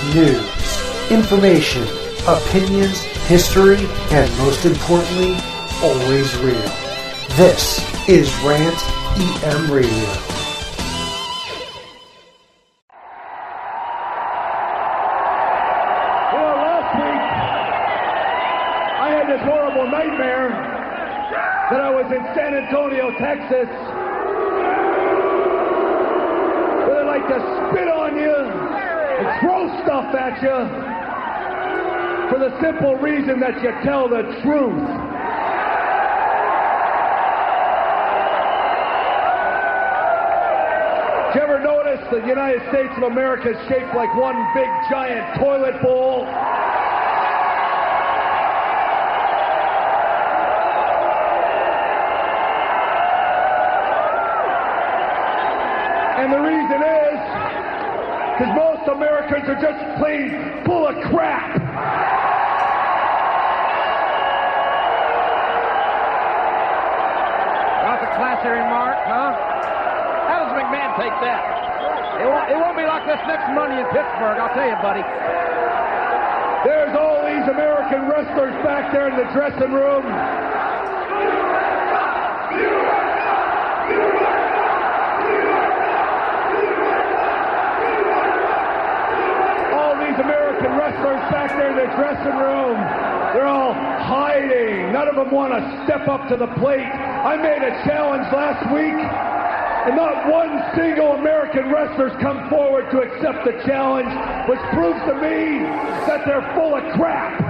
news, information, opinions, history, and most importantly, always real. This is Rant EM Radio. This horrible nightmare that I was in San Antonio, Texas, where they like to spit on you and throw stuff at you for the simple reason that you tell the truth. Did you ever notice the United States of America is shaped like one big giant toilet bowl? And the reason is because most Americans are just plain full of crap. That's a classy remark, huh? How does McMahon take that? It won't be like this next Monday in Pittsburgh, I'll tell you, buddy. There's all these American wrestlers back there in the dressing room. American wrestlers back there in the dressing room. They're all hiding. None of them want to step up to the plate. I made a challenge last week, and not one single American wrestler's come forward to accept the challenge, which proves to me that they're full of crap.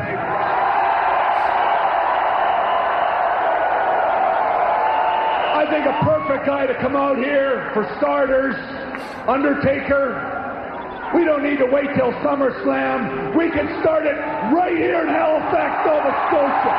I think a perfect guy to come out here, for starters, Undertaker. We don't need to wait till SummerSlam. We can start it right here in Halifax, Nova Scotia.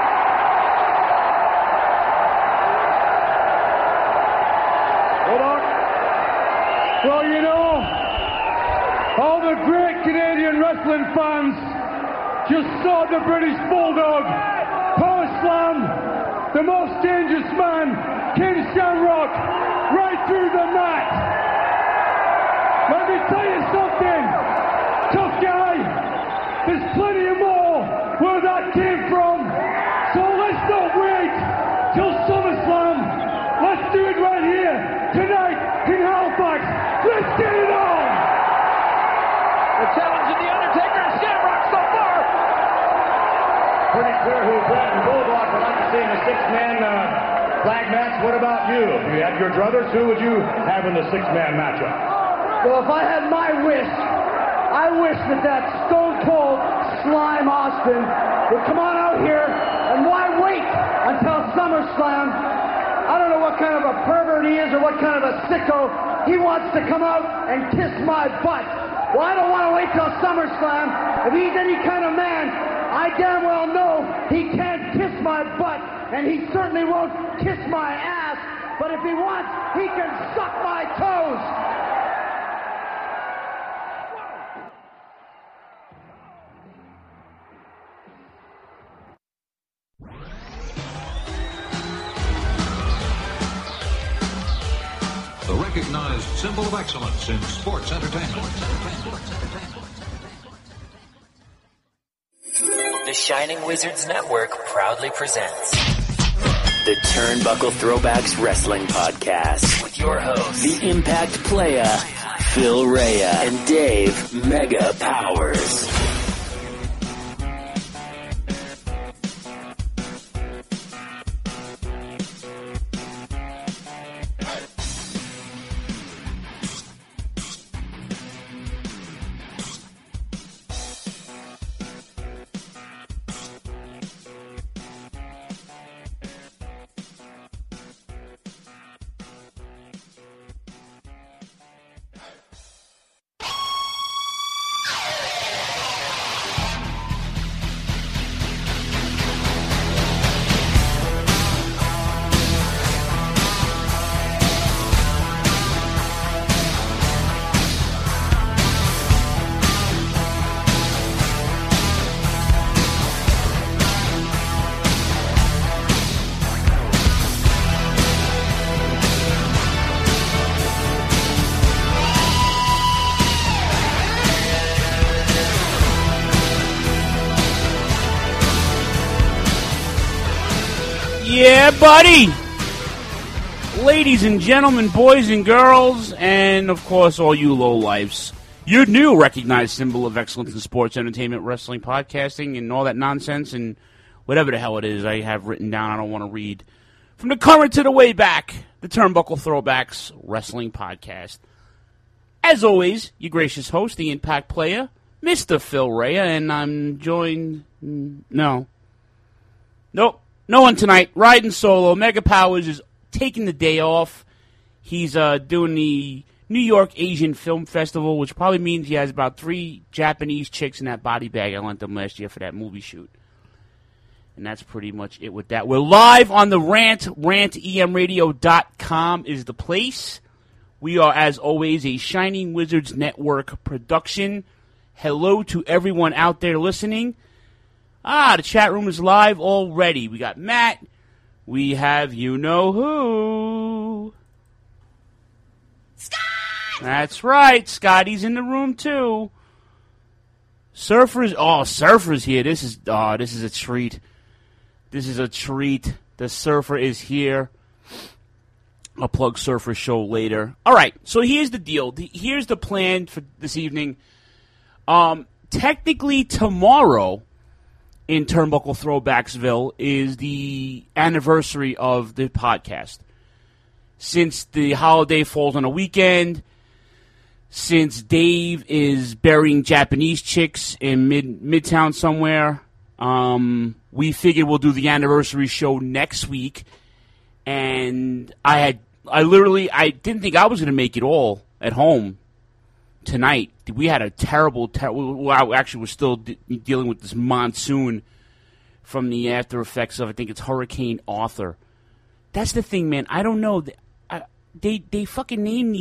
Hold on. Well, you know, all the great Canadian wrestling fans just saw the British Bulldog power slam the most dangerous man, Ken Shamrock, right through the mat. Let me tell you something, tough guy, there's plenty more where that came from, so let's not wait till SummerSlam, let's do it right here, tonight, in Halifax, let's get it on! The challenge of The Undertaker and Shamrock so far. Pretty clear who Brett and Bulldog would like to see in the six-man flag match. What about you? If you had your druthers, who would you have in the six-man matchup? Well, if I had my wish, I wish that Stone Cold Slime Austin would come on out here, and why wait until SummerSlam? I don't know what kind of a pervert he is or what kind of a sicko. He wants to come out and kiss my butt. Well, I don't want to wait till SummerSlam. If he's any kind of man, I damn well know he can't kiss my butt, and he certainly won't kiss my ass. But if he wants, he can suck my toes. The recognized symbol of excellence in sports entertainment. The Shining Wizards Network proudly presents the Turnbuckle Throwbacks Wrestling Podcast with your hosts, the Impact Playa, Phil Rea, and Dave Mega Powers. Yeah, buddy! Ladies and gentlemen, boys and girls, and of course all you lowlifes, your new recognized symbol of excellence in sports, entertainment, wrestling, podcasting, and all that nonsense, and whatever the hell it is I have written down I don't want to read. From the current to the way back, the Turnbuckle Throwbacks Wrestling Podcast. As always, your gracious host, the Impact Player, Mr. Phil Rhea, and I'm joined... Nope. No one tonight. Riding solo. Mega Powers is taking the day off. He's doing the New York Asian Film Festival, which probably means he has about 3 Japanese chicks in that body bag I lent him last year for that movie shoot. And that's pretty much it with that. We're live on the Rant. RantEMRadio.com is the place. We are, as always, a Shining Wizards Network production. Hello to everyone out there listening. The chat room is live already. We got Matt. We have you-know-who. Scott! That's right. Scotty's in the room, too. Surfer's here. This is a treat. This is a treat. The Surfer is here. I'll plug Surfer's show later. All right, so here's the deal. Here's the plan for this evening. Technically, tomorrow in Turnbuckle Throwbacksville is the anniversary of the podcast. Since the holiday falls on a weekend, since Dave is burying Japanese chicks in Midtown somewhere, we figured we'll do the anniversary show next week. And I didn't think I was going to make it all at home tonight. We had a terrible, actually, we're still dealing with this monsoon from the after effects of, I think it's Hurricane Arthur. That's the thing, man. I don't know. They fucking name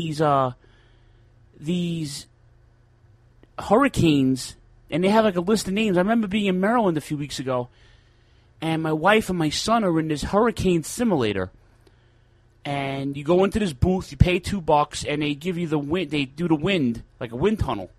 these hurricanes, and they have like a list of names. I remember being in Maryland a few weeks ago, and my wife and my son are in this hurricane simulator. And you go into this booth, you pay $2, and they give you the wind. They do the wind, like a wind tunnel.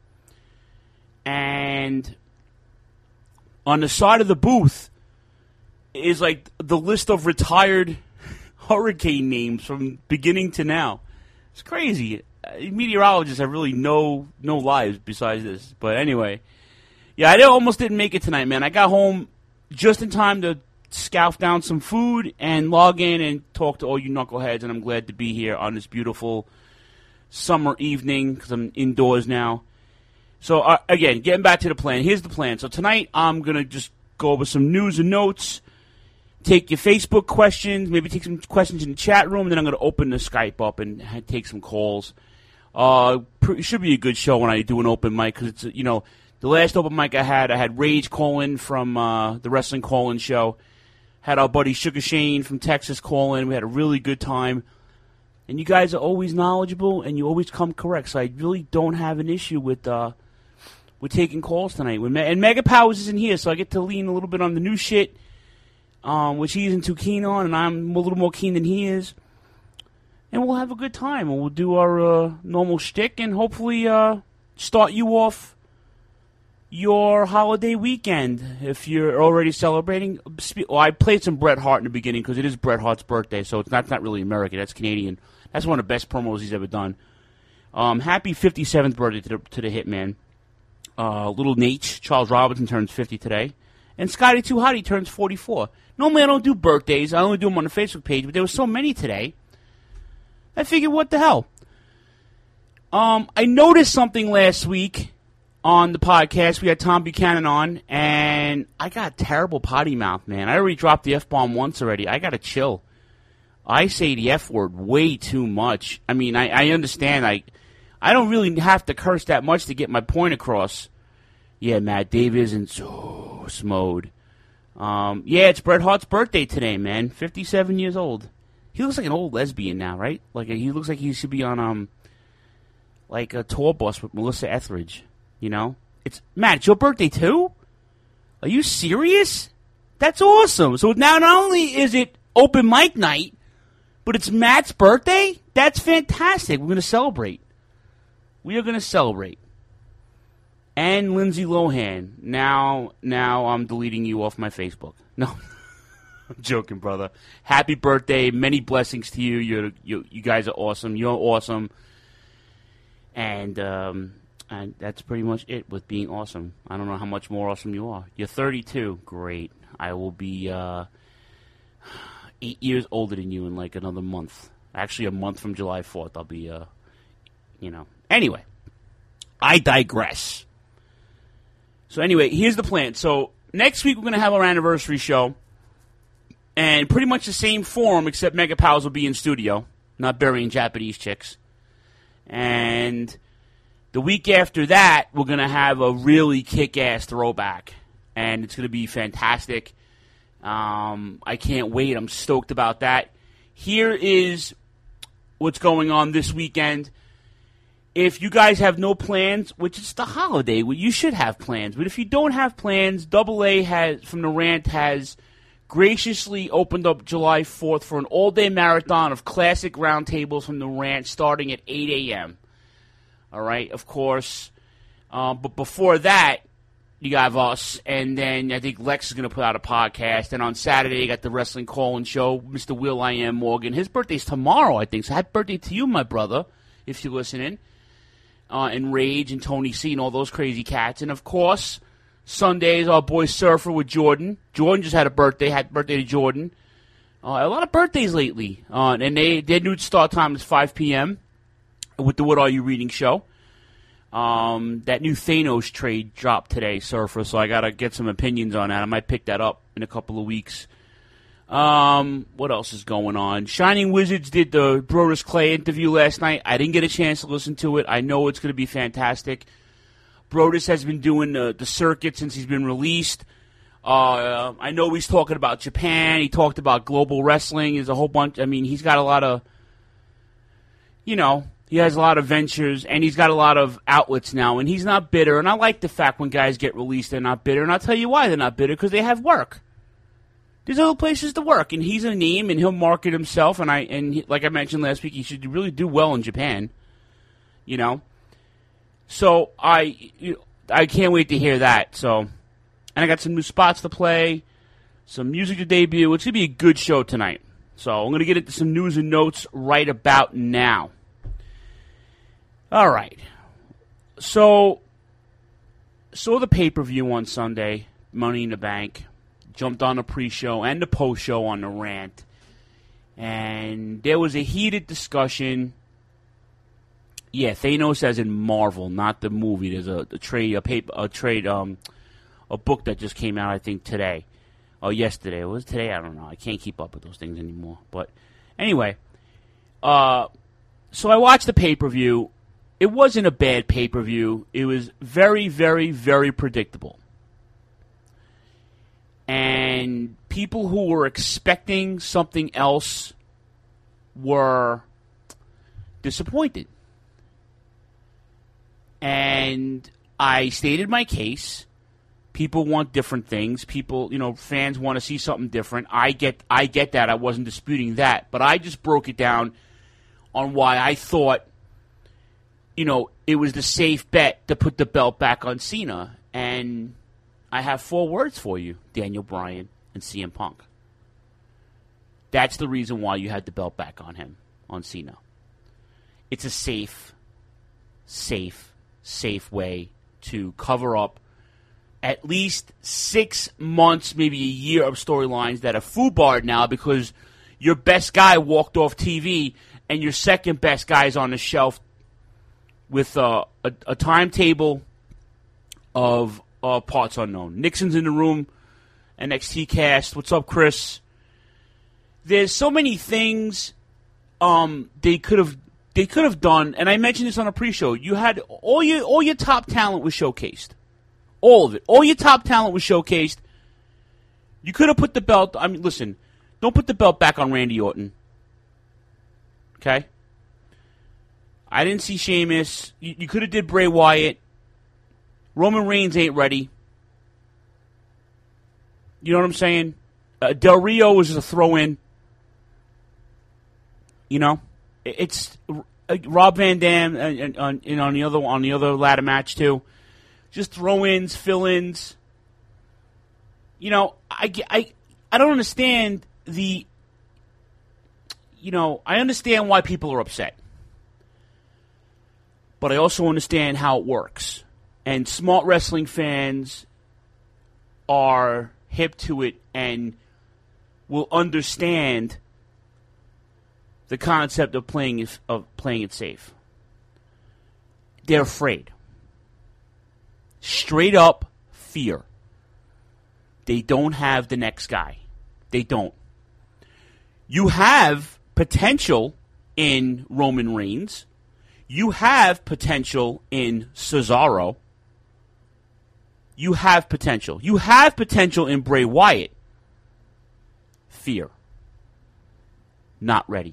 And on the side of the booth is like the list of retired hurricane names from beginning to now. It's crazy. Meteorologists have really no lives besides this. But anyway, yeah, I almost didn't make it tonight, man. I got home just in time to scoff down some food and log in and talk to all you knuckleheads, and I'm glad to be here on this beautiful summer evening because I'm indoors now. So, again, getting back to the plan. Here's the plan. So tonight I'm going to just go over some news and notes, take your Facebook questions, maybe take some questions in the chat room, and then I'm going to open the Skype up and take some calls. It should be a good show when I do an open mic because it's, the last open mic I had Rage call in from the Wrestling Call-In show. Had our buddy Sugar Shane from Texas call in. We had a really good time. And you guys are always knowledgeable, and you always come correct. So I really don't have an issue with taking calls tonight. And Mega Powers isn't here, so I get to lean a little bit on the new shit, which he isn't too keen on, and I'm a little more keen than he is. And we'll have a good time. And we'll do our normal shtick and hopefully start you off your holiday weekend if you're already celebrating. Well, I played some Bret Hart in the beginning because it is Bret Hart's birthday, so that's not really American. That's Canadian. That's one of the best promos he's ever done. Happy 57th birthday to the Hitman. Little Nate, Charles Robinson, turns 50 today. And Scotty Too Hottie turns 44. Normally I don't do birthdays. I only do them on the Facebook page, but there were so many today. I figured, what the hell? I noticed something last week on the podcast. We had Tom Buchanan on, and I got terrible potty mouth, man. I already dropped the F-bomb once already. I got to chill. I say the F word way too much. I mean, I understand. I don't really have to curse that much to get my point across. Yeah, Matt, Dave isn't so smode. Yeah, it's Bret Hart's birthday today, man. 57 years old. He looks like an old lesbian now, right? He looks like he should be on like a tour bus with Melissa Etheridge. It's Matt. It's your birthday too? Are you serious? That's awesome. So now not only is it open mic night, but it's Matt's birthday. That's fantastic. We're going to celebrate. We are going to celebrate. And Lindsay Lohan. Now I'm deleting you off my Facebook. No. I'm joking, brother. Happy birthday. Many blessings to you. You guys are awesome. You're awesome. And that's pretty much it with being awesome. I don't know how much more awesome you are. You're 32. Great. I will be 8 years older than you in like another month. Actually, a month from July 4th. I'll be, Anyway, I digress. So anyway, here's the plan. So next week we're going to have our anniversary show. And pretty much the same form, except Mega Pals will be in studio, not burying Japanese chicks. And the week after that, we're going to have a really kick-ass throwback. And it's going to be fantastic. I can't wait. I'm stoked about that. Here is what's going on this weekend. If you guys have no plans, which is the holiday, well, you should have plans. But if you don't have plans, AA from the Rant has graciously opened up July 4th for an all-day marathon of classic roundtables from the Rant starting at 8 a.m. All right, of course. But before that, you have us, and then I think Lex is going to put out a podcast. And on Saturday, you got the Wrestling Call-In Show, Mr. Will I Am Morgan. His birthday's tomorrow, I think. So happy birthday to you, my brother, if you're listening. And Rage and Tony C and all those crazy cats. And, of course, Sundays, our boy Surfer with Jordan. Jordan just had a birthday. Happy birthday to Jordan. A lot of birthdays lately. And their new start time is 5 p.m. with the What Are You Reading show. That new Thanos trade dropped today, Surfer, so I got to get some opinions on that. I might pick that up in a couple of weeks. What else is going on? Shining Wizards did the Brodus Clay interview last night. I didn't get a chance to listen to it. I know it's going to be fantastic. Brodus has been doing the circuit since he's been released. I know he's talking about Japan. He talked about global wrestling. There's a whole bunch. I mean, he's got a lot of, he has a lot of ventures, and he's got a lot of outlets now, and he's not bitter. And I like the fact when guys get released, they're not bitter. And I'll tell you why they're not bitter, because they have work. There's other places to work, and he's a name, and he'll market himself. And like I mentioned last week, he should really do well in Japan. So I can't wait to hear that. So, and I got some new spots to play, some music to debut. It's gonna be a good show tonight. So I'm gonna get into some news and notes right about now. All right. So saw the pay-per-view on Sunday, Money in the Bank. Jumped on the pre-show and the post-show on the Rant. And there was a heated discussion. Yeah, Thanos as in Marvel, not the movie. There's a book that just came out, I think, today. Oh, yesterday. Was it today? I don't know. I can't keep up with those things anymore. But anyway, so I watched the pay-per-view. It wasn't a bad pay-per-view. It was very, very, very predictable. And people who were expecting something else were disappointed. And I stated my case. People want different things. People, fans want to see something different. I get that. I wasn't disputing that. But I just broke it down on why I thought, it was the safe bet to put the belt back on Cena. And I have 4 words for you, Daniel Bryan and CM Punk. That's the reason why you had the belt back on him, on Cena. It's a safe way to cover up at least 6 months, maybe a year of storylines that are foobarred now because your best guy walked off TV and your second best guy is on the shelf with a timetable of parts unknown. Nixon's in the room, NXT cast. What's up, Chris? There's so many things they could have done, and I mentioned this on a pre-show. You had all your top talent was showcased, all of it. All your top talent was showcased. You could have put the belt. I mean, listen, don't put the belt back on Randy Orton. Okay. I didn't see Sheamus. You could have did Bray Wyatt. Roman Reigns ain't ready. You know what I'm saying? Del Rio was just a throw-in. It's Rob Van Dam and on the other ladder match too. Just throw-ins, fill-ins. I don't understand I understand why people are upset. But I also understand how it works. And smart wrestling fans are hip to it and will understand the concept of playing it safe. They're afraid. Straight up fear. They don't have the next guy. They don't. You have potential in Roman Reigns. You have potential in Cesaro. You have potential. You have potential in Bray Wyatt. Fear. Not ready.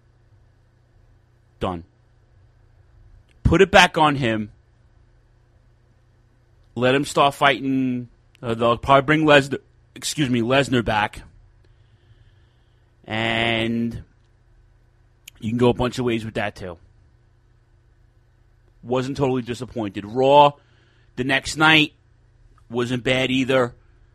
Done. Put it back on him. Let him start fighting. They'll probably bring Lesnar back. And you can go a bunch of ways with that too. Wasn't totally disappointed. Raw the next night wasn't bad either.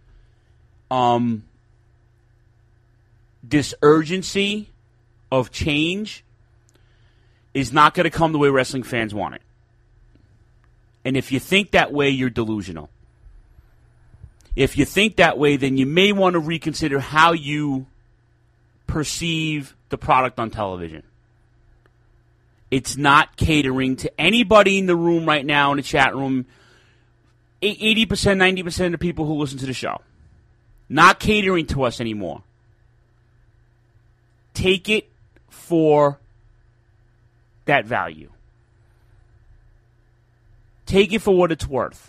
This urgency of change is not going to come the way wrestling fans want it. And if you think that way, you're delusional. If you think that way, then you may want to reconsider how you perceive the product on television. It's not catering to anybody in the room right now, in the chat room. 80%, 90% of the people who listen to the show. Not catering to us anymore. Take it for that value. Take it for what it's worth.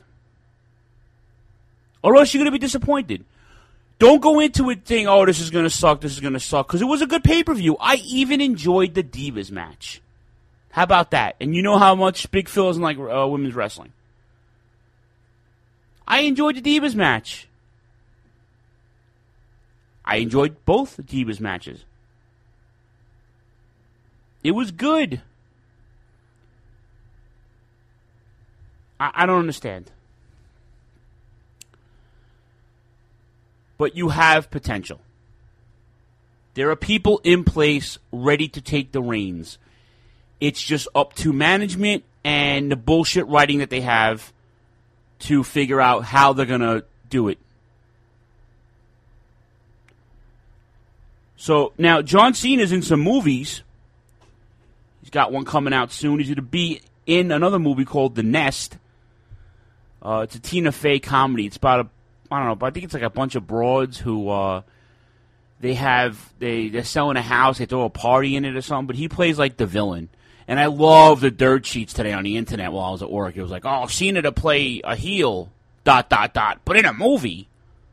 Or else you're going to be disappointed. Don't go into it saying, oh, this is going to suck, because it was a good pay-per-view. I even enjoyed the Divas match. How about that? And you know how much Big Phil doesn't like women's wrestling. I enjoyed the Divas match. I enjoyed both Divas matches. It was good. I don't understand. But you have potential. There are people in place ready to take the reins. It's just up to management and the bullshit writing that they have to figure out how they're going to do it. So, now, John Cena's in some movies. He's got one coming out soon. He's going to be in another movie called The Nest. It's a Tina Fey comedy. It's about I think it's like a bunch of broads who they're selling a house, they throw a party in it or something, but he plays like the villain. And I love the dirt sheets today on the internet while I was at work. It was like, oh, Cena to play a heel, ... but in a movie.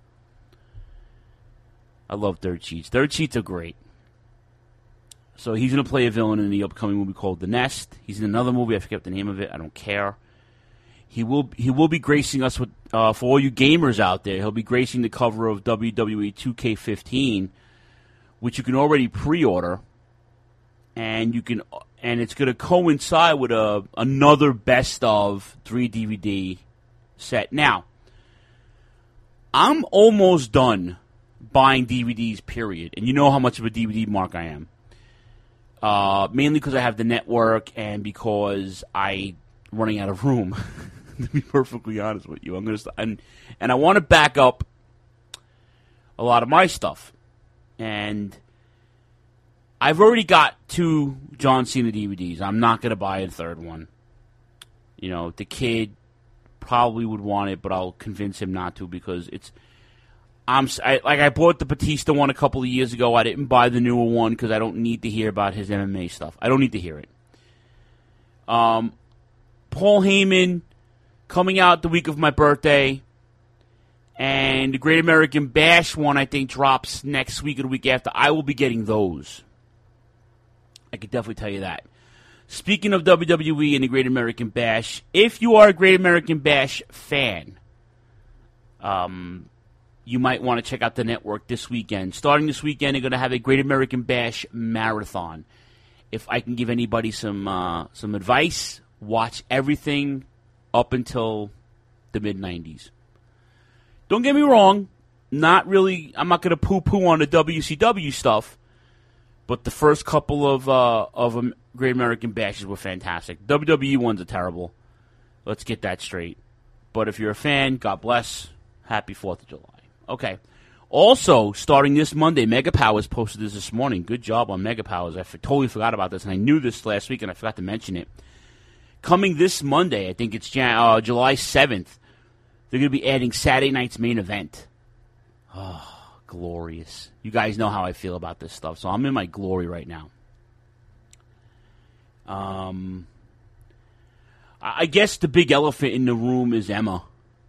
I love dirt sheets. Dirt sheets are great. So he's going to play a villain in the upcoming movie called The Nest. He's in another movie. I forget the name of it. I don't care. He will be gracing us with, for all you gamers out there, he'll be gracing the cover of WWE 2K15, which you can already pre-order, and it's going to coincide with another best of 3 DVD set. Now, I'm almost done buying DVDs, period, and you know how much of a DVD mark I am. Mainly because I have the network and because I'm running out of room. To be perfectly honest with you, and I want to back up a lot of my stuff, and I've already got 2 John Cena DVDs. I'm not going to buy a third one. You know, the kid probably would want it, but I'll convince him not to because I bought the Batista one a couple of years ago. I didn't buy the newer one because I don't need to hear about his MMA stuff. I don't need to hear it. Paul Heyman coming out the week of my birthday, and the Great American Bash one, I think, drops next week or the week after. I will be getting those. I can definitely tell you that. Speaking of WWE and the Great American Bash, if you are a Great American Bash fan, you might want to check out the network this weekend. Starting this weekend, they're going to have a Great American Bash marathon. If I can give anybody some advice, watch everything up until the mid-90s. Don't get me wrong. not really. I'm not going to poo-poo on the WCW stuff, but the first couple of Great American Bashes were fantastic. WWE ones are terrible. Let's get that straight. But if you're a fan, God bless. Happy 4th of July. Okay. Also, starting this Monday, Mega Powers posted this morning. Good job on Mega Powers. I totally forgot about this, and I knew this last week, and I forgot to mention it. Coming this Monday, I think it's July 7th, they're going to be adding Saturday night's main event. Oh, glorious. You guys know how I feel about this stuff, so I'm in my glory right now. I guess the big elephant in the room is Emma.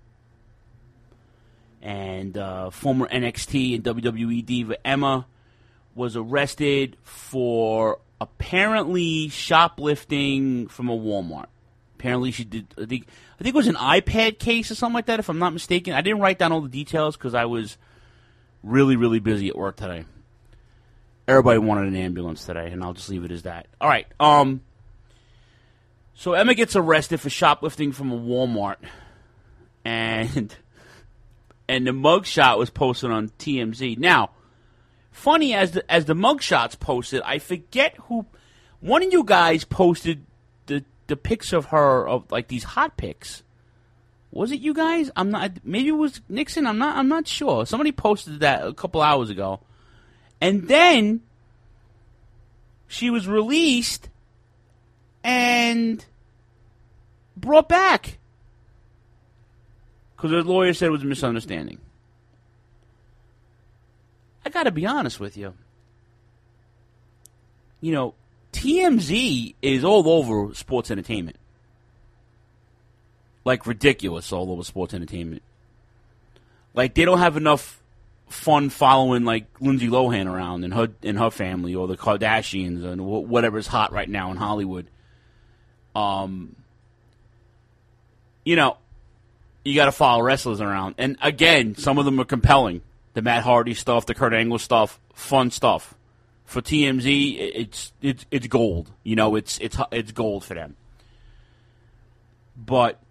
And former NXT and WWE diva Emma was arrested for apparently shoplifting from a Walmart. Apparently she did, I think it was an iPad case or something like that, if I'm not mistaken. I didn't write down all the details because I was really, really busy at work today. Everybody wanted an ambulance today, and I'll just leave it as that. All right. So Emma gets arrested for shoplifting from a Walmart, and the mugshot was posted on TMZ. Now, funny as the mugshot's posted, I forget who. One of you guys posted the pics of her, of like these hot pics. Was it you guys? I'm not. Maybe it was Nixon. I'm not sure. Somebody posted that a couple hours ago, and then she was released and brought back because the lawyer said it was a misunderstanding. I got to be honest with you. You know, TMZ is all over sports entertainment. Like, ridiculous all over sports entertainment. Like, they don't have enough fun following, like, Lindsay Lohan around and her family, or the Kardashians, and whatever's hot right now in Hollywood. You know, you got to follow wrestlers around. And, again, some of them are compelling. The Matt Hardy stuff, the Kurt Angle stuff, fun stuff. For TMZ, it's gold. You know, it's gold for them. But,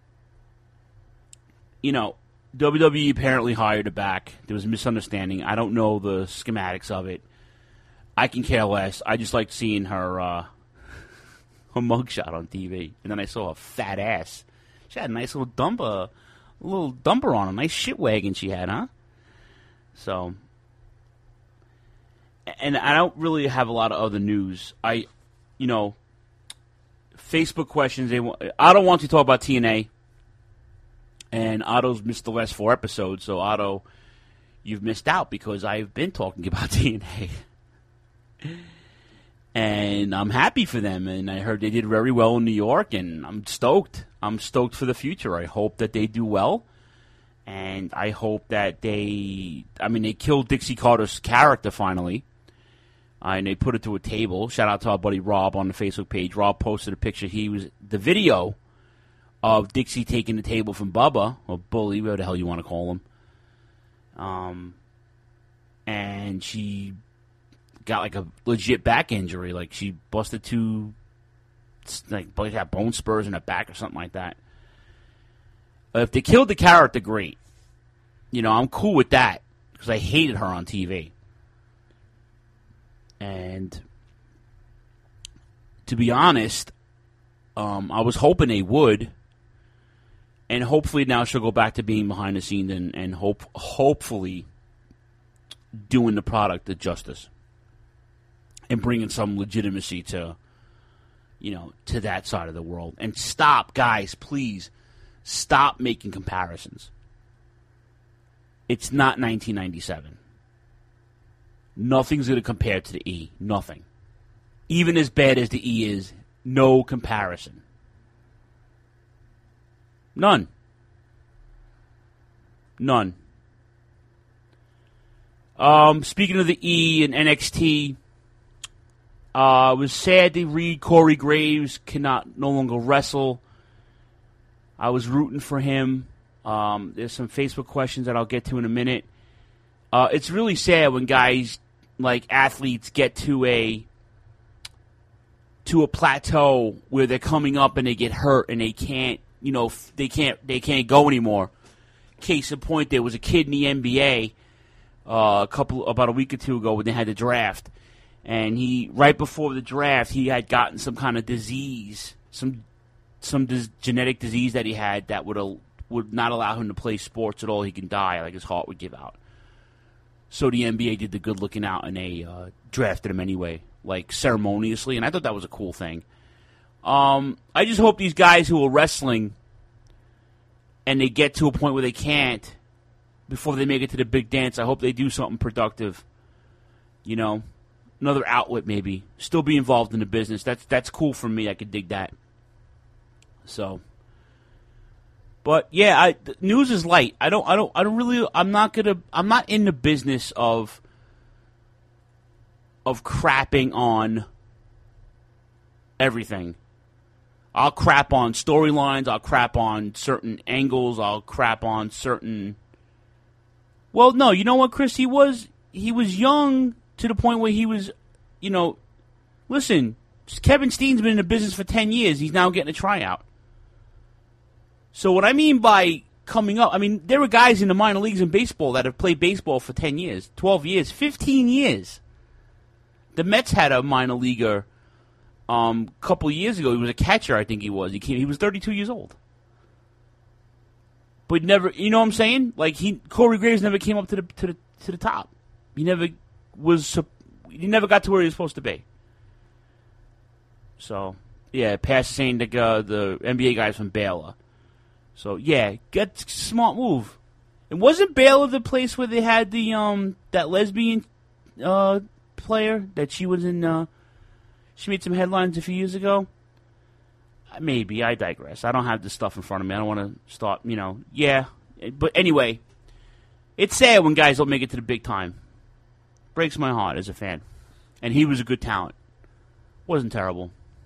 you know, WWE apparently hired her back. There was a misunderstanding. I don't know the schematics of it. I can care less. I just liked seeing her her mugshot on TV. And then I saw her fat ass. She had a nice little dumper on a nice shit wagon she had, huh? So, and I don't really have a lot of other news. Facebook questions. Otto wants to talk about TNA, and Otto's missed the last 4 episodes. So Otto, you've missed out because I've been talking about TNA, and I'm happy for them. And I heard they did very well in New York, and I'm stoked. I'm stoked for the future. I hope that they do well. And I hope that they killed Dixie Carter's character finally. And they put it to a table. Shout out to our buddy Rob on the Facebook page. Rob posted a picture. The video of Dixie taking the table from Bubba, or Bully, whatever the hell you want to call him. And she got like a legit back injury. Like she busted 2, like had bone spurs in her back or something like that. If they killed the character, great. You know, I'm cool with that because I hated her on TV. And to be honest, I was hoping they would. And hopefully now she'll go back to being behind the scenes and hopefully doing the product the justice. And bringing some legitimacy to that side of the world. And stop, guys, please. Stop making comparisons. It's not 1997. Nothing's going to compare to the E. Nothing. Even as bad as the E is, no comparison. None. Speaking of the E and NXT, it was sad to read Corey Graves no longer wrestle. I was rooting for him. There's some Facebook questions that I'll get to in a minute. It's really sad when guys, like athletes, get to a plateau where they're coming up and they get hurt and they can't go anymore. case in point, there was a kid in the NBA about a week or two ago when they had the draft, and right before the draft he had gotten some kind of disease, some genetic disease that he had that would not allow him to play sports at all. He can die, like his heart would give out. So the NBA did the good looking out, and they drafted him anyway, like ceremoniously, and I thought that was a cool thing. I just hope these guys who are wrestling and they get to a point where they can't before they make it to the big dance, I hope they do something productive. You know, another outlet maybe. Still be involved in the business. That's cool for me. I could dig that. So, but yeah, news is light. I'm not in the business of crapping on everything. I'll crap on storylines. I'll crap on certain angles. I'll crap on certain. Well, no, you know what, Chris? He was young to the point where he was, listen, Kevin Steen's been in the business for 10 years. He's now getting a tryout. So what I mean by coming up, there were guys in the minor leagues in baseball that have played baseball for 10 years, 12 years, 15 years. The Mets had a minor leaguer a couple of years ago. He was a catcher, I think he was. He was 32 years old. But never, you know what I'm saying? Like Corey Graves never came up to the top. He never got to where he was supposed to be. So yeah, Pass saying the NBA guys from Baylor. So yeah, get smart move. And wasn't Baylor the place where they had the that lesbian player that she was in? She made some headlines a few years ago. Maybe, I digress. I don't have this stuff in front of me. I don't want to start, yeah. But anyway, it's sad when guys don't make it to the big time. Breaks my heart as a fan. And he was a good talent. Wasn't terrible.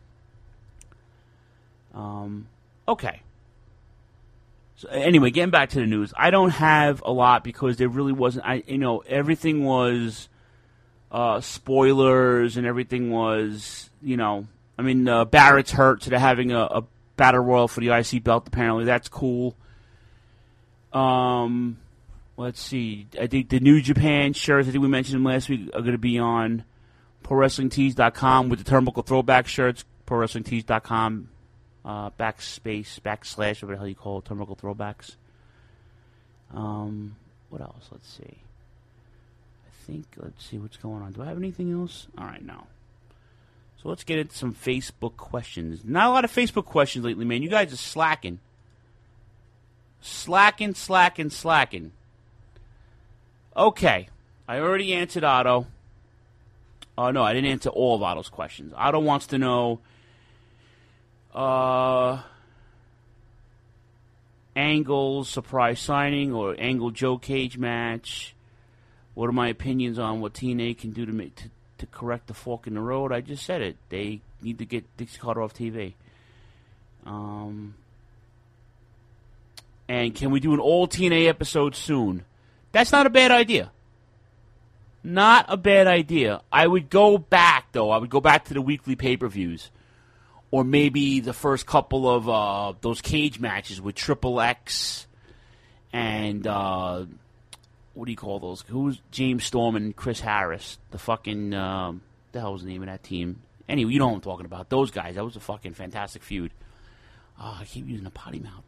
Okay. So anyway, getting back to the news. I don't have a lot because there really wasn't, everything was spoilers and everything was, Barrett's hurt, so they're having a battle royal for the IC belt, apparently. That's cool. Let's see. I think the New Japan shirts, I think we mentioned them last week, are going to be on ProWrestlingTees.com with the Turnbuckle Throwback shirts, ProWrestlingTees.com, / whatever the hell you call it, Turnbuckle Throwbacks. What else? Let's see. Let's see what's going on. Do I have anything else? All right, no. So let's get into some Facebook questions. Not a lot of Facebook questions lately, man. You guys are slacking. Slacking. Okay. I already answered Otto. Oh, no, I didn't answer all of Otto's questions. Otto wants to know Angle's surprise signing or Angle Joe Cage match. What are my opinions on what TNA can do to correct the fork in the road? I just said it. They need to get Dixie Carter off TV. And can we do an all TNA episode soon? That's not a bad idea. Not a bad idea. I would go back, though. I would go back to the weekly pay-per-views. Or maybe the first couple of those cage matches with Triple X and... what do you call those? Who's James Storm and Chris Harris? The fucking, the hell was the name of that team? Anyway, you know what I'm talking about. Those guys. That was a fucking fantastic feud. I keep using a potty mouth.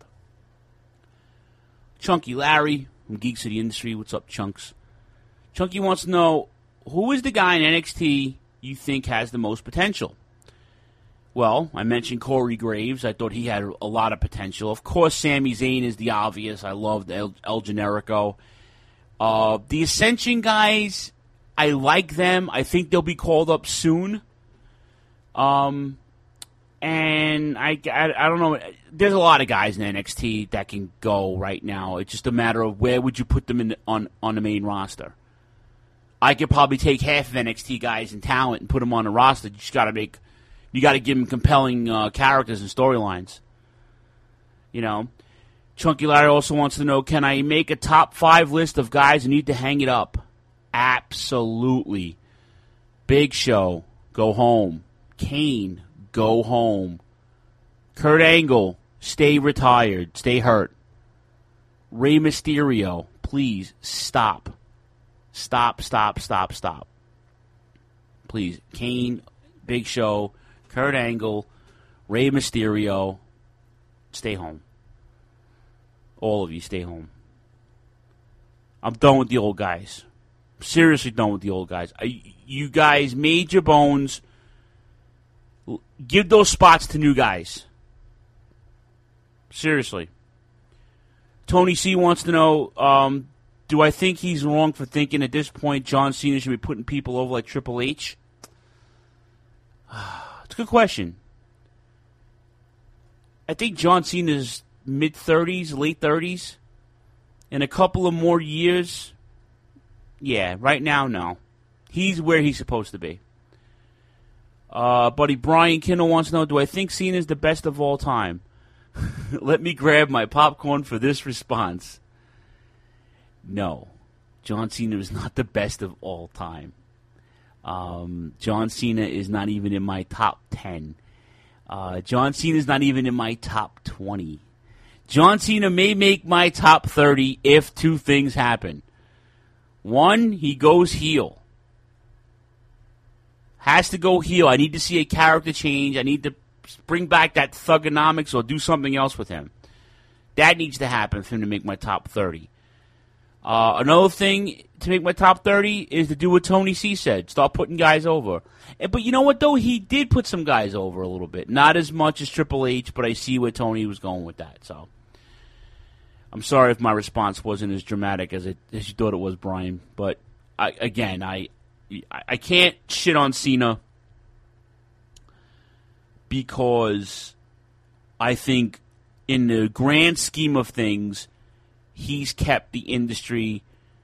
Chunky Larry from Geeks of the Industry. What's up, Chunks? Chunky wants to know, who is the guy in NXT you think has the most potential? Well, I mentioned Corey Graves. I thought he had a lot of potential. Of course, Sami Zayn is the obvious. I loved El Generico. The Ascension guys, I like them. I think they'll be called up soon. And I don't know. There's a lot of guys in NXT that can go right now. It's just a matter of where would you put them on the main roster. I could probably take half of NXT guys in talent and put them on the roster. You got to give them compelling characters and storylines. Chunky Larry also wants to know, can I make a top 5 list of guys who need to hang it up? Absolutely. Big Show, go home. Kane, go home. Kurt Angle, stay retired, stay hurt. Rey Mysterio, please stop. Stop. Please. Kane, Big Show, Kurt Angle, Rey Mysterio, stay home. All of you, stay home. I'm done with the old guys. Seriously done with the old guys. You guys made your bones. Give those spots to new guys. Seriously. Tony C wants to know, do I think he's wrong for thinking at this point John Cena should be putting people over like Triple H? It's a good question. I think John Cena's mid-30s, late 30s. In a couple of more years, yeah, right now, no. He's where he's supposed to be. Buddy Brian Kindle wants to know, do I think Cena's the best of all time? Let me grab my popcorn for this response. No. John Cena is not the best of all time. John Cena is not even in my top 10. John Cena is not even in my top 20. John Cena may make my top 30 if two things happen. One, he goes heel. Has to go heel. I need to see a character change. I need to bring back that Thugonomics or do something else with him. That needs to happen for him to make my top 30. Another thing to make my top 30 is to do what Tony C said. Start putting guys over. But you know what, though? He did put some guys over a little bit. Not as much as Triple H, but I see where Tony was going with that. So I'm sorry if my response wasn't as dramatic as you thought it was, Brian. But, I can't shit on Cena because I think in the grand scheme of things, he's kept the industry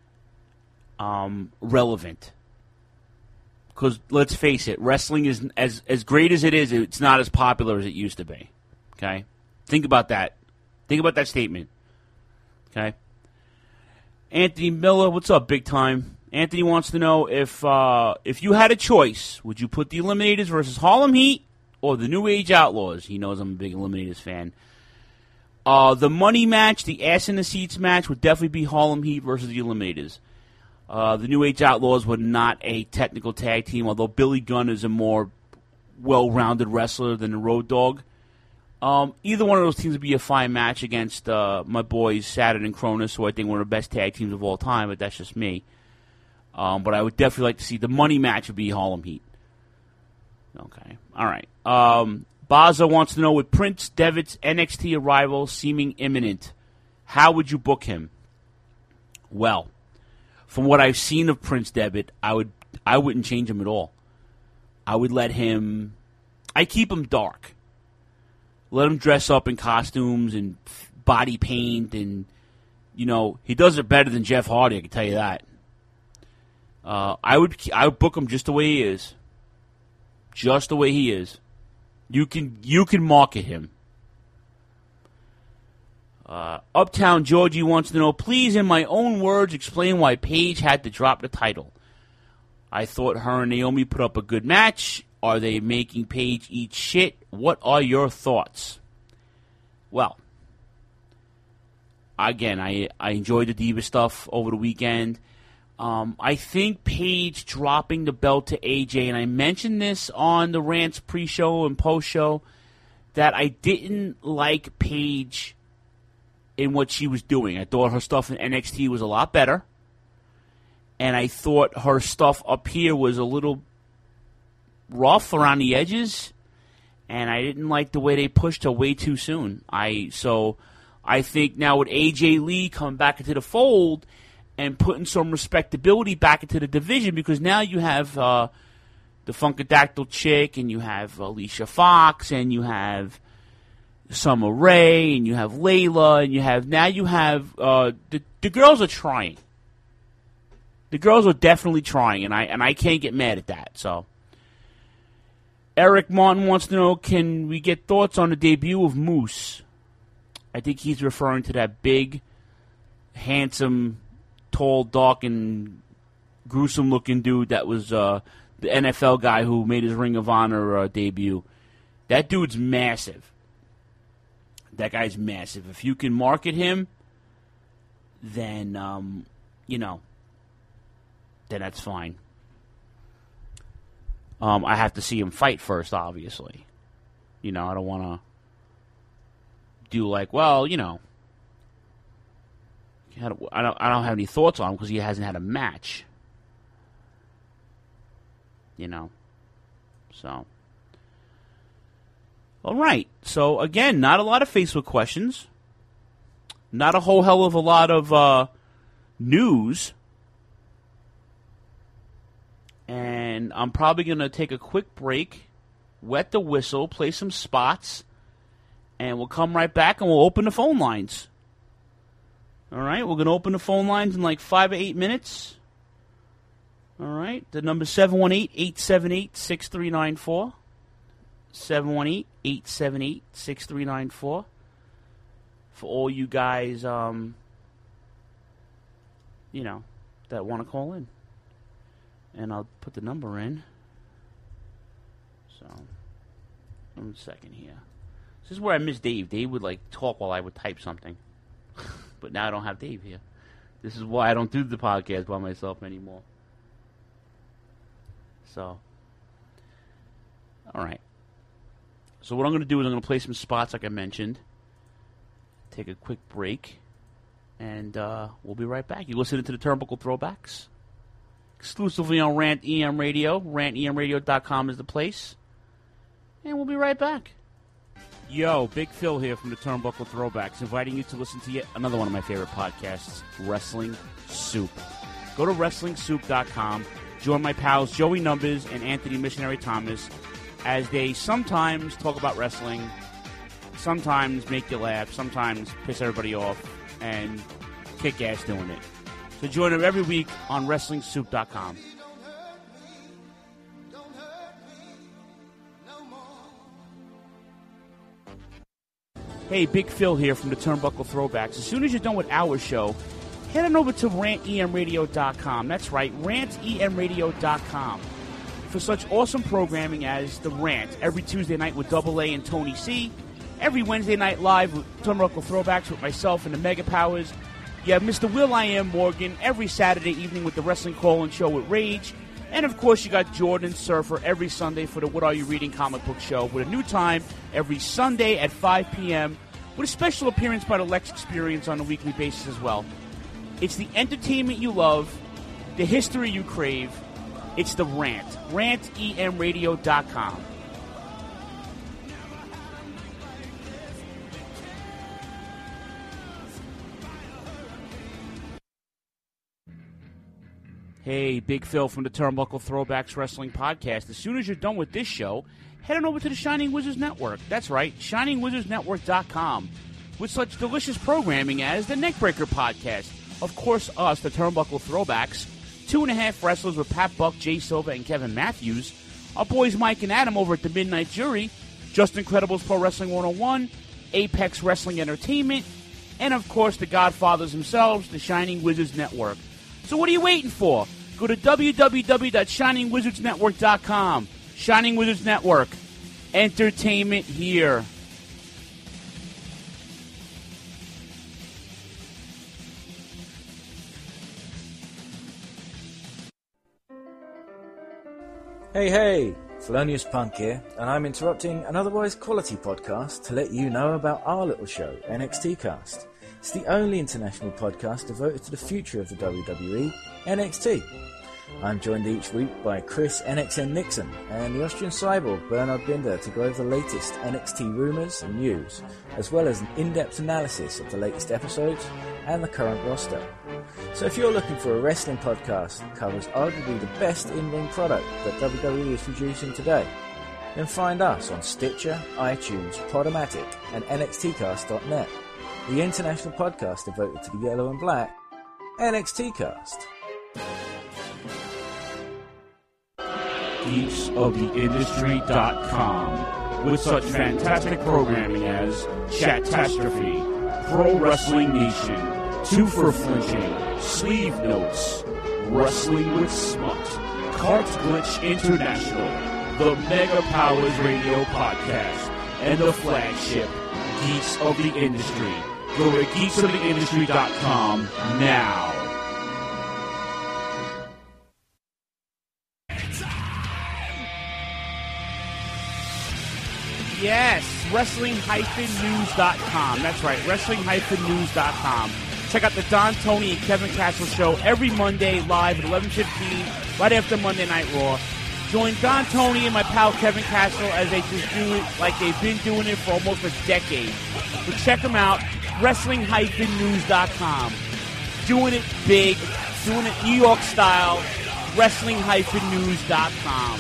relevant. Because let's face it, wrestling is as great as it is, it's not as popular as it used to be. Okay? Think about that. Think about that statement. Okay? Anthony Miller, what's up, big time? Anthony wants to know if you had a choice, would you put the Eliminators versus Harlem Heat or the New Age Outlaws? He knows I'm a big Eliminators fan. The money match, the ass in the seats match, would definitely be Harlem Heat versus the Eliminators. The New Age Outlaws were not a technical tag team, although Billy Gunn is a more well-rounded wrestler than the Road Dogg. Either one of those teams would be a fine match against my boys Saturn and Cronus, who I think are one of the best tag teams of all time, but that's just me. But I would definitely like to see the money match would be Harlem Heat. Okay. All right. Baza wants to know, with Prince Devitt's NXT arrival seeming imminent, how would you book him? Well, from what I've seen of Prince Devitt, I wouldn't change him at all. I would let him... I keep him dark. Let him dress up in costumes and body paint, and, you know, he does it better than Jeff Hardy, I can tell you that. I would book him just the way he is. Just the way he is. You can market him. Uptown Georgie wants to know, please, in my own words, explain why Paige had to drop the title. I thought her and Naomi put up a good match. Are they making Paige eat shit? What are your thoughts? Well, again, I enjoyed the Diva stuff over the weekend. I think Paige dropping the belt to AJ, and I mentioned this on the Rants pre-show and post-show, that I didn't like Paige in what she was doing. I thought her stuff in NXT was a lot better, and I thought her stuff up here was a little rough around the edges, and I didn't like the way they pushed her way too soon. So I think now with AJ Lee coming back into the fold and putting some respectability back into the division, because now you have the Funkadactyl chick, and you have Alicia Fox, and you have Summer Rae, and you have Layla, and you have the girls are trying. The girls are definitely trying, and I can't get mad at that. So Eric Martin wants to know, can we get thoughts on the debut of Moose? I think he's referring to that big, handsome, tall, dark, and gruesome-looking dude that was the NFL guy who made his Ring of Honor debut. That dude's massive. That guy's massive. If you can market him, then, then that's fine. I have to see him fight first, obviously. I don't want to do like, I don't have any thoughts on him because he hasn't had a match. So. All right. So, again, not a lot of Facebook questions. Not a whole hell of a lot of news. And I'm probably going to take a quick break, wet the whistle, play some spots, and we'll come right back and we'll open the phone lines. All right, we're going to open the phone lines in like 5 or 8 minutes. All right, the number is 718-878-6394. 718-878-6394. For all you guys, that want to call in. And I'll put the number in. So, 1 second here. This is where I miss Dave. Dave would, talk while I would type something. But now I don't have Dave here. This is why I don't do the podcast by myself anymore. So, all right. So what I'm going to do is I'm going to play some spots like I mentioned. Take a quick break. And we'll be right back. You're listening to the Turnbuckle Throwbacks. Exclusively on Rant EM Radio. RantEMRadio.com is the place. And we'll be right back. Yo, Big Phil here from the Turnbuckle Throwbacks, inviting you to listen to yet another one of my favorite podcasts, Wrestling Soup. Go to WrestlingSoup.com. Join my pals Joey Numbers and Anthony Missionary Thomas as they sometimes talk about wrestling, sometimes make you laugh, sometimes piss everybody off, and kick ass doing it. So join them every week on WrestlingSoup.com. Hey, Big Phil here from the Turnbuckle Throwbacks. As soon as you're done with our show, head on over to RantEMRadio.com. That's right, RantEMRadio.com. For such awesome programming as The Rant, every Tuesday night with Double A and Tony C, every Wednesday night live with Turnbuckle Throwbacks with myself and the Mega Powers. You have Mr. Will.I.Am Morgan every Saturday evening with the Wrestling Call-In Show with Rage. And, of course, you got Jordan Surfer every Sunday for the What Are You Reading comic book show with a new time every Sunday at 5 p.m. with a special appearance by the Lex Experience on a weekly basis as well. It's the entertainment you love, the history you crave. It's The Rant. RantEMRadio.com. Hey, Big Phil from the Turnbuckle Throwbacks Wrestling Podcast. As soon as you're done with this show, head on over to the Shining Wizards Network. That's right, ShiningWizardsNetwork.com. With such delicious programming as the Neckbreaker Podcast. Of course, us, the Turnbuckle Throwbacks. 2.5 Wrestlers with Pat Buck, Jay Silva, and Kevin Matthews. Our boys Mike and Adam over at the Midnight Jury. Just Incredibles Pro Wrestling 101. Apex Wrestling Entertainment. And, of course, the Godfathers themselves, the Shining Wizards Network. So what are you waiting for? Go to www.ShiningWizardsNetwork.com. Shining Wizards Network. Entertainment here. Hey, Thelonious Punk here, and I'm interrupting an otherwise quality podcast to let you know about our little show, NXT Cast. It's the only international podcast devoted to the future of the WWE, NXT. I'm joined each week by Chris NXN Nixon and the Austrian cyborg Bernard Binder to go over the latest NXT rumours and news, as well as an in-depth analysis of the latest episodes and the current roster. So if you're looking for a wrestling podcast that covers arguably the best in-ring product that WWE is producing today, then find us on Stitcher, iTunes, Podomatic and NXTcast.net. The international podcast devoted to the yellow and black, NXT Cast. GeeksOfTheIndustry.com with such fantastic programming as Chatastrophe, Pro Wrestling Nation, Two for Flinching, Sleeve Notes, Wrestling with Smut, Cart Glitch International, the Mega Powers Radio Podcast, and the flagship Geeks of the Industry, Go to geeksoftheindustry.com now. Yes, wrestling-news.com. That's right, wrestling-news.com. Check out the Don, Tony, and Kevin Castle show every Monday live at 11:15, right after Monday Night Raw. Join Don, Tony, and my pal Kevin Castle as they just do it like they've been doing it for almost a decade. So check them out, wrestling-news.com. Doing it big, doing it New York style, wrestling-news.com.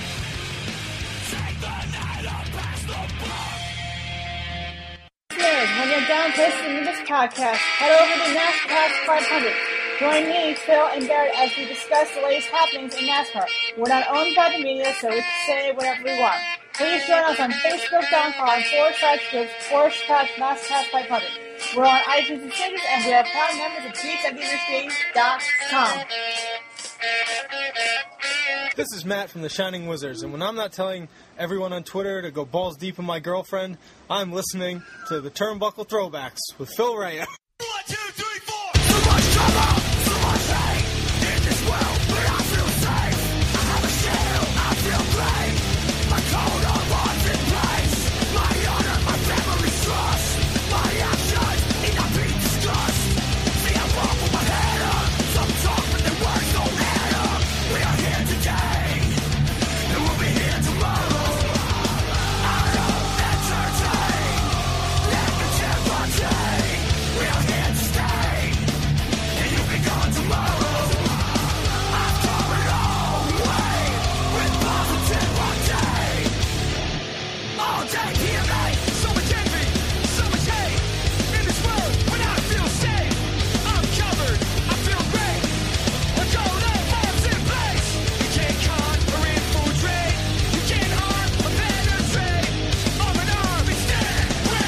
When you're done listening to this podcast, head over to NASCAR 500. Join me, Phil, and Barrett as we discuss the latest happenings in NASCAR. We're not owned by the media, so we can say whatever we want. Please join us on Facebook.com/groups/NASCAR 500. We're on iTunes and Stitcher, and we are proud members of GeeksOfTheIndustry.com. This is Matt from the Shining Wizards, and when I'm not telling everyone on Twitter to go balls deep in my girlfriend, I'm listening to the Turnbuckle Throwbacks with Phil Raya. 1, 2, 3, 4. So much trouble, so much hate in this world, but I feel safe. I have a shield, I feel brave. My code of what's in place. My honor, my family's trust. My actions need not be discussed. See, I walk with my head up. Some talk, but their words don't add up. We are here today, and we'll be here tomorrow. Out of entertain, let the champion say. We are here to stay, and you'll be gone tomorrow. I've come a long way with positive one day. All day, hear me. So much envy, so much hate in this world. When I feel safe, I'm covered. I feel great. A code of arms in place. You can't con or infiltrate. You can't harm or penetrate. Arm in arm, extend,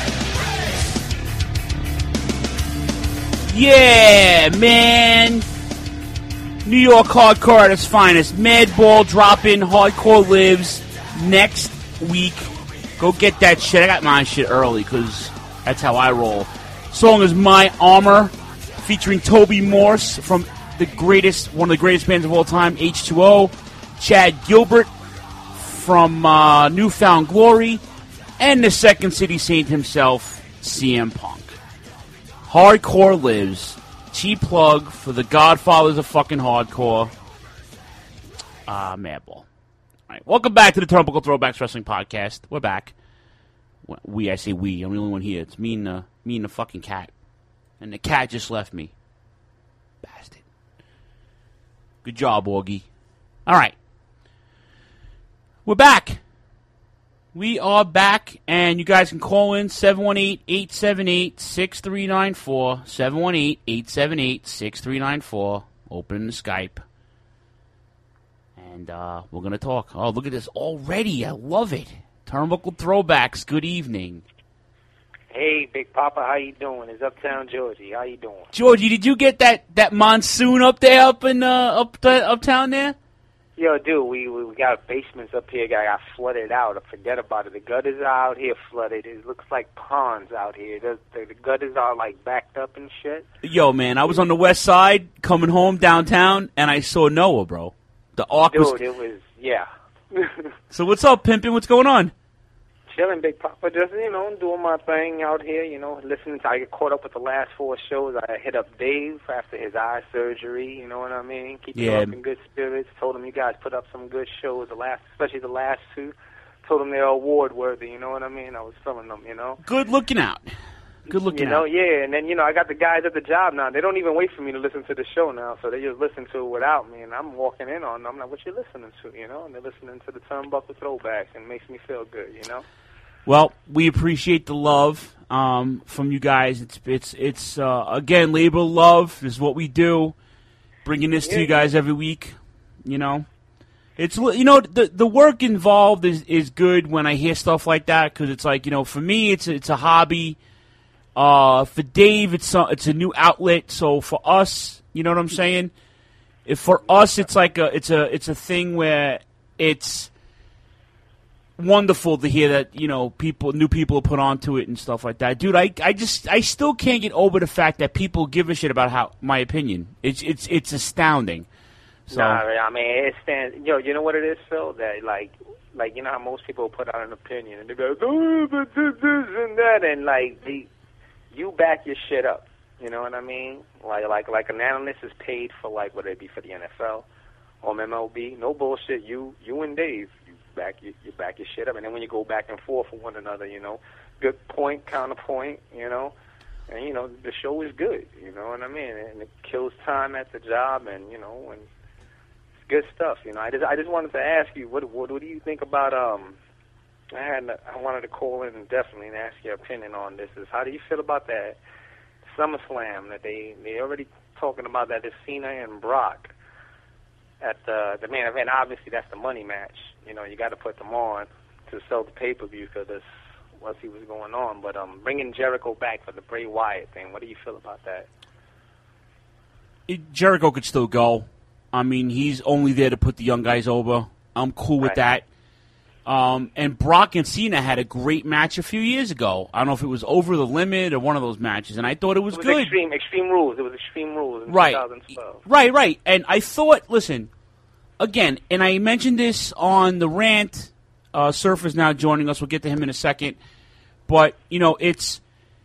race. Yeah, man. New York hardcore at its finest. Madball dropping, hardcore lives next week. Go get that shit. I got my shit early because that's how I roll. Song is My Armor, featuring Toby Morse from one of the greatest bands of all time, H2O. Chad Gilbert from Newfound Glory, and the Second City Saint himself, CM Punk. Hardcore lives. Cheap plug for the Godfathers of fucking hardcore. Madball. All right, welcome back to the Turnbuckle Throwbacks Wrestling Podcast. We're back. I say we. I'm the only one here. It's me and the fucking cat. And the cat just left me. Bastard. Good job, Augie. All right. We're back. We are back, and you guys can call in 718-878-6394, 718-878-6394, open the Skype, and we're going to talk. Oh, look at this already. I love it. Turnbuckle Throwbacks, good evening. Hey, Big Papa, how you doing? It's Uptown Georgie. How you doing? Georgie, did you get that monsoon up there, uptown there? Yo, dude, we got basements up here. Got flooded out. Forget about it. The gutters are out here flooded. It looks like ponds out here. The gutters are like backed up and shit. Yo, man, I was on the west side coming home downtown, and I saw Noah, bro. The arc was... Dude, it was, yeah. So what's up, pimpin'? What's going on? Chilling, Big Papa. Just, doing my thing out here, listening to... I get caught up with the last 4 shows. I hit up Dave after his eye surgery, you know what I mean? Keep him up in good spirits. Told him you guys put up some good shows, especially the last 2. Told him they're award-worthy, you know what I mean? I was feeling them, Good looking out. Good looking out. Yeah, and then, I got the guys at the job now. They don't even wait for me to listen to the show now, so they just listen to it without me, and I'm walking in on them. I'm like, what you listening to, And they're listening to the Turnbuckle Throwbacks, and it makes me feel good, Well, we appreciate the love from you guys. It's again, labor of love is what we do, bringing this to you guys every week, It's the work involved is good when I hear stuff like that because it's like for me it's a hobby. For Dave it's a new outlet. So for us, you know what I'm saying? For us it's like it's a thing where it's wonderful to hear that, new people are put onto it and stuff like that. Dude, I still can't get over the fact that people give a shit about my opinion. It's astounding. So, nah, I mean, it stands. You know what it is, Phil? That like you know how most people put out an opinion and they go, oh, but this and that, and you back your shit up. You know what I mean? Like an analyst is paid for whether it be for the NFL or MLB. No bullshit. You and Dave, you back your shit up, and then when you go back and forth with one another, good point, counterpoint, and the show is good. You know what I mean? And it kills time at the job, and and good stuff. I just wanted to ask you, what do you think about I wanted to call in and definitely ask your opinion on this. Is how do you feel about that SummerSlam that they already talking about that it's Cena and Brock at the main event? Obviously that's the money match. You got to put them on to sell the pay-per-view because let's see what's going on. But bringing Jericho back for the Bray Wyatt thing, what do you feel about that? Jericho could still go. I mean, he's only there to put the young guys over. I'm cool with that. And Brock and Cena had a great match a few years ago. I don't know if it was Over the Limit or one of those matches, and I thought it was good. Extreme Rules. It was Extreme Rules in 2012. Right. And I thought, listen, again, and I mentioned this on the rant. Surfer's now joining us. We'll get to him in a second. But, it's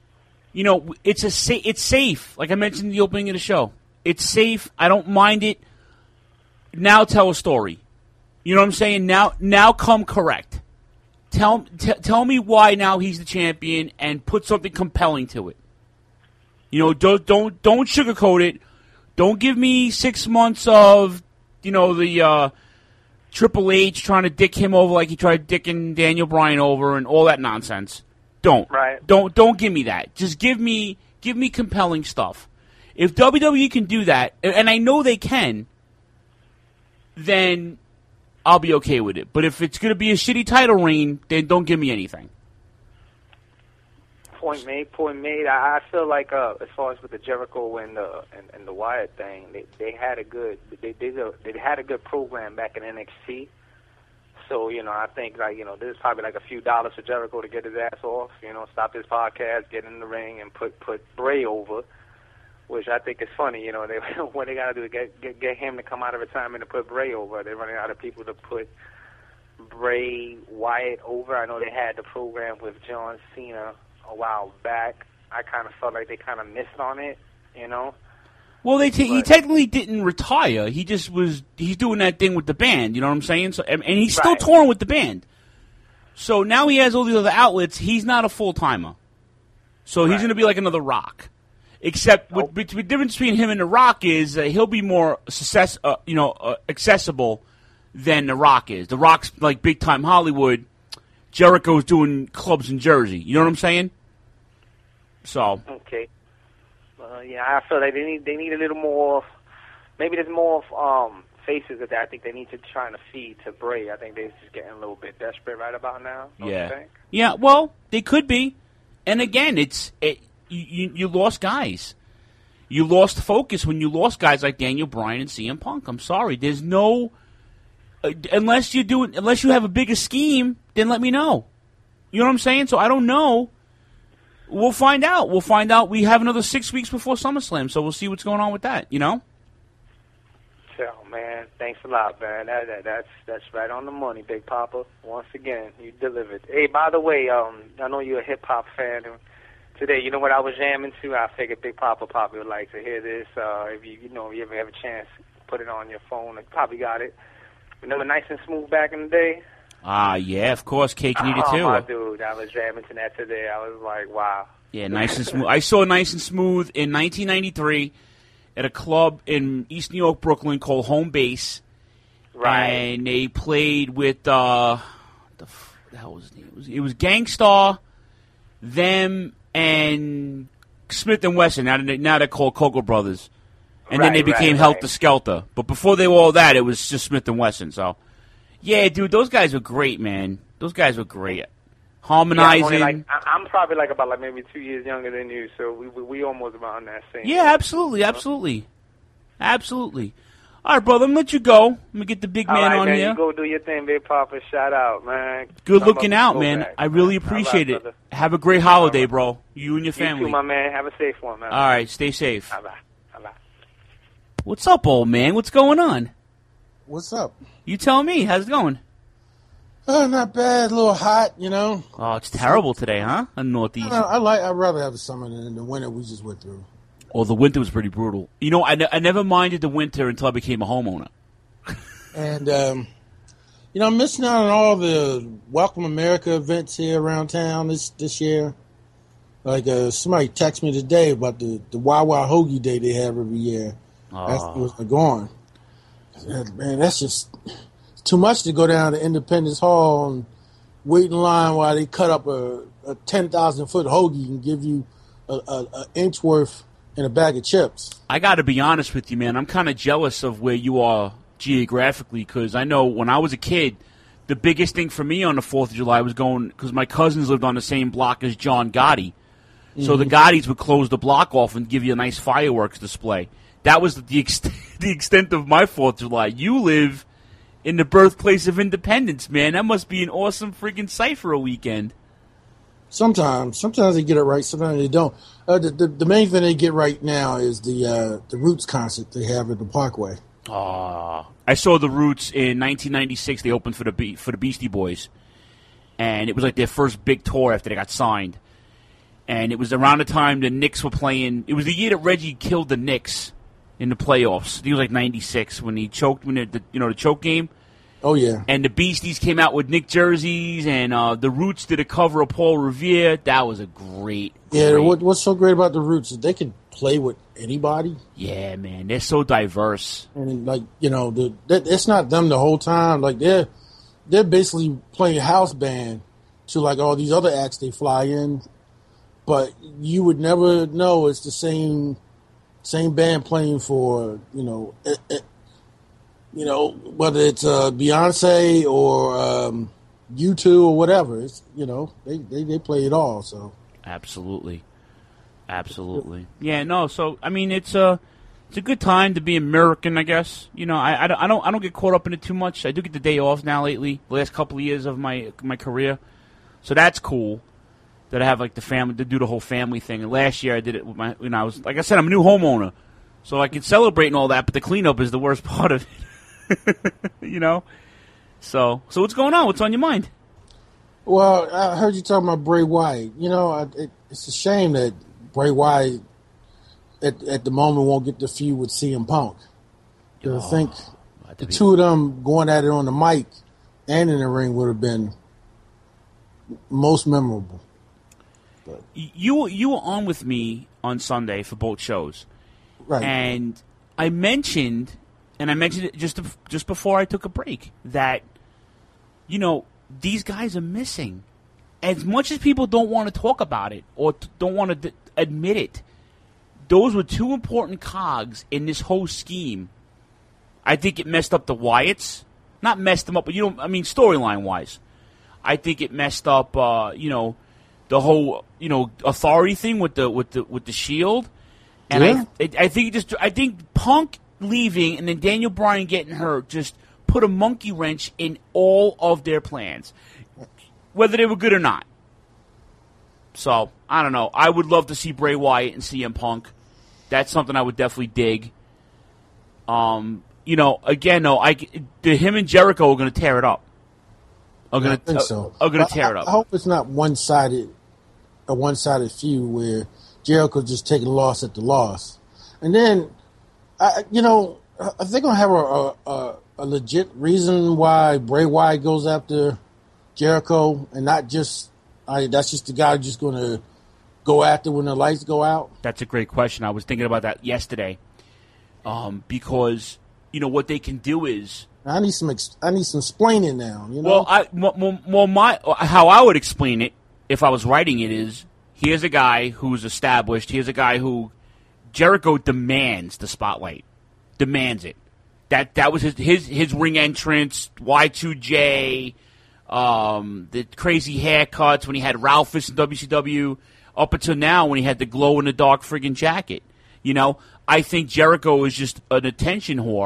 safe. Like I mentioned in the opening of the show. It's safe. I don't mind it. Now tell a story. You know what I'm saying? Now come correct. Tell me why now he's the champion and put something compelling to it. Don't sugarcoat it. Don't give me 6 months of the Triple H trying to dick him over like he tried dicking Daniel Bryan over and all that nonsense. Don't give me that. Just give me compelling stuff. If WWE can do that, and I know they can, then I'll be okay with it. But if it's going to be a shitty title reign, then don't give me anything. Point made. I feel like as far as with the Jericho and the Wyatt thing, they had a good program back in NXT. So I think there's probably a few dollars for Jericho to get his ass off. Stop his podcast, get in the ring, and put Bray over. Which I think is funny, what they got to do is get him to come out of retirement and put Bray over. They're running out of people to put Bray Wyatt over. I know they had the program with John Cena a while back. I kind of felt like they kind of missed on it, Well, he technically didn't retire. He just he's doing that thing with the band, you know what I'm saying? So, and he's still touring with the band. So now he has all these other outlets. He's not a full-timer. So he's going to be like another Rock. Except the difference between him and The Rock is he'll be more accessible than The Rock is. The Rock's like big-time Hollywood. Jericho's doing clubs in Jersey. You know what I'm saying? So. Okay. Yeah, I feel like they need a little more. Maybe there's more faces that I think they need to try to feed to Bray. I think they're just getting a little bit desperate right about now. Don't you think? Yeah. Well, they could be. And again, You lost guys. You lost focus when you lost guys like Daniel Bryan and CM Punk. I'm sorry. There's no unless you have a bigger scheme, then let me know. You know what I'm saying? So I don't know. We'll find out. We have another 6 weeks before SummerSlam, so we'll see what's going on with that, So, man, thanks a lot, man. That's right on the money, Big Papa. Once again, you delivered. Hey, by the way, I know you're a hip-hop fan, and today, you know what I was jamming to? I figured Big Papa probably would like to hear this. If you ever have a chance, put it on your phone. You probably got it. Remember Nice and Smooth back in the day? Yeah, of course. Cake and Eat It too. Oh, my dude. I was jamming to that today. I was like, wow. Yeah, Nice and Smooth. I saw Nice and Smooth in 1993 at a club in East New York, Brooklyn called Home Base. Right. And they played with, the hell was his name? It was Gangstar, them, and Smith & Wesson. Now they're called Cocoa Brothers. And then they became Helter Skelter. But before they were all that, it was just Smith & Wesson. So, yeah, dude, those guys were great, man. Those guys were great. Harmonizing. Yeah, I'm probably about maybe 2 years younger than you, so we almost around that same. Yeah, absolutely. All right, brother, I'm going to let you go. Let me get the big man on man, here. You go do your thing, Big Papa. Shout out, man. Good looking out, man. I really appreciate it. Brother. Have a great holiday, bro. You and your family. You too, my man. Have a safe one, man. All right, stay safe. Bye-bye. Bye-bye. What's up, old man? What's going on? What's up? You tell me. How's it going? Oh, not bad. A little hot, you know. Oh, it's terrible today, huh? In Northeast. I'd rather have the summer than the winter we just went through. Oh, the winter was pretty brutal. You know, I never minded the winter until I became a homeowner. And, you know, I'm missing out on all the Welcome America events here around town this year. Like, somebody texted me today about the Wawa Hoagie Day they have every year. That's was gone. Man, that's just too much to go down to Independence Hall and wait in line while they cut up a 10,000-foot hoagie and give you an inch worth in a bag of chips. I got to be honest with you, man. I'm kind of jealous of where you are geographically because I know when I was a kid, the biggest thing for me on the 4th of July was going because my cousins lived on the same block as John Gotti. So the Gottis would close the block off and give you a nice fireworks display. That was the extent of my 4th of July. You live in the birthplace of independence, man. That must be an awesome freaking sight for a weekend. Sometimes they get it right, sometimes they don't. The main thing they get right now is the Roots concert they have at the Parkway. I saw the Roots in 1996. They opened for the Beastie Boys, and it was like their first big tour after they got signed. And it was around the time the Knicks were playing. It was the year that Reggie killed the Knicks in the playoffs. He was like 96 when he choked the choke game. Oh yeah. And the Beasties came out with Knick jerseys, and the Roots did a cover of Paul Revere. That was a great. What's so great about the Roots is they can play with anybody. Yeah, man, they're so diverse. And like it's not them the whole time. Like they're basically playing house band to like all these other acts they fly in, but you would never know it's the same band playing for whether it's Beyonce or U2 or whatever. It's they play it all. So absolutely. Yeah, no. So I mean, it's a good time to be American, I guess. You know, I don't get caught up in it too much. I do get the day off now lately. The last couple of years of my career, so that's cool. That I have like the family to do the whole family thing. And last year I did it with I was like I said, I'm a new homeowner, so I can celebrate and all that. But the cleanup is the worst part of it. You know. So what's going on? What's on your mind? Well, I heard you talking about Bray Wyatt. You know, it's a shame that Bray Wyatt at the moment won't get the feud with CM Punk. I think the two of them going at it on the mic and in the ring would have been most memorable. But you were on with me on Sunday for both shows, right? And I mentioned it just before I took a break that these guys are missing. As much as people don't want to talk about it or don't want to admit it, those were two important cogs in this whole scheme. I think it messed up the Wyatts. Not messed them up, but storyline wise, I think it messed up. The whole authority thing with the Shield, and I think Punk leaving and then Daniel Bryan getting hurt just put a monkey wrench in all of their plans, whether they were good or not. So I don't know. I would love to see Bray Wyatt and CM Punk. That's something I would definitely dig. Again though, him and Jericho are going to tear it up. I think so. Are going to tear it up. I hope it's not a one-sided feud where Jericho just taking loss at the loss, and then are they going to have a legit reason why Bray Wyatt goes after Jericho and not just that's just the guy who's just going to go after when the lights go out? That's a great question. I was thinking about that yesterday, because what they can do is I need some explaining now. How I would explain it if I was writing it is here's a guy who's established. Here's a guy who Jericho demands the spotlight, demands it. That was his ring entrance, Y2J, the crazy haircuts when he had Ralphus in WCW, up until now when he had the glow in the dark friggin' jacket. I think Jericho is just an attention whore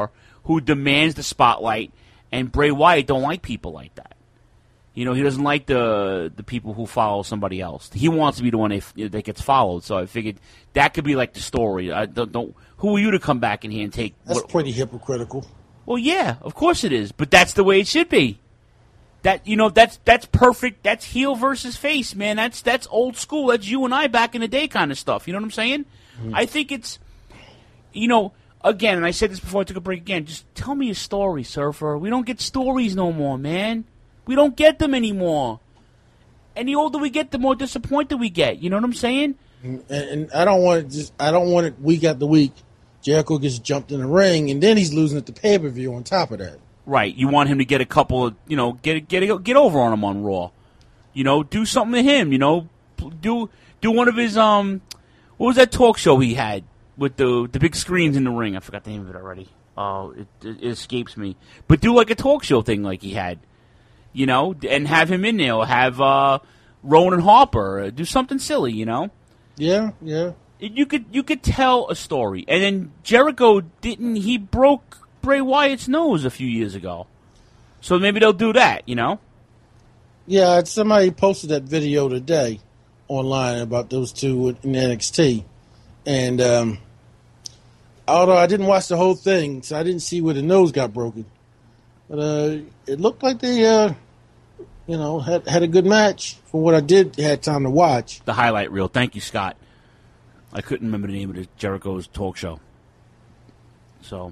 who demands the spotlight, and Bray Wyatt don't like people like that. He doesn't like the people who follow somebody else. He wants to be the one that gets followed. So I figured that could be like the story. Who are you to come back in here and take? That's pretty hypocritical. Well, yeah, of course it is, but that's the way it should be. That's perfect. That's heel versus face, man. That's old school. That's you and I back in the day kind of stuff. You know what I'm saying? Mm-hmm. I think it's, again, and I said this before I took a break again. Just tell me a story, Surfer. We don't get stories no more, man. We don't get them anymore. And the older we get, the more disappointed we get. You know what I'm saying? And I don't want it week after week. Jericho gets jumped in the ring, and then he's losing at the pay-per-view on top of that. Right. You want him to get a couple of, get over on him on Raw. Do something to him. Do one of his what was that talk show he had with the big screens in the ring? I forgot the name of it already. Oh, it escapes me. But do like a talk show thing like he had. And have him in there, or have Rowan Harper do something silly, Yeah. You could tell a story, and then Jericho he broke Bray Wyatt's nose a few years ago, so maybe they'll do that, Yeah, somebody posted that video today online about those two in NXT, and although I didn't watch the whole thing, so I didn't see where the nose got broken, but it looked like they had a good match from what I had time to watch. The highlight reel. Thank you, Scott. I couldn't remember the name of the Jericho's talk show. So,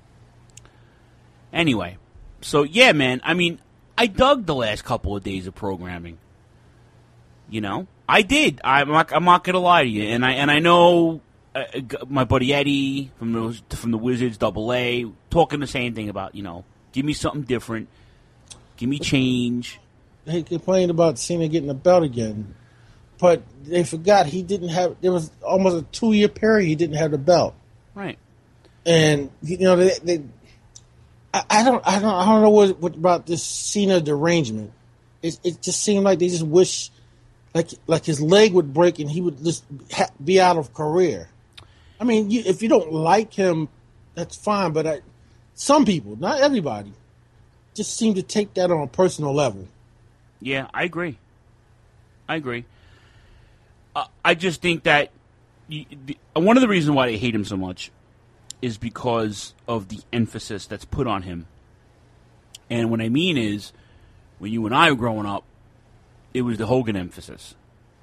anyway. So, yeah, man. I mean, I dug the last couple of days of programming. I did. I'm not going to lie to you. And I know my buddy Eddie from the Wizards, AA, talking the same thing about, give me something different. Give me change. They complained about Cena getting the belt again. But they forgot there was almost a 2-year period he didn't have the belt. Right. And, I don't know what about this Cena derangement. It just seemed like they just wish, like his leg would break and he would just be out of career. I mean, if you don't like him, that's fine. But some people, not everybody, just seem to take that on a personal level. Yeah, I agree. I just think that one of the reasons why they hate him so much is because of the emphasis that's put on him. And what I mean is, when you and I were growing up, it was the Hogan emphasis.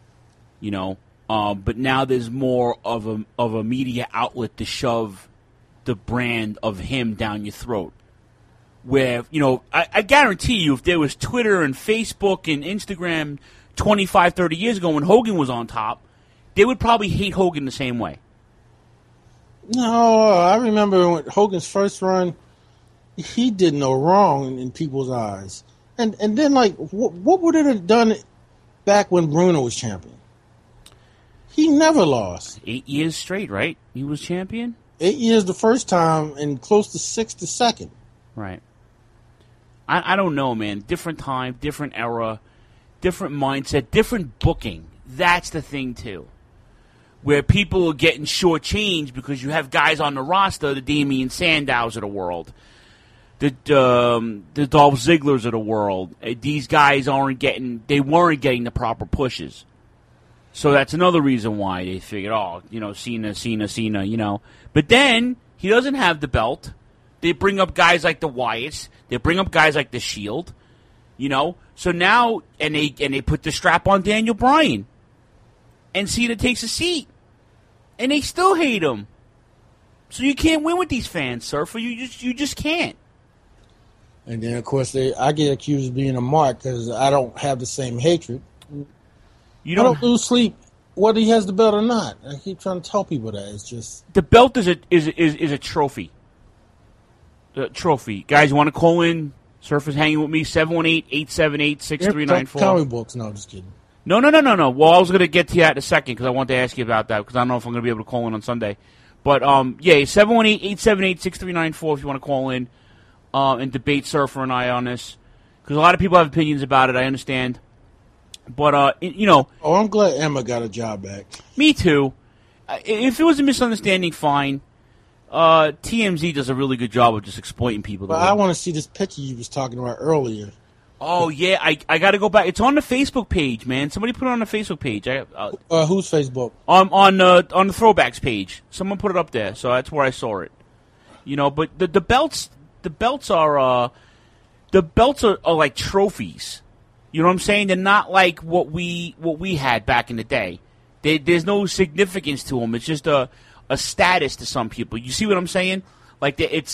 But now there's more of a media outlet to shove the brand of him down your throat. Where, I guarantee you, if there was Twitter and Facebook and Instagram 25, 30 years ago when Hogan was on top, they would probably hate Hogan the same way. No, I remember when Hogan's first run, he did no wrong in people's eyes. And then, what would it have done back when Bruno was champion? He never lost. 8 years straight, right? He was champion? 8 years the first time and close to 6 the second. Right. I don't know, man. Different time, different era, different mindset, different booking. That's the thing, too. Where people are getting shortchanged because you have guys on the roster, the Damian Sandows of the world, the Dolph Zigglers of the world. These guys weren't getting the proper pushes. So that's another reason why they figured, Cena. But then, he doesn't have the belt. They bring up guys like the Wyatts. They bring up guys like the Shield. So now, and they put the strap on Daniel Bryan. And Cena takes a seat. And they still hate him. So you can't win with these fans, Surfer. You just can't. And then, of course, I get accused of being a mark because I don't have the same hatred. I don't lose sleep whether he has the belt or not. I keep trying to tell people that. It's just... The belt is a trophy. The trophy. Guys, you want to call in? Surfer's hanging with me. 718-878-6394. Comic books. No, just kidding. No. Well, I was going to get to that in a second because I wanted to ask you about that because I don't know if I'm going to be able to call in on Sunday. But, 718-878-6394 if you want to call in and debate Surfer and I on this. Because a lot of people have opinions about it. I understand. But, Oh, I'm glad Emma got a job back. Me too. If it was a misunderstanding, fine. TMZ does a really good job of just exploiting people. But I want to see this picture you was talking about earlier. Oh, yeah, I got to go back. It's on the Facebook page, man. Somebody put it on the Facebook page. Whose Facebook? On the Throwbacks page. Someone put it up there, so that's where I saw it. You know, but the belts are like trophies. You know what I'm saying? They're not like what we had back in the day. There's no significance to them. It's just a status to some people. You see what I'm saying? Like it's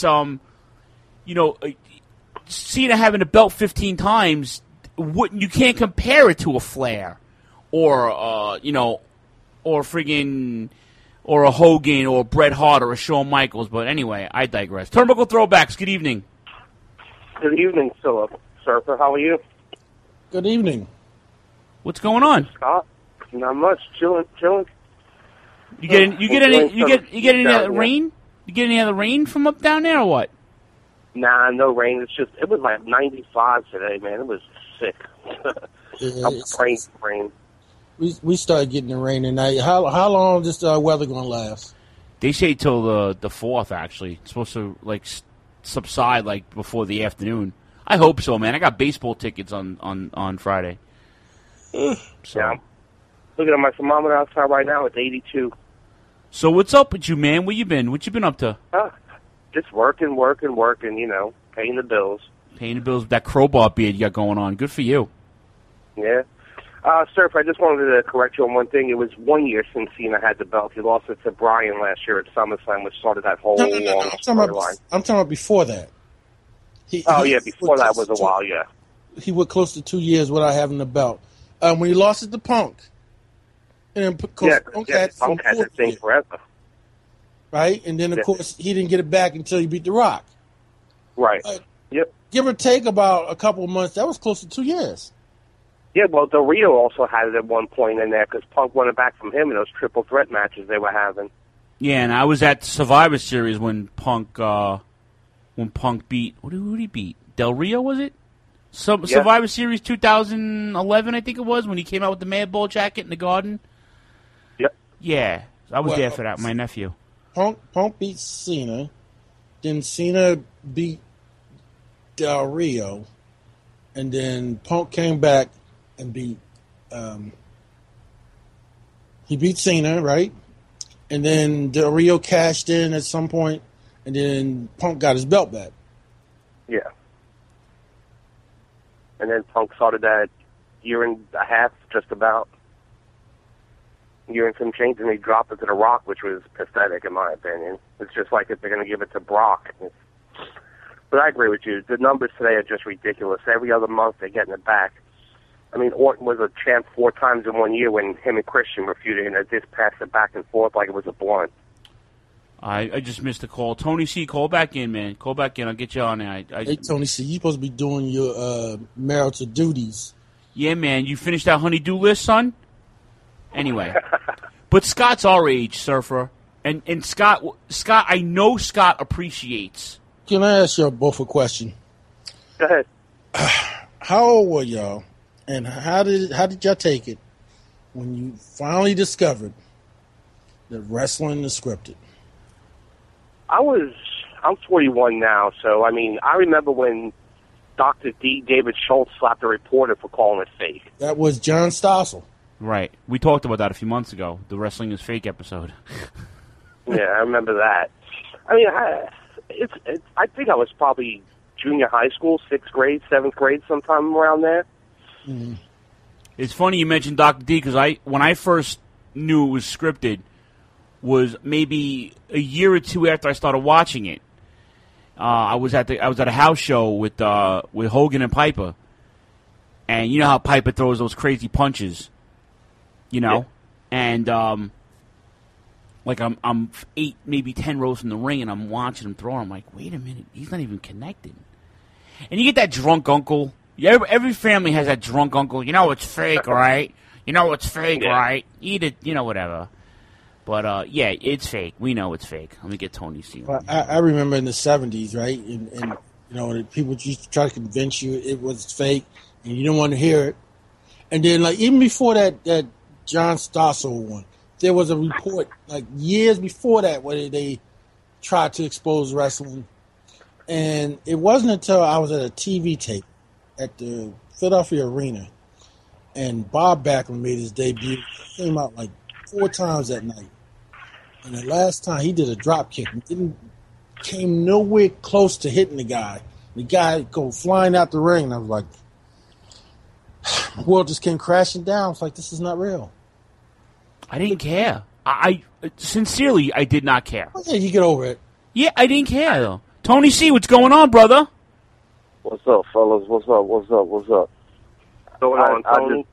Cena having a belt 15 times, you can't compare it to a Flair or or a Hogan or a Bret Hart or a Shawn Michaels. But anyway, I digress. Turnbuckle Throwbacks. Good evening. Good evening, Philip. Surfer, how are you? Good evening. What's going on? Scott, not much. Chilling. You get any other rain? You get any other rain from up down there or what? Nah, no rain. It was like 95 today, man. It was sick. I'm praying for rain. We started getting the rain tonight. How long is this weather going to last? They say till the 4th, actually. It's supposed to subside before the afternoon. I hope so, man. I got baseball tickets on Friday. So. Yeah. Looking at my thermometer outside right now, it's 82. So what's up with you, man? Where you been? What you been up to? Just working, paying the bills. Paying the bills with that crowbar beard you got going on. Good for you. Yeah. Surf, I just wanted to correct you on one thing. It was 1 year since Cena had the belt. He lost it to Bryan last year at SummerSlam, which started that whole long storyline. I'm talking about before that. Before that was a while, yeah. He went close to 2 years without having the belt. When he lost it to Punk. And then, Punk had the thing forever. Right? And then, of course, he didn't get it back until he beat The Rock. Right. Yep. Give or take about a couple of months, that was close to 2 years. Yeah, well, Del Rio also had it at one point in there because Punk won it back from him in those triple threat matches they were having. Yeah, and I was at Survivor Series when Punk beat... Who did he beat? Del Rio, was it? Survivor Series 2011, I think it was, when he came out with the Mad Bull jacket in the Garden. Yep. Yeah, I was there for that, my nephew. Punk beat Cena. Then Cena beat Del Rio. And then Punk came back and beat... he beat Cena, right? And then Del Rio cashed in at some point, and then Punk got his belt back. Yeah. And then Punk started that year and a half, just about. Year and some change, and he dropped it to The Rock, which was pathetic, in my opinion. It's just like if they're going to give it to Brock. But I agree with you. The numbers today are just ridiculous. Every other month, they're getting it back. I mean, Orton was a champ 4 times in 1 year when him and Christian were feuding, and they just passed it back and forth like it was a blunt. I just missed a call. Tony C, call back in, man. Call back in. I'll get you on there. Hey, Tony C, you're supposed to be doing your marital duties. Yeah, man. You finished that honey-do list, son? Anyway. But Scott's our age, Surfer. And Scott, I know Scott appreciates. Can I ask y'all both a question? Go ahead. How old were y'all, and how did y'all take it when you finally discovered that wrestling is scripted? I'm 41 now, so, I mean, I remember when Dr. D. David Schultz slapped a reporter for calling it fake. That was John Stossel. Right. We talked about that a few months ago, the Wrestling is Fake episode. Yeah, I remember that. I mean, I think I was probably junior high school, 6th grade, 7th grade, sometime around there. Mm-hmm. It's funny you mentioned Dr. D, because when I first knew it was scripted was maybe a year or two after I started watching it. I was at a house show with Hogan and Piper, and you know how Piper throws those crazy punches, you know, and like I'm 8, maybe 10 rows from the ring, and I'm watching him throw. I'm like, wait a minute, he's not even connected. And you get that drunk uncle. Every family has that drunk uncle. You know it's fake, right? You know it's fake, right? Eat it, you know, whatever. But, yeah, it's fake. We know it's fake. Let me get Tony C. Well, I remember in the 70s, right? And you know, people used to try to convince you it was fake, and you didn't want to hear it. And then, like, even before that John Stossel one, there was a report, like, years before that, where they tried to expose wrestling. And it wasn't until I was at a TV tape at the Philadelphia Arena, and Bob Backlund made his debut. He came out like 4 times that night. And the last time he did a drop kick, came nowhere close to hitting the guy. The guy go flying out the ring, and I was like, the world just came crashing down. It's like, this is not real. I didn't care. I sincerely, I did not care. Yeah, you get over it. Yeah, I didn't care, though. Tony C., what's going on, brother? What's up, fellas? What's up? What's up? Going on, Tony?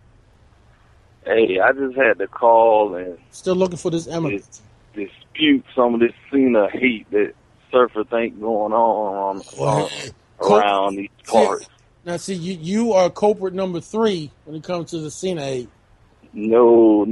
I just had to call and still looking for this Emma. Dispute some of this Cena hate that Surfer think going on around these cards. Now, see, you are culprit number 3 when it comes to the Cena hate. No.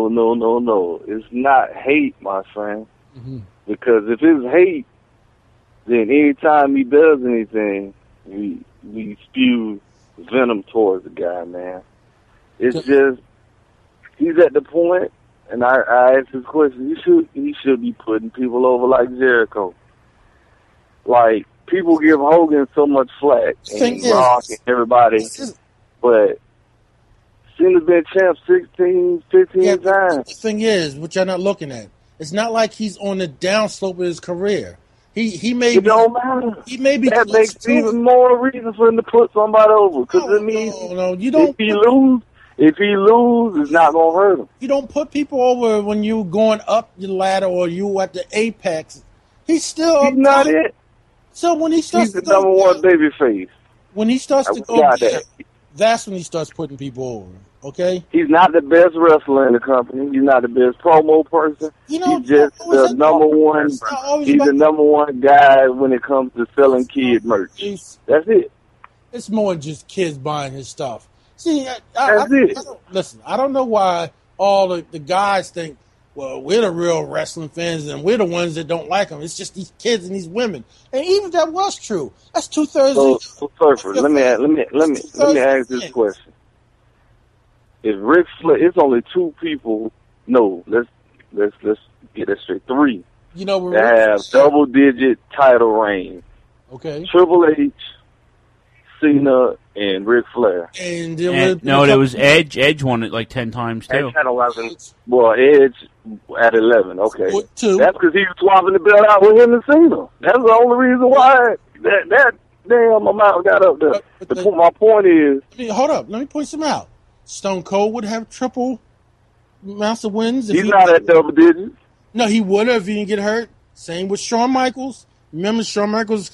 It's not hate, my friend. Mm-hmm. Because if it's hate, then anytime he does anything, we spew venom towards the guy, man. It's just, he's at the point, and I asked this question, he should be putting people over like Jericho. Like, people give Hogan so much flack, and Rock and everybody, but Cena's been champ 16, 15 times. The thing is, what you're not looking at, it's not like he's on the downslope of his career. He may it don't matter. He may be. That makes even more reason for him to put somebody over. Because you don't. If he lose, it's not gonna hurt him. You don't put people over when you going up your ladder or you at the apex. He's still. He's not it. So when he starts, he's the number one baby face. When he starts to go, that's when he starts putting people over. Okay. He's not the best wrestler in the company. He's not the best promo person. He's just the number one. He's the number one guy when it comes to selling kid merch. That's it. It's more than just kids buying his stuff. See, listen, I don't know why all the guys think, well, we're the real wrestling fans and we're the ones that don't like him. It's just these kids and these women. And even if that was true, that's 2/3. So Surfer, let me ask this question. If Ric Flair, it's only 2 people. No, let's get that straight. 3. You know, that have double-digit title reigns. Okay. Triple H, Cena, and Ric Flair. There was Edge. Edge won it like 10 times too. Edge had 11. Well, Edge at 11. Okay. 2. That's because he was swapping the belt out with him and Cena. That's the only reason why that damn amount got up there. My point is. Hold up. Let me point some out. Stone Cold would have triple amounts of wins. He's not at double digits. No, he would have if he didn't get hurt. Same with Shawn Michaels. Remember Shawn Michaels?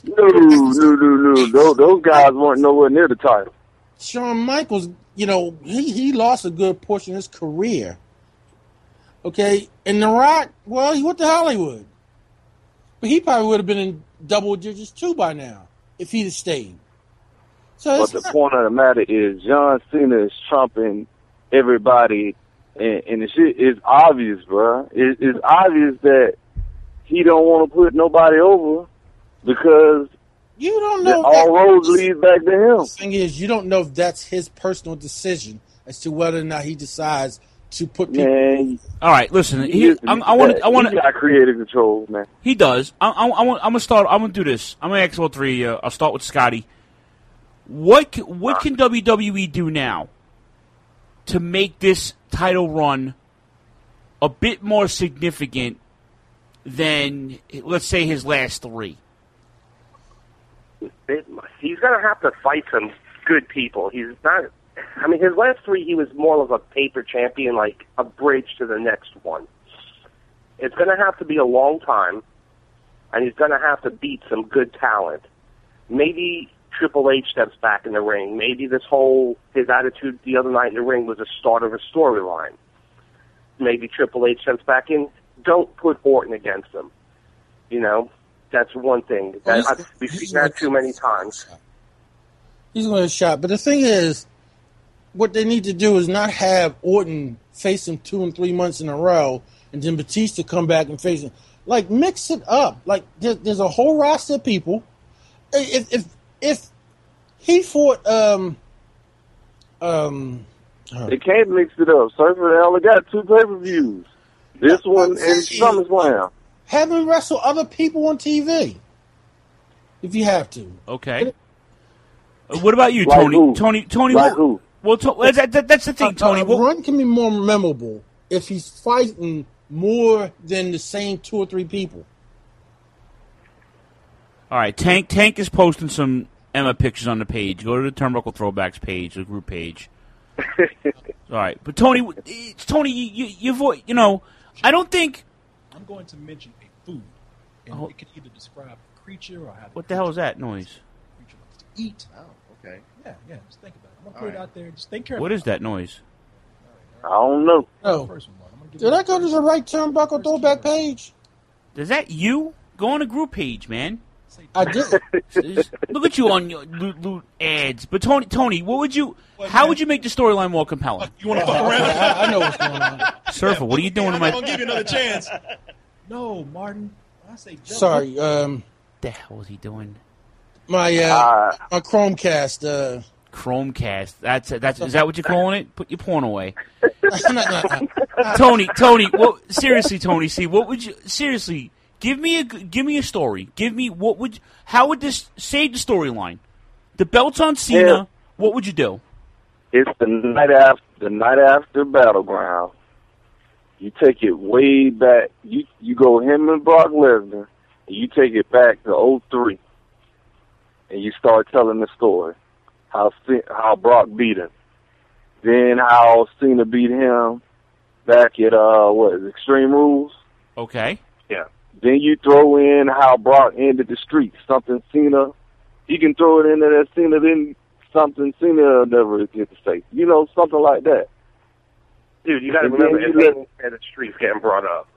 No. Those guys weren't nowhere near the title. Shawn Michaels, he lost a good portion of his career. Okay? And The Rock, well, he went to Hollywood. But he probably would have been in double digits too by now if he'd have stayed. But the point of the matter is John Cena is trumping everybody, and the shit is obvious, bro. It's obvious that he don't want to put nobody over because you don't know all roads lead back to him. The thing is, you don't know if that's his personal decision as to whether or not he decides to put people. Man, all right, listen. I want to. He got creative control, man. He does. I'm gonna start. I'm gonna do this. I'm gonna ask all 3. I'll start with Scotty. What can WWE do now to make this title run a bit more significant than, let's say, his last 3? He's going to have to fight some good people. He's not. I mean, his last 3, he was more of a paper champion, like a bridge to the next one. It's going to have to be a long time, and he's going to have to beat some good talent. Maybe Triple H steps back in the ring. Maybe his attitude the other night in the ring was a start of a storyline. Maybe Triple H steps back in. Don't put Orton against him. That's one thing. We've seen that too many times. He's going to shot. But the thing is, what they need to do is not have Orton face him 2 and 3 months in a row, and then Batista come back and face him. Like, mix it up. Like, there's a whole roster of people. If he fought, they can't mix it up. Surfer, they only got 2 pay-per-views. This one and SummerSlam. Have him wrestle other people on TV. If you have to. Okay. What about you, Like Tony? who? Tony. Like what, who? Well, that's the thing, Tony. A run can be more memorable if he's fighting more than the same 2 or 3 people. All right, Tank is posting some Emma pictures on the page. Go to the Turnbuckle Throwbacks page, the group page. All right, but Tony, you know, I don't think. I'm going to mention a food, and it can either describe a creature or how. What the hell is that noise? Creature likes to eat. Oh, okay. Yeah. Just think about it. I'm gonna put it out there. Just think carefully. What is that noise? I don't know. Oh. Did I go to the right Turnbuckle Throwback page? Is that you? Go on the group page, man. I did. Look at you on your loot ads. But Tony, what would you? How would you make the storyline more compelling? You want to fuck around? I know what's going on. Surfer, what are you doing to my? I'm gonna give you another chance. No, Martin. I say. Sorry. The hell is he doing? My Chromecast. Chromecast. That's is that what you're calling it? Put your porn away. Tony. Well, seriously, Tony. See, what would you seriously? Give me a story. How would this save the storyline? The belt's on Cena. Yeah. What would you do? It's the night after Battleground. You take it way back. You go him and Brock Lesnar, and you take it back to 2003, and you start telling the story how Brock beat him, then how Cena beat him back at Extreme Rules. Okay. Yeah. Then you throw in how Brock ended the streak. Something Cena, you can throw it in there that Cena didn't. Something Cena never get to say. You know, something like that. Dude, you got to And remember, then you and the streets getting brought up.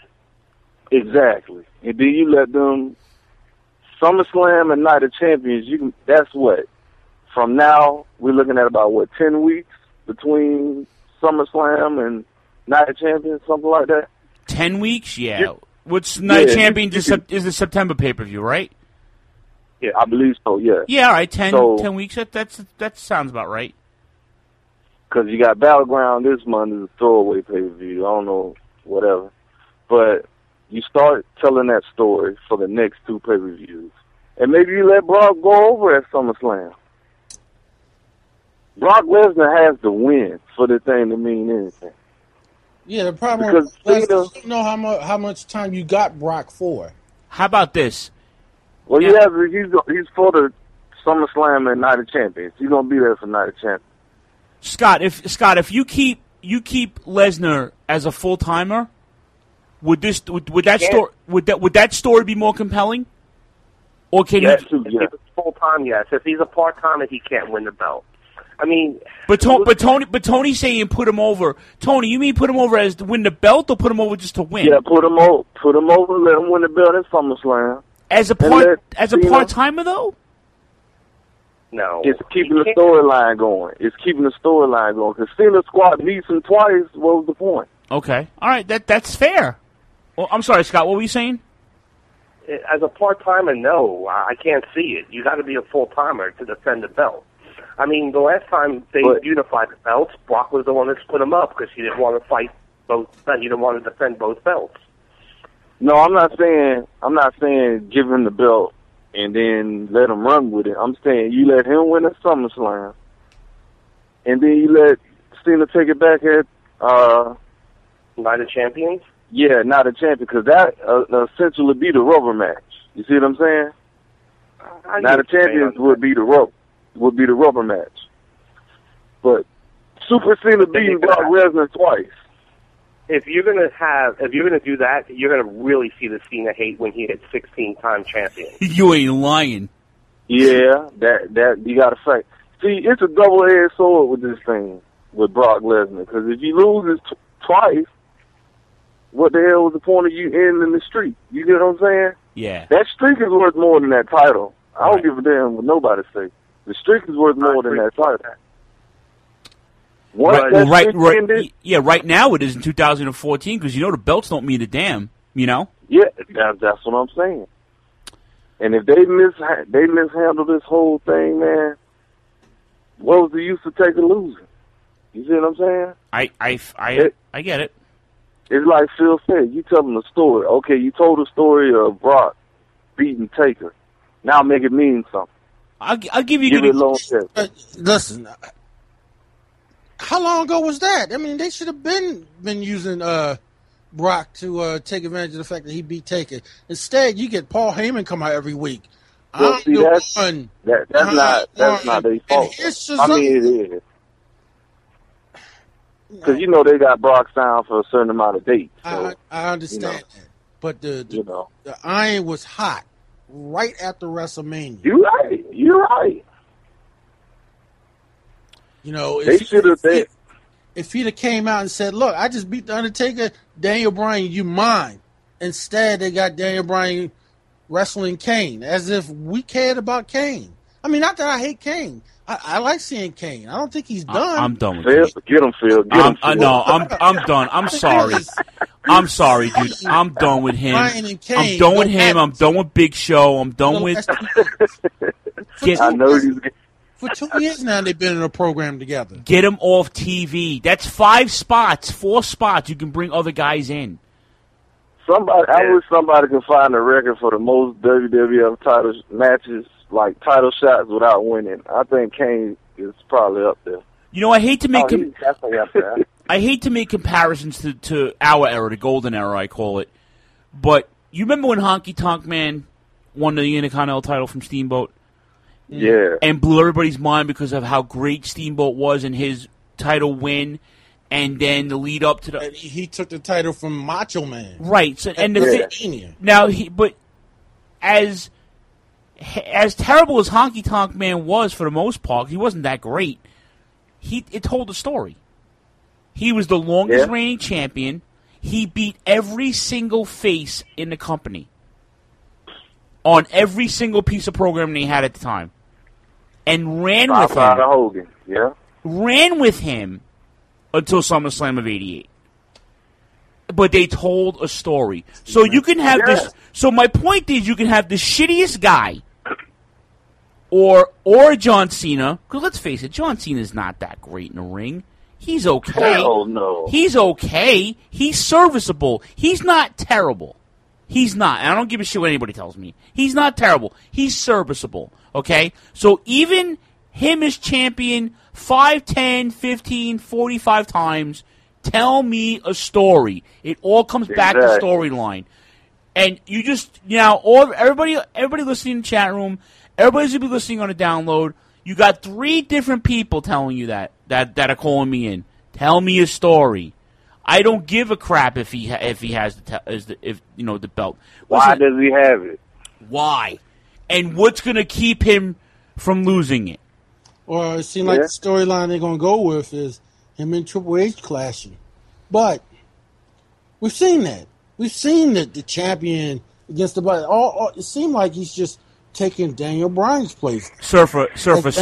Exactly. And then you let them SummerSlam and Night of Champions. That's what. From now, we're looking at about 10 weeks between SummerSlam and Night of Champions, something like that. 10 weeks, yeah. What's Night Champions is the September pay-per-view, right? Yeah, I believe so. Yeah. Yeah, all right. 10 weeks. That sounds about right. Because you got Battleground this month is a throwaway pay-per-view. I don't know, whatever. But you start telling that story for the next 2 pay-per-views. And maybe you let Brock go over at SummerSlam. Brock Lesnar has to win for the thing to mean anything. Yeah, the problem Because is you know how much time you got Brock for. How about this? Well, he's for the SummerSlam and Night of Champions. He's gonna be there for Night of Champions. Scott, if you keep Lesnar as a full timer, would that story be more compelling? Or can If he's full time, yes. If he's a part timer, he can't win the belt. I mean, but Tony's saying put him over. Tony, you mean put him over as to win the belt, or put him over just to win? Yeah, put him over, let him win the belt at SummerSlam. As a part timer though. No, it's keeping the storyline going. Because Cena squad beats him twice. What was the point? Okay, all right, that's fair. Well, I'm sorry, Scott. What were you saying? As a part timer, no, I can't see it. You got to be a full timer to defend the belt. I mean, the last time they unified the belts, Brock was the one that split them up because he didn't want to fight both. He didn't want to defend both belts. No, I'm not saying give him the belt and then let him run with it. I'm saying you let him win at SummerSlam, and then you let Cena take it back at Night of Champions. Yeah, Night of Champions, because that essentially be the rubber match. You see what I'm saying? Night of Champions would be the rubber match. But Super Cena beating Brock Lesnar twice. If you're gonna do that, you're gonna really see the Cena hate when he hits 16-time champion. You ain't lying. Yeah, that you gotta say. See, it's a double-edged sword with this thing with Brock Lesnar, because if you lose it twice, what the hell was the point of you ending the streak? You get what I'm saying? Yeah. That streak is worth more than that title. I don't give a damn what nobody say. The streak is worth more than that title. Right now it is in 2014 because the belts don't mean a damn. Yeah, that's what I'm saying. And if they mishandle this whole thing, man, what was the use of taking losing? You see what I'm saying? I get it. It's like Phil said, you tell them the story. Okay, you told the story of Brock beating Taker. Now make it mean something. I'll give you Give it long listen, how long ago was that? I mean, they should have been using Brock to take advantage of the fact that he beat Taker. Instead, you get Paul Heyman come out every week. Well, see, that's not their fault. I mean, it is. Because you know they got Brock signed for a certain amount of dates. So, I understand that, but the iron was hot right after WrestleMania. You're right. You know, they should have. If he'd have came out and said, "Look, I just beat the Undertaker, Daniel Bryan, you mine." Instead, they got Daniel Bryan wrestling Kane, as if we cared about Kane. I mean, not that I hate Kane. I like seeing Kane. I don't think he's done. I'm done with Phil. Get him, Phil. Get him. No, I'm done. I'm sorry. I'm sorry, dude. I'm done with him. I'm done with him. I'm done with Big Show. I'm done with. I know he's. For 2 years now, they've been in a program together. Get him off TV. That's 4 spots. You can bring other guys in. I wish somebody could find a record for the most WWF title matches, like title shots without winning. I think Kane is probably up there. You know, I hate to make he's definitely up there. I hate to make comparisons to our era, the golden era, I call it. But you remember when Honky Tonk Man won the Intercontinental title from Steamboat? Yeah. And blew everybody's mind because of how great Steamboat was in his title win, and then the lead up to the... He took the title from Macho Man. Right. So, and now, but as terrible as Honky Tonk Man was for the most part, he wasn't that great. It told the story. He was the longest reigning champion. He beat every single face in the company on every single piece of programming he had at the time. And ran with him. Hogan, yeah. Ran with him until SummerSlam of '88. But they told a story. So you can have this. So my point is, you can have the shittiest guy, or John Cena. Because let's face it, John Cena's not that great in the ring. He's okay. Hell no. He's okay. He's serviceable. He's not terrible. He's not. And I don't give a shit what anybody tells me. He's not terrible. He's serviceable. Okay? So even him as champion 5, 10, 15, 45 times, tell me a story. It all comes back to storyline. And you just, everybody listening in the chat room, everybody's going to be listening on a download. You got 3 different people telling you that are calling me in. Tell me a story. I don't give a crap if he has the belt. Why does he have it? Why? And what's going to keep him from losing it? Or it seems like the storyline they're going to go with is him and Triple H clashing. But we've seen that. We've seen that the champion against the body. It seemed like he's just taking Daniel Bryan's place. Steamboat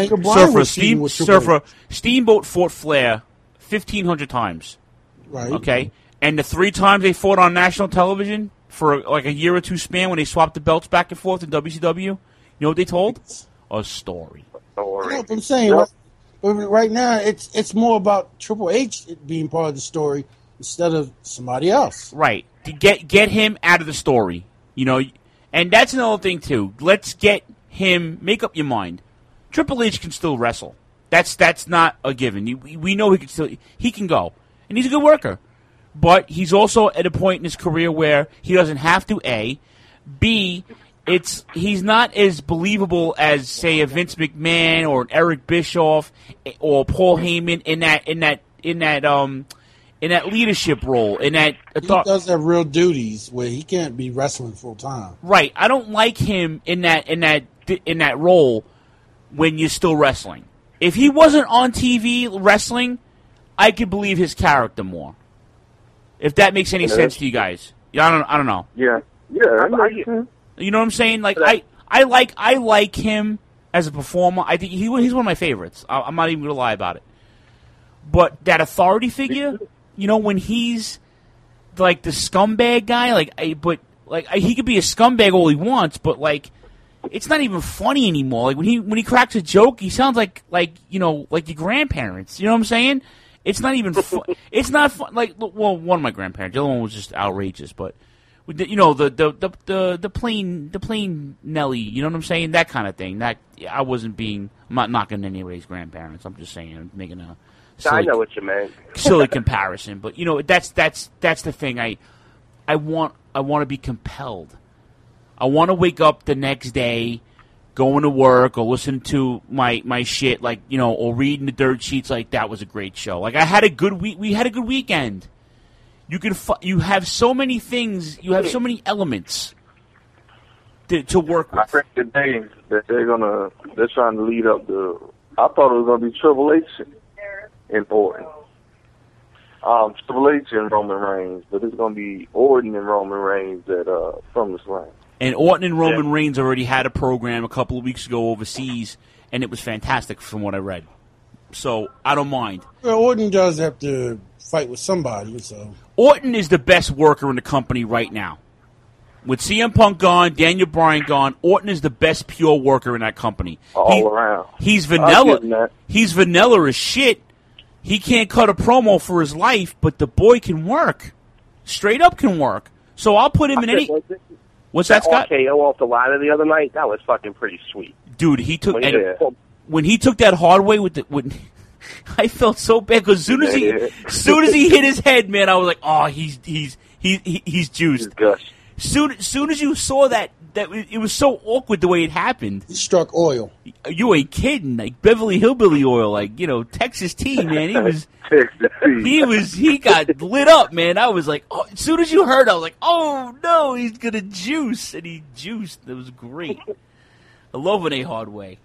fought Flair 1,500 times. Right. Okay? And the 3 times they fought on national television for like a year or two span when they swapped the belts back and forth in WCW, you know what they told? A story. You know what I'm saying? Right now, it's more about Triple H being part of the story instead of somebody else. Right. To get him out of the story. And that's another thing, too. Let's get him, make up your mind. Triple H can still wrestle. That's not a given. We know he can go. And he's a good worker. But he's also at a point in his career where he doesn't have to, A. B, he's not as believable as, say, a Vince McMahon or an Eric Bischoff or Paul Heyman in that leadership role. He does have real duties where he can't be wrestling full time. Right. I don't like him in that role when you're still wrestling. If he wasn't on TV wrestling, I could believe his character more. If that makes any sense to you guys. I don't know. Yeah. You know what I'm saying? Like I like him as a performer. I think he's one of my favorites. I'm not even gonna lie about it. But that authority figure, when he's like the scumbag guy, he could be a scumbag all he wants, but it's not even funny anymore. Like when he cracks a joke, he sounds like your grandparents. You know what I'm saying? It's not even fun. It's not fun. Like, well, one of my grandparents. The other one was just outrageous. But the plain Nelly. You know what I'm saying? That kind of thing. That I'm not knocking anybody's grandparents. I'm just saying, I'm making a silly, I know what you meant. silly comparison. But that's the thing. I want to be compelled. I want to wake up the next day, going to work or listening to my shit, like, or reading the dirt sheets. Like, that was a great show. Like, I had a good week. We had a good weekend. You have so many things. You have so many elements to work with. I think today that they're trying to lead up to. I thought it was going to be Triple H in Orton. Triple H and Roman Reigns, but it's going to be Orton and Roman Reigns at SummerSlam. And Orton and Roman Reigns already had a program a couple of weeks ago overseas, and it was fantastic from what I read. So I don't mind. Well, Orton does have to fight with somebody. So Orton is the best worker in the company right now. With CM Punk gone, Daniel Bryan gone, Orton is the best pure worker in that company. All around. He's vanilla. He's vanilla as shit. He can't cut a promo for his life, but the boy can work. Straight up can work. So I'll put him in any... What's that, Scott? RKO off the ladder the other night, that was fucking pretty sweet. Dude, when he took that hard way I felt so bad because as soon as he hit his head, man, I was like, oh, he's juiced. Soon as you saw that it was so awkward the way it happened. He struck oil. You ain't kidding, like Beverly Hillbilly oil, like Texas tea, man. He got lit up, man. I was like, oh, as soon as you heard, I was like, oh no, he's gonna juice, and he juiced. It was great. I love when hard way.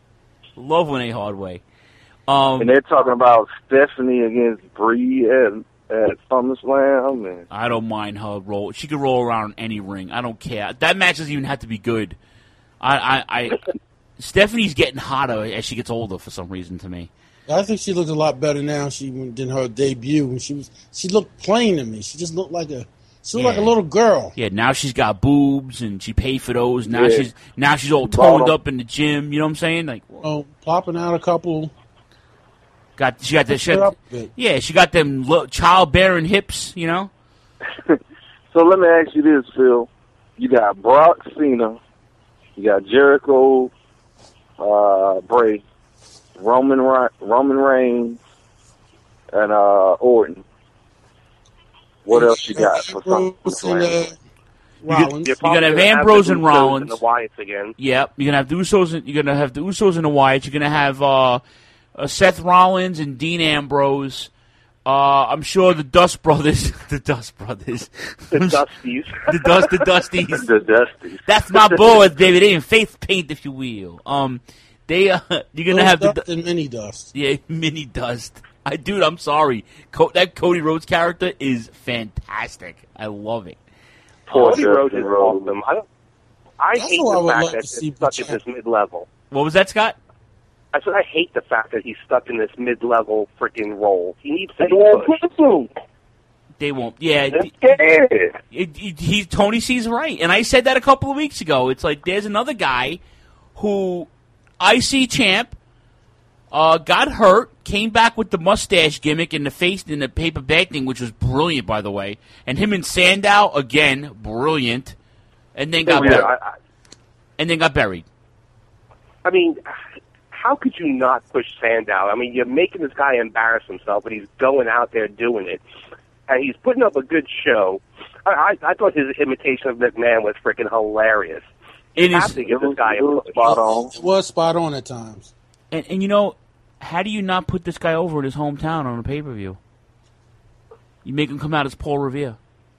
And they're talking about Stephanie against Brie at SummerSlam. And I don't mind her roll. She could roll around any ring. I don't care. That match doesn't even have to be good. Stephanie's getting hotter as she gets older for some reason to me. I think she looks a lot better now than her debut. She looked plain to me. She just looked like a little girl. Yeah, now she's got boobs and she paid for those. Now she's all toned up in the gym. You know what I'm saying? Like, popping out a couple. She got them childbearing hips. So let me ask you this, Phil. You got Brock Cena, you got Jericho, Bray, Roman Reigns, and Orton. What else you got for SummerSlam? Rollins. You're gonna have Ambrose and Rollins. And the Wyatts again. Yep. You're gonna have the Usos. You're gonna have the Usos and the Wyatts. You're gonna have Seth Rollins and Dean Ambrose. I'm sure the Dust Brothers. The Dusties. The Dusties. That's my boys, baby. They in face paint, if you will. You're gonna have the mini Dust. Yeah, mini Dust. I'm sorry. That Cody Rhodes character is fantastic. I love it. Cody Rhodes is awesome. I hate the fact that he's stuck at this mid-level. What was that, Scott? I said I hate the fact that he's stuck in this mid-level freaking role. He needs to They won't. Yeah. Tony C's right. And I said that a couple of weeks ago. It's like there's another guy who, IC champ, got hurt, came back with the mustache gimmick and the paper bag thing, which was brilliant, by the way. And him and Sandow, again, brilliant. And then got buried. I mean, how could you not push Sandow? I mean, you're making this guy embarrass himself, but he's going out there doing it. And he's putting up a good show. I thought his imitation of McMahon was freaking hilarious. It was spot on at times. And how do you not put this guy over in his hometown on a pay-per-view? You make him come out as Paul Revere.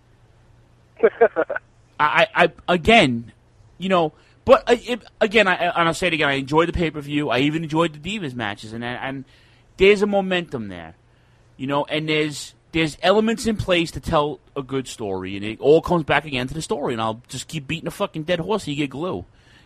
But I'll say it again. I enjoyed the pay-per-view. I even enjoyed the Divas matches, and there's a momentum there, and there's elements in place to tell a good story, and it all comes back again to the story. And I'll just keep beating a fucking dead horse and you get glue,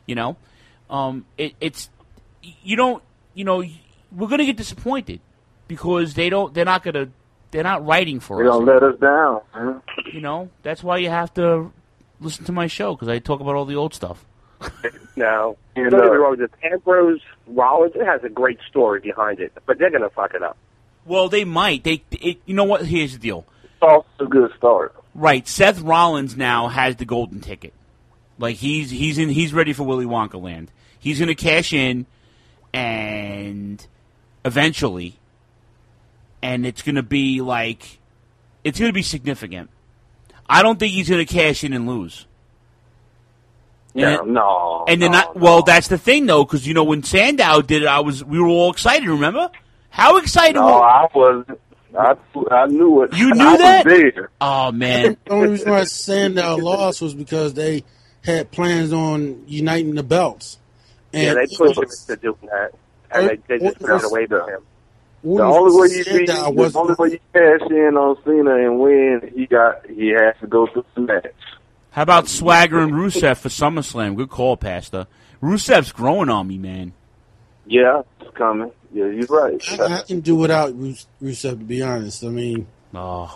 we're gonna get disappointed because they're not writing for us. They don't let us down. Huh? That's why you have to listen to my show because I talk about all the old stuff. No, don't get me wrong. This Ambrose Rollins, it has a great story behind it, but they're gonna fuck it up. Well, they might. You know what? Here's the deal. It's also a good start. Right. Seth Rollins now has the golden ticket. Like he's ready for Willy Wonka land. He's going to cash in, and eventually, and it's going to be significant. I don't think he's going to cash in and lose. Yeah, no. And then, well, that's the thing, though, because when Sandow did it, we were all excited. Remember how excited? No, I wasn't. I knew it. You knew that? Was there. Oh man! The only reason why Sandow lost was because they had plans on uniting the belts. And yeah, they pushed him into doing that, and they just put it away from him. The only way you cash in on Cena and win, he has to go through the match. How about Swagger and Rusev for SummerSlam? Good call, Pastor. Rusev's growing on me, man. Yeah, it's coming. Yeah, you're right. I can do without Rusev, to be honest. I mean, I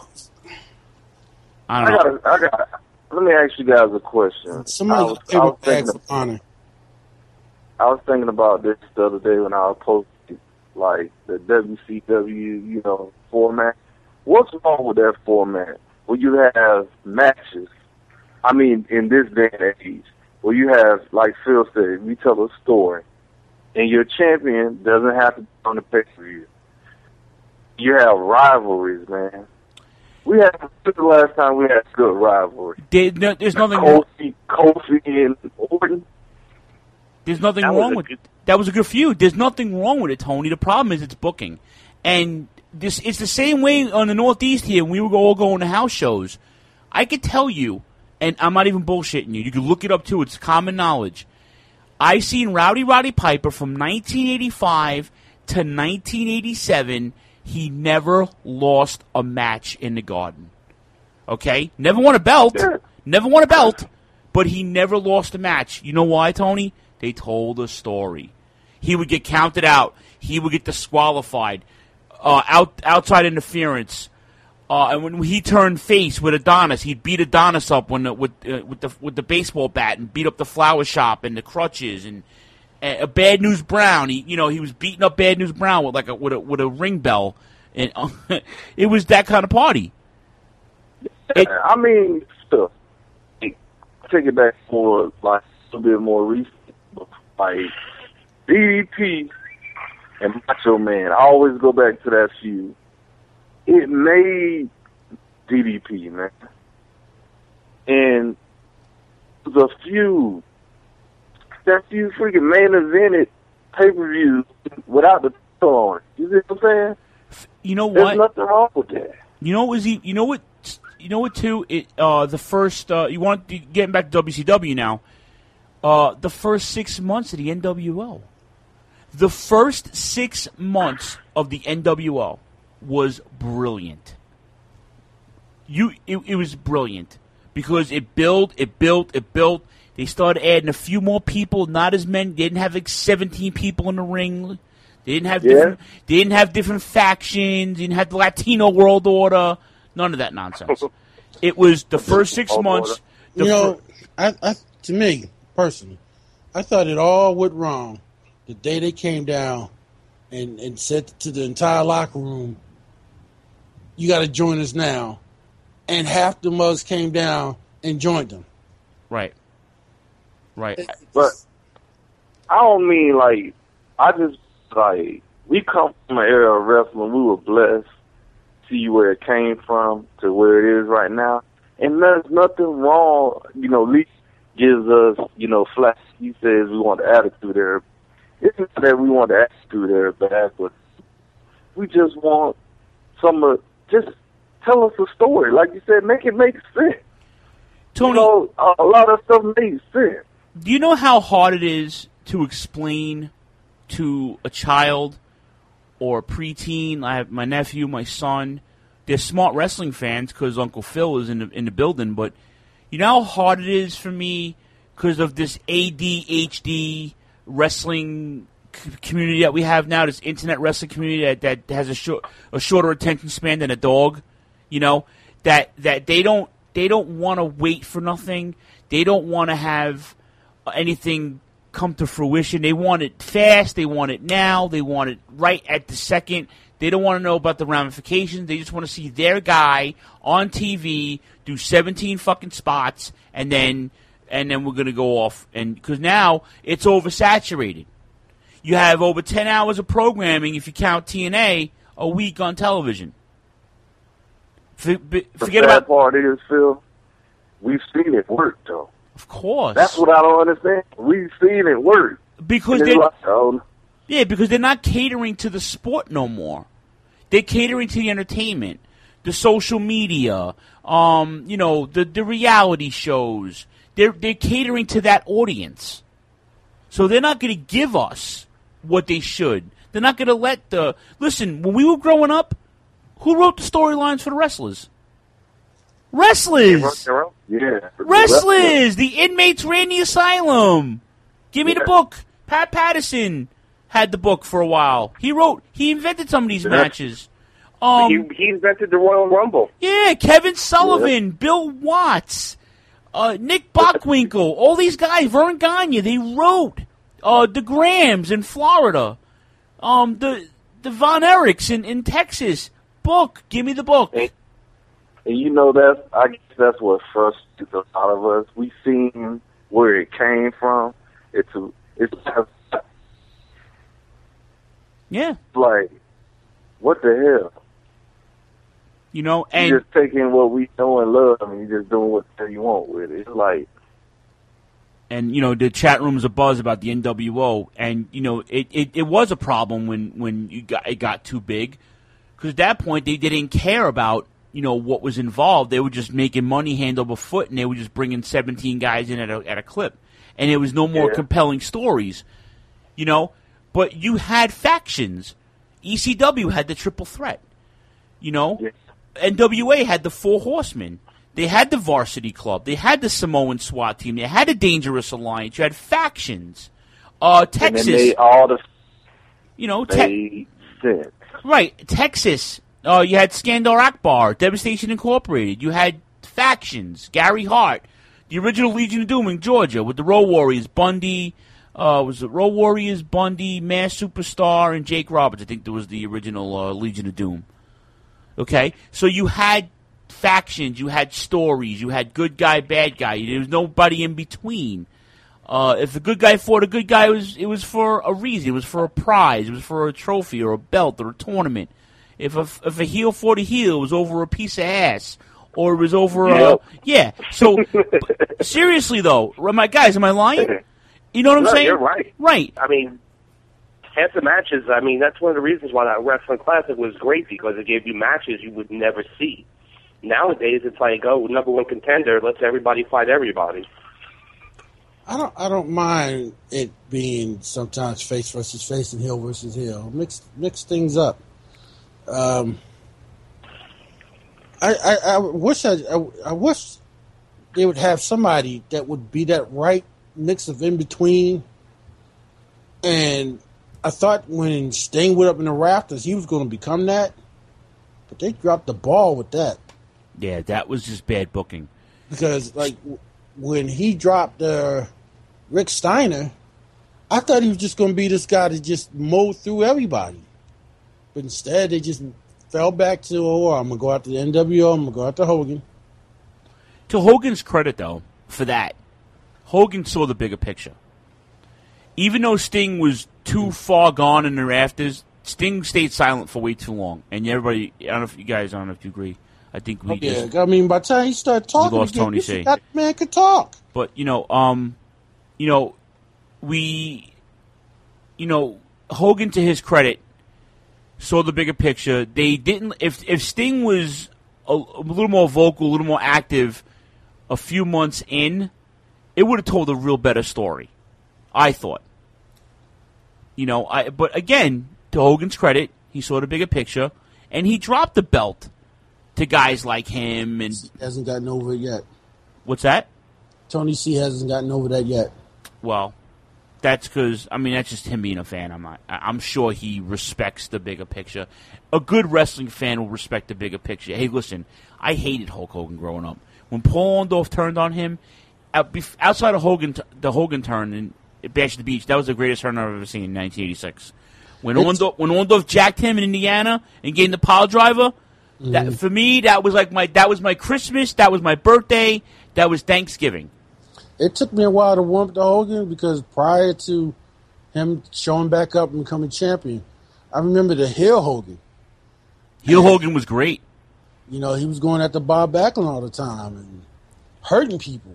don't know. Let me ask you guys a question. I was thinking about this the other day when I was posting like the WCW, format. What's wrong with that format? Where you have matches. I mean, in this day and age, where you have, like Phil said, we tell a story, and your champion doesn't have to be on the pay-per-view. You have rivalries, man. This is the last time we had good rivalry. There's nothing Kofi and Orton. There's nothing wrong with it. That was a good feud. There's nothing wrong with it, Tony. The problem is it's booking. And it's the same way on the Northeast here when we were all going to house shows. I could tell you, and I'm not even bullshitting you. You can look it up, too. It's common knowledge. I seen Roddy Piper from 1985 to 1987. He never lost a match in the Garden. Okay? Never won a belt. Never won a belt. But he never lost a match. You know why, Tony? They told a story. He would get counted out. He would get disqualified. Outside interference. And when he turned face with Adonis, he'd beat Adonis up with the baseball bat and beat up the flower shop and the crutches and Bad News Brown. He was beating up Bad News Brown with a ring bell, and it was that kind of party. I mean, stuff. Take it back for like a little bit more recent, like DDP and Macho Man. I always go back to that feud. It made DDP, man. And the feud, that feud freaking main evented pay-per-view without the title on it. You see what I'm saying? You know what? There's nothing wrong with that. You know what too? The first, you want to get back to WCW now, the first 6 months of the NWO. The first 6 months of the NWO was brilliant. It was brilliant because it built. They started adding a few more people, not as many. They didn't have like 17 people in the ring. They didn't have different factions. They didn't have the Latino World Order. None of that nonsense. It was the first 6 months. To me personally, I thought it all went wrong the day they came down and said to the entire locker room, "You got to join us now," and half the mugs came down and joined them. Right. But I don't mean like we come from an era of wrestling. We were blessed to see where it came from to where it is right now, and there's nothing wrong. Lee gives us flash. He says we want the attitude era. It's not that we want the attitude era back, but we just want just tell us a story. Like you said, make it make sense. Tony, a lot of stuff makes sense. Do you know how hard it is to explain to a child or a preteen? I have my nephew, my son. They're smart wrestling fans because Uncle Phil is in the building. But you know how hard it is for me because of this ADHD wrestling community that we have now. This internet wrestling community that has a shorter attention span than a dog. That they don't want to wait for nothing. They don't want to have anything come to fruition. They want it fast. They want it now. They want it right at the second. They don't want to know about the ramifications. They just want to see their guy on TV do 17 fucking spots, and then we're going to go off. And because now it's oversaturated. You have over 10 hours of programming, if you count TNA, a week on television. Forget about... The part is, Phil, we've seen it work, though. Of course. That's what I don't understand. We've seen it work. Because because they're not catering to the sport no more. They're catering to the entertainment, the social media, the reality shows. They're catering to that audience. So they're not going to give us what they should. They're not going to let listen, when we were growing up, who wrote the storylines for the wrestlers? Wrestlers! Yeah. Wrestlers! The inmates ran the asylum. Give me the book. Pat Patterson had the book for a while. He invented some of these matches. He invented the Royal Rumble. Yeah, Kevin Sullivan, Bill Watts, Nick Bockwinkel, all these guys, Vern Gagne, they wrote the Grahams in Florida, the Von Erichs in Texas. Book, give me the book. And I guess that's what frustrates a lot of us. We seen where it came from. It's like, what the hell? And you're just taking what we know and love, and you're just doing what you want with it. It's like, and the chat room's abuzz about the NWO, and it was a problem when it got too big, because at that point they didn't care about what was involved. They were just making money hand over foot, and they were just bringing 17 guys in at a clip, and there was no more compelling stories, But you had factions. ECW had the Triple Threat, NWA had the Four Horsemen. They had the Varsity Club. They had the Samoan SWAT team. They had the Dangerous Alliance. You had factions. Texas. And then they all the right. Texas. You had Skandar Akbar, Devastation Incorporated. You had factions. Gary Hart, the original Legion of Doom in Georgia with the Road Warriors, Bundy. Was it Road Warriors, Bundy, Mass Superstar, and Jake Roberts? I think there was the original Legion of Doom. Okay, so you had factions, you had stories, you had good guy, bad guy. There was nobody in between. If a good guy fought a good guy, it was for a reason. It was for a prize. It was for a trophy or a belt or a tournament. If a heel fought a heel, it was over a piece of ass, or it was over So seriously though, my guys, am I lying? You know what I'm saying? You're right. Right. I mean, half the matches, that's one of the reasons why that Wrestling Classic was great, because it gave you matches you would never see. Nowadays, it's like, number one contender, let's everybody fight everybody. I don't mind it being sometimes face versus face and heel versus heel. Mix things up. I wish they would have somebody that would be that right mix of in between. And I thought when Sting went up in the rafters, he was going to become that, but they dropped the ball with that. Yeah, that was just bad booking. Because when he dropped Rick Steiner, I thought he was just going to be this guy that just mowed through everybody. But instead, they just fell back to, I'm going to go out to the NWO, I'm going to go out to Hogan. To Hogan's credit, though, for that, Hogan saw the bigger picture. Even though Sting was too far gone in the rafters, Sting stayed silent for way too long. And everybody, I don't know if you agree. I think we by the time he started talking, we lost Tony C. That man could talk. But Hogan, to his credit, saw the bigger picture. They didn't. If Sting was a little more vocal, a little more active, a few months in, it would have told a real better story, I thought. But again, to Hogan's credit, he saw the bigger picture, and he dropped the belt to guys like him. And he hasn't gotten over it yet. What's that? Tony C hasn't gotten over that yet. Well, that's because, that's just him being a fan. I'm sure he respects the bigger picture. A good wrestling fan will respect the bigger picture. Hey, listen, I hated Hulk Hogan growing up. When Paul Orndorff turned on him, outside of the Hogan turn in Bash at the Beach, that was the greatest turn I've ever seen in 1986. When Orndorff jacked him in Indiana and gave him the pile driver, that, for me, that was my Christmas, that was my birthday, that was Thanksgiving. It took me a while to warm up to Hogan because prior to him showing back up and becoming champion, I remember the heel Hogan. Heel Hogan was great. You know, he was going after Bob Backlund all the time and hurting people.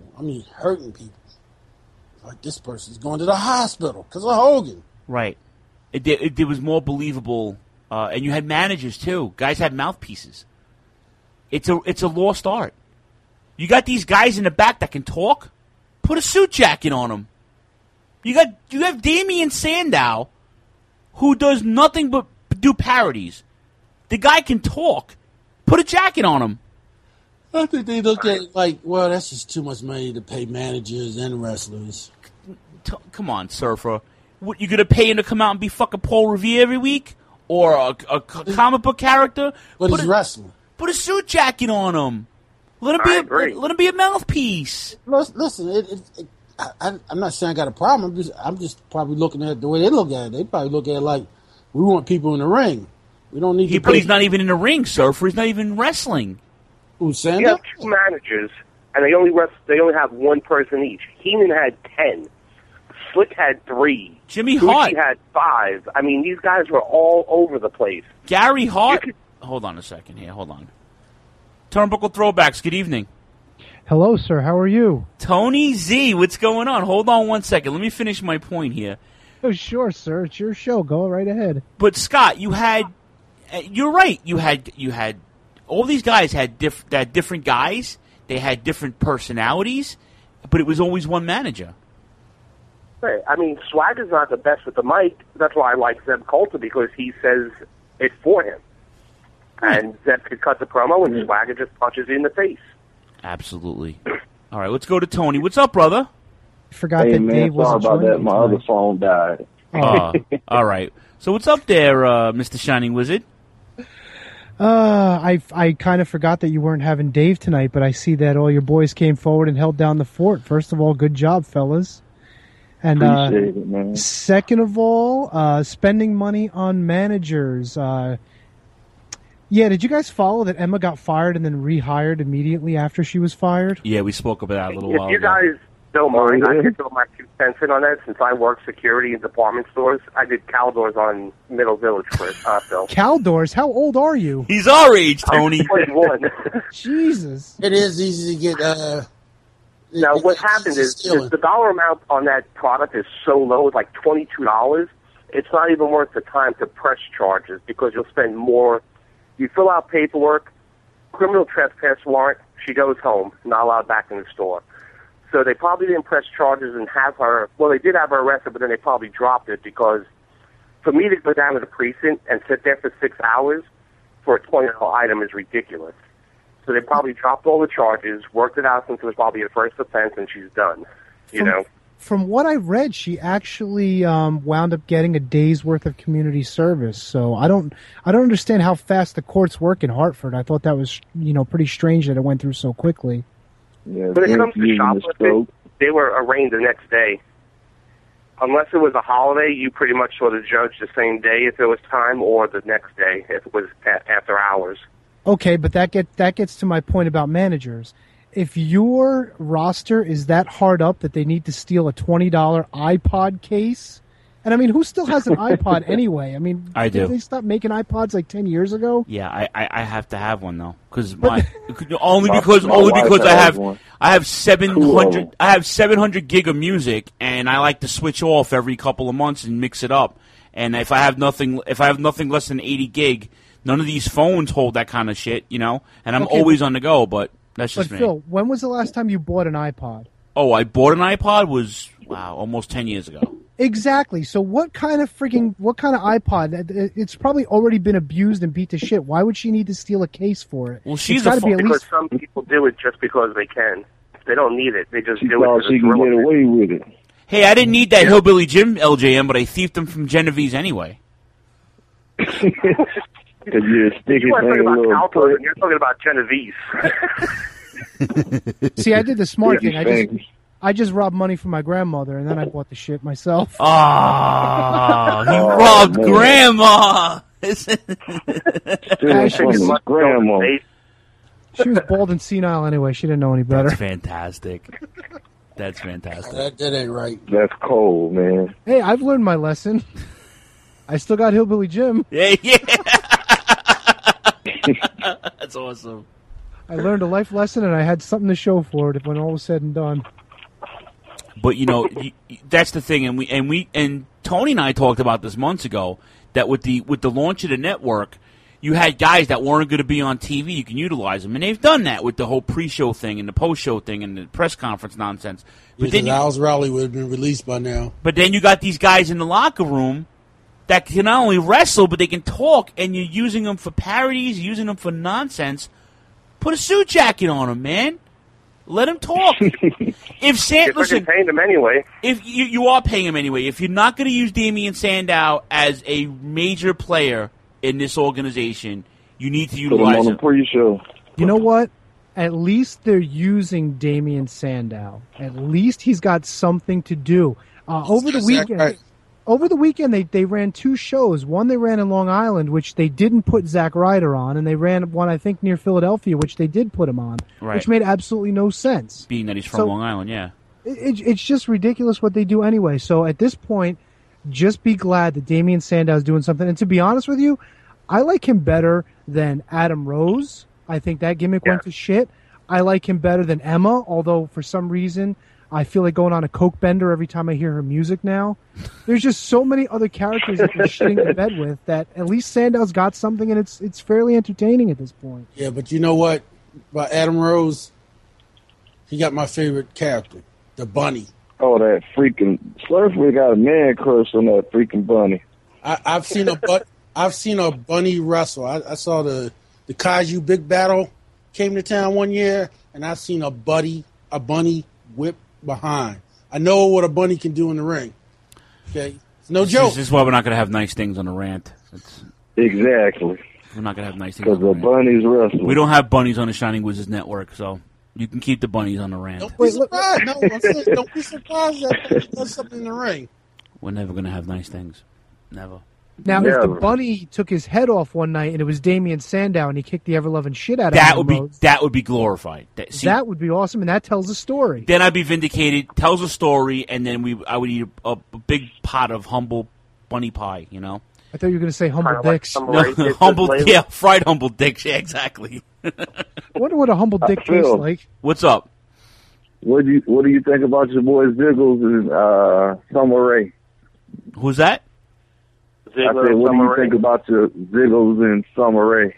Like, this person's going to the hospital because of Hogan. Right. It was more believable, and you had managers too. Guys had mouthpieces. It's a lost art. You got these guys in the back that can talk. Put a suit jacket on them. You have Damian Sandow, who does nothing but do parodies. The guy can talk. Put a jacket on him. I think they look at it like, well, that's just too much money to pay managers and wrestlers. Come on, Surfer. What, you gonna pay him to come out and be fucking Paul Revere every week, or a comic book character? But he's wrestling. Put a suit jacket on him. Let him be a mouthpiece. Listen, I'm not saying I got a problem. I'm just probably looking at it the way they look at it. They probably look at it like we want people in the ring. We don't need. But he's not even in the ring, Surfer. He's not even wrestling. Who's saying You have two managers, and they only have one person each. Heenan had 10. Slick had 3. Jimmy Hart had 5. I mean, these guys were all over the place. Gary Hart. Hold on a second here. Hold on. Turnbuckle Throwbacks. Good evening. Hello, sir. How are you? Tony Z. What's going on? Hold on one second. Let me finish my point here. Oh, sure, sir. It's your show. Go right ahead. But Scott, you're right. You had all these guys had different guys. They had different personalities, but it was always one manager. Right. I mean, Swagger's not the best with the mic. That's why I like Zeb Coulter, because he says it's for him. And Zeb could cut the promo, and Swagger just punches you in the face. Absolutely. All right, let's go to Tony. What's up, brother? Forgot that Dave wasn't sorry about that. joining My tonight. other phone died. All right. So what's up there, Mr. Shining Wizard? I kind of forgot that you weren't having Dave tonight, but I see that all your boys came forward and held down the fort. First of all, good job, fellas. And Appreciate it, man. second of all, spending money on managers. Yeah, did you guys follow that Emma got fired and then rehired immediately after she was fired? Yeah, we spoke about that a little If while you ago. guys don't mind, I can throw my 2 cents in on that. Since I work security in department stores, I did Caldors on Middle Village for Phil. Caldors, how old are you? He's our age, Tony. I'm 21. Jesus. It is easy to get. Now, what happened is the dollar amount on that product is so low, it's like $22. It's not even worth the time to press charges because you'll spend more. You fill out paperwork, criminal trespass warrant, she goes home, not allowed back in the store. So they probably didn't press charges and have her, well, they did have her arrested, but then they probably dropped it because for me to go down to the precinct and sit there for 6 hours for a $20 item is ridiculous. So they probably dropped all the charges, worked it out since it was probably a first offense, and she's done. You know? From what I read, she actually wound up getting a day's worth of community service. So I don't understand how fast the courts work in Hartford. I thought that was pretty strange that it went through so quickly. Yeah, When it comes to shoplifting, they were arraigned the next day. Unless it was a holiday, you pretty much saw the judge the same day if there was time, or the next day if it was after hours. Okay, but that gets to my point about managers. If your roster is that hard up that they need to steal a $20 iPod case, and I mean, who still has an iPod anyway? I mean, I do. Did they stop making iPods like 10 years ago? Yeah, I have to have one though, because only because I have 700 gig of music, and I like to switch off every couple of months and mix it up. And if I have nothing less than 80 gig, none of these phones hold that kind of shit, And I'm always on the go, but that's just me. Phil, when was the last time you bought an iPod? Oh, I bought an iPod almost 10 years ago. Exactly. So what kind of iPod? It's probably already been abused and beat to shit. Why would she need to steal a case for it? Well, she's because some people do it just because they can. They don't need it. They just do it. She can get away with it. Hey, I didn't need that Hillbilly Jim LJM, but I thieved them from Genovese anyway. Because you're a sticky You weren't thing, talking little about Calpers, you're talking about Genovese. See, I did the smart thing. I just robbed money from my grandmother, and then I bought the shit myself. Oh, he robbed Grandma. Grandma. She was bald and senile anyway. She didn't know any better. That's fantastic. That's fantastic. That ain't right. That's cold, man. Hey, I've learned my lesson. I still got Hillbilly Jim. Yeah. That's awesome. I learned a life lesson, and I had something to show for it when all was said and done. But that's the thing, and Tony and I talked about this months ago. That with the launch of the network, you had guys that weren't going to be on TV. You can utilize them, and they've done that with the whole pre-show thing and the post-show thing and the press conference nonsense. But then Al's Rally would have been released by now. But then you got these guys in the locker room that can not only wrestle, but they can talk, and you're using them for parodies, using them for nonsense. Put a suit jacket on them, man. Let him talk. Listen, paying him anyway. If you are paying him anyway, if you're not going to use Damian Sandow as a major player in this organization, you need to utilize him. On the pre-show. You know what? At least they're using Damian Sandow. At least he's got something to do. Over the weekend, they ran 2 shows. One they ran in Long Island, which they didn't put Zack Ryder on, and they ran one, I think, near Philadelphia, which they did put him on, which made absolutely no sense. Being that he's from Long Island, yeah. It's just ridiculous what they do anyway. So at this point, just be glad that Damian Sandow's doing something. And to be honest with you, I like him better than Adam Rose. I think that gimmick went to shit. I like him better than Emma, although for some reason I feel like going on a coke bender every time I hear her music now. There's just so many other characters that they're shitting the bed with that at least Sandow's got something, and it's fairly entertaining at this point. Yeah, but you know what? By Adam Rose, he got my favorite character, the Bunny. Oh, that freaking Slurfly got a man crush on that freaking Bunny. I've seen a Bunny wrestle. I saw the Kaiju Big Battle came to town one year, and I've seen a Bunny whip behind. I know what a bunny can do in the ring. Okay, it's no joke. This is why we're not going to have nice things on the rant. Exactly. We're not going to have nice things. Because the bunnies wrestle. We don't have bunnies on the Shining Wizards Network, so you can keep the bunnies on the rant. Don't be surprised. No, I'm saying, don't be surprised that he does something in the ring. We're never going to have nice things. Never. Now, if the bunny took his head off one night and it was Damian Sandow and he kicked the ever-loving shit out of him, that would be glorified. That would be awesome, and that tells a story. Then I'd be vindicated, tells a story, and then I would eat a big pot of humble bunny pie, you know? I thought you were going to say humble dicks. Fried humble dicks, yeah, exactly. I wonder what a humble dick tastes like. What's up? What do you think about your boy Ziggles and Summer Rae? Who's that? I said, what do you think about your Ziggles and Summer Rae?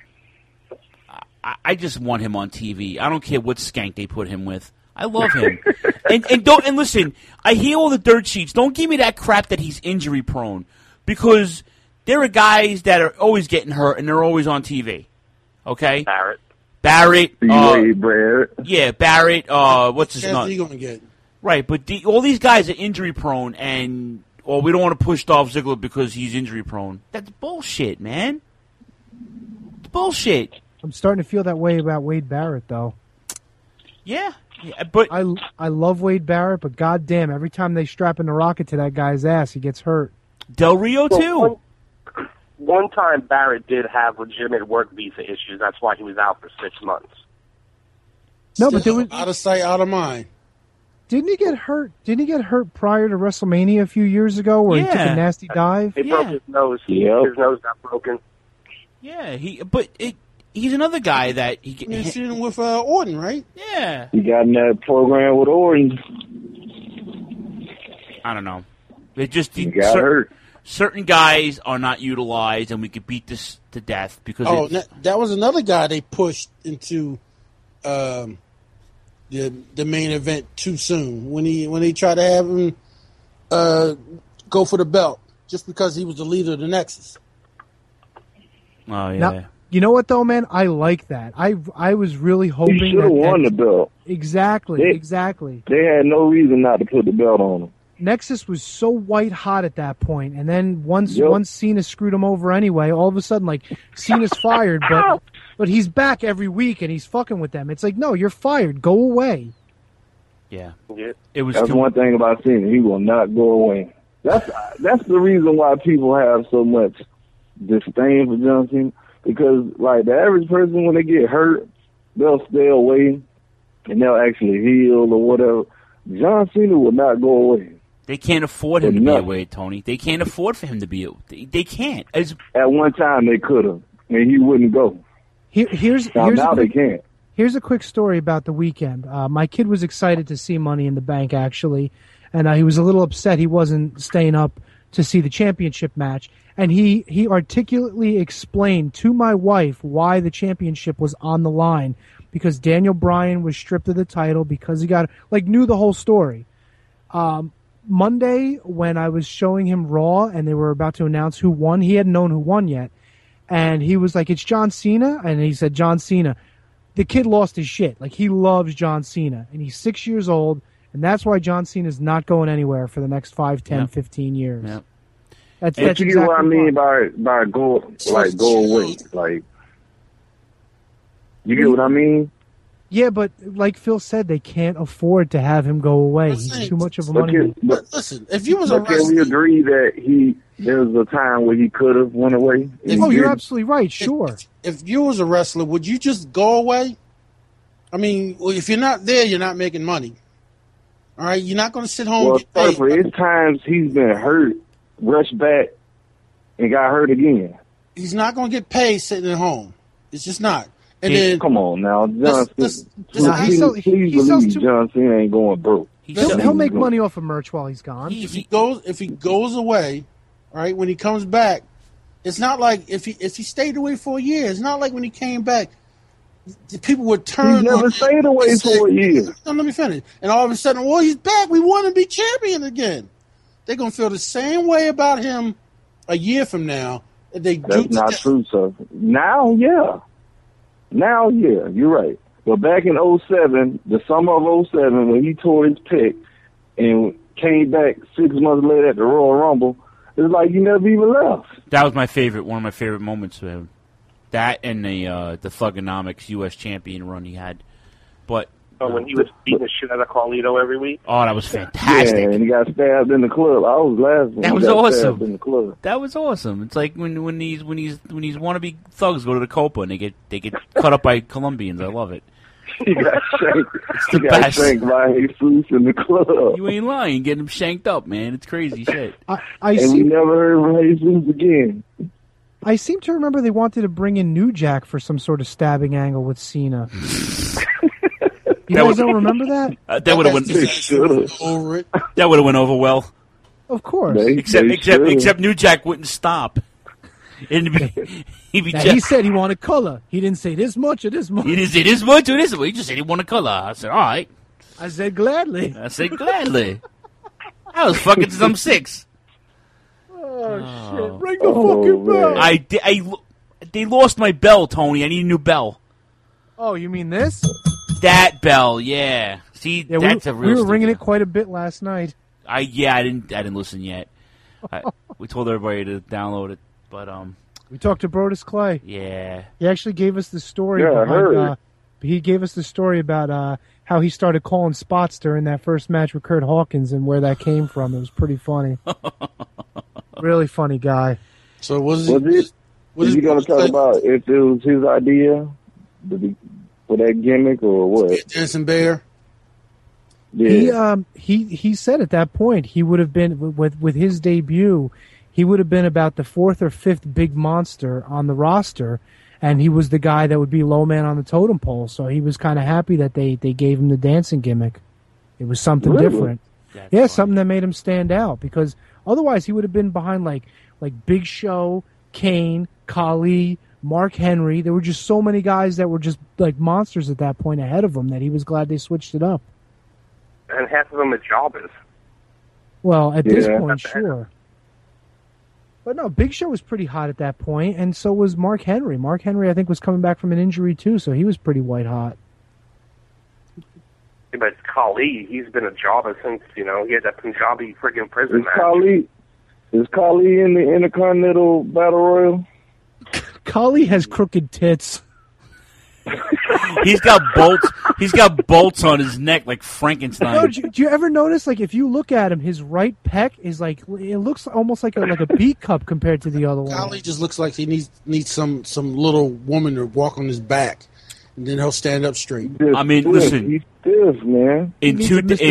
I just want him on TV. I don't care what skank they put him with. I love him. and listen, I hear all the dirt sheets. Don't give me that crap that he's injury prone, because there are guys that are always getting hurt and they're always on TV. Okay? Barrett. Yeah, Barrett. What's his name? What's he going to get? Right, but all these guys are injury prone, and we don't want to push Dolph Ziggler because he's injury prone. That's bullshit, man. It's bullshit. I'm starting to feel that way about Wade Barrett, though. Yeah, but I love Wade Barrett, but goddamn, every time they strap in the rocket to that guy's ass, he gets hurt. Del Rio too. One time Barrett did have legitimate work visa issues. That's why he was out for 6 months. No, but there was out of sight, out of mind. Didn't he get hurt? Didn't he get hurt prior to WrestleMania a few years ago, where he took a nasty dive? He broke his nose. His nose got broken. Yeah, he's another guy that You're shooting with Orton, right? Yeah. He got in that program with Orton. I don't know. It just he got hurt. Certain guys are not utilized, and we could beat this to death because. That was another guy they pushed into the main event too soon when he tried to have him go for the belt just because he was the leader of the Nexus. Oh yeah. Now, you know what though, man? I like that. I was really hoping he should have won the belt. Exactly. They had no reason not to put the belt on him. Nexus was so white hot at that point, and then once Cena screwed him over anyway, all of a sudden, like, Cena's fired, but he's back every week and he's fucking with them. It's like, no, you're fired. Go away. Yeah. It was. That's one thing about Cena. He will not go away. That's the reason why people have so much disdain for John Cena, because like the average person, when they get hurt, they'll stay away and they'll actually heal or whatever. John Cena will not go away. They can't afford him to be away, Tony. They can't afford for him to be. They can't. At one time they could have, and he wouldn't go. Now they can't. Here's a quick story about the weekend. My kid was excited to see Money in the Bank, actually, and he was a little upset he wasn't staying up to see the championship match. And he articulately explained to my wife why the championship was on the line, because Daniel Bryan was stripped of the title, because he knew the whole story. Monday, when I was showing him Raw and they were about to announce who won, he hadn't known who won yet. And he was like, "It's John Cena?" And he said, "John Cena." The kid lost his shit. Like, he loves John Cena. And he's 6 years old, and that's why John Cena's not going anywhere for the next 5, 10, 15 years. Yep. That's you get exactly what I mean by go away. Like, you get what I mean? Yeah, but like Phil said, they can't afford to have him go away. He's too much of a money. But listen, if you was a can we agree that there was a time where he could have went away? You're absolutely right. Sure. If you was a wrestler, would you just go away? I mean, if you're not there, you're not making money. All right, you're not going to sit home. Well, and get paid. it's times he's been hurt, rushed back, and got hurt again. He's not going to get paid sitting at home. It's just not. And then come on now, John Cena. Please believe John Cena ain't going broke. He'll make money off of merch while he's gone. If he goes away, all right, when he comes back, it's not like if he stayed away for a year. It's not like when he came back, the people would turn. He never stayed away for a year. No, let me finish. And all of a sudden, well, he's back. We want to be champion again. They're gonna feel the same way about him a year from now. That's not true, sir. Now, yeah, you're right. But back in 2007, the summer of 2007, when he tore his pec and came back 6 months later at the Royal Rumble, it's like you never even left. That was one of my favorite moments of him. That and the Thugonomics U.S. champion run he had. But when he was beating the shit out of Carlito every week. Oh, that was fantastic. Yeah, and he got stabbed in the club. I was laughing. That was awesome. In the club. That was awesome. It's like when these wannabe thugs go to the Copa and they get cut up by Colombians. I love it. He got shanked. It's the he best. got shanked by Jesus in the club. You ain't lying. Getting him shanked up, man. It's crazy shit. We never heard from Jesus again. I seem to remember they wanted to bring in New Jack for some sort of stabbing angle with Cena. You guys don't remember that? That would have went over it. That would have went over well. Of course. Except New Jack wouldn't stop. He said he wanted color. He didn't say this much or this much. He didn't say this much or this much. He just said he wanted color. I said, all right. I said gladly. I was fucking since I'm 6. Oh, shit. Ring the fucking bell. They lost my bell, Tony. I need a new bell. Oh, you mean this? That bell, yeah. See, that's a real. We were ringing it quite a bit last night. I didn't listen yet. We told everybody to download it, but we talked to Brodus Clay. Yeah, he actually gave us the story. Yeah, I heard. He gave us the story about how he started calling spots during that first match with Kurt Hawkins and where that came from. It was pretty funny. Really funny guy. So was he going to talk about if it was his idea for that gimmick or what? Jensen Bear. Yeah. He said at that point he would have been with his debut, he would have been about the 4th or 5th big monster on the roster, and he was the guy that would be low man on the totem pole. So he was kind of happy that they gave him the dancing gimmick. It was something different. That's funny. Something that made him stand out, because otherwise he would have been behind like Big Show, Kane, Khali, Mark Henry. There were just so many guys that were just like monsters at that point ahead of him that he was glad they switched it up. And half of them are jobbers. Well, at this point, sure. But no, Big Show was pretty hot at that point, and so was Mark Henry. Mark Henry, I think, was coming back from an injury too, so he was pretty white hot. Yeah, but Khali, he's been a jobber since, he had that Punjabi friggin' prison match. Is Khali in the Intercontinental Battle Royal? Khali has crooked tits. He's got bolts. He's got bolts on his neck like Frankenstein. No, do you ever notice, like, if you look at him, his right pec is like, it looks almost like a B cup compared to the other one. Golly just looks like he needs some little woman to walk on his back, and then he'll stand up straight. I mean, listen. He's stiff, man. In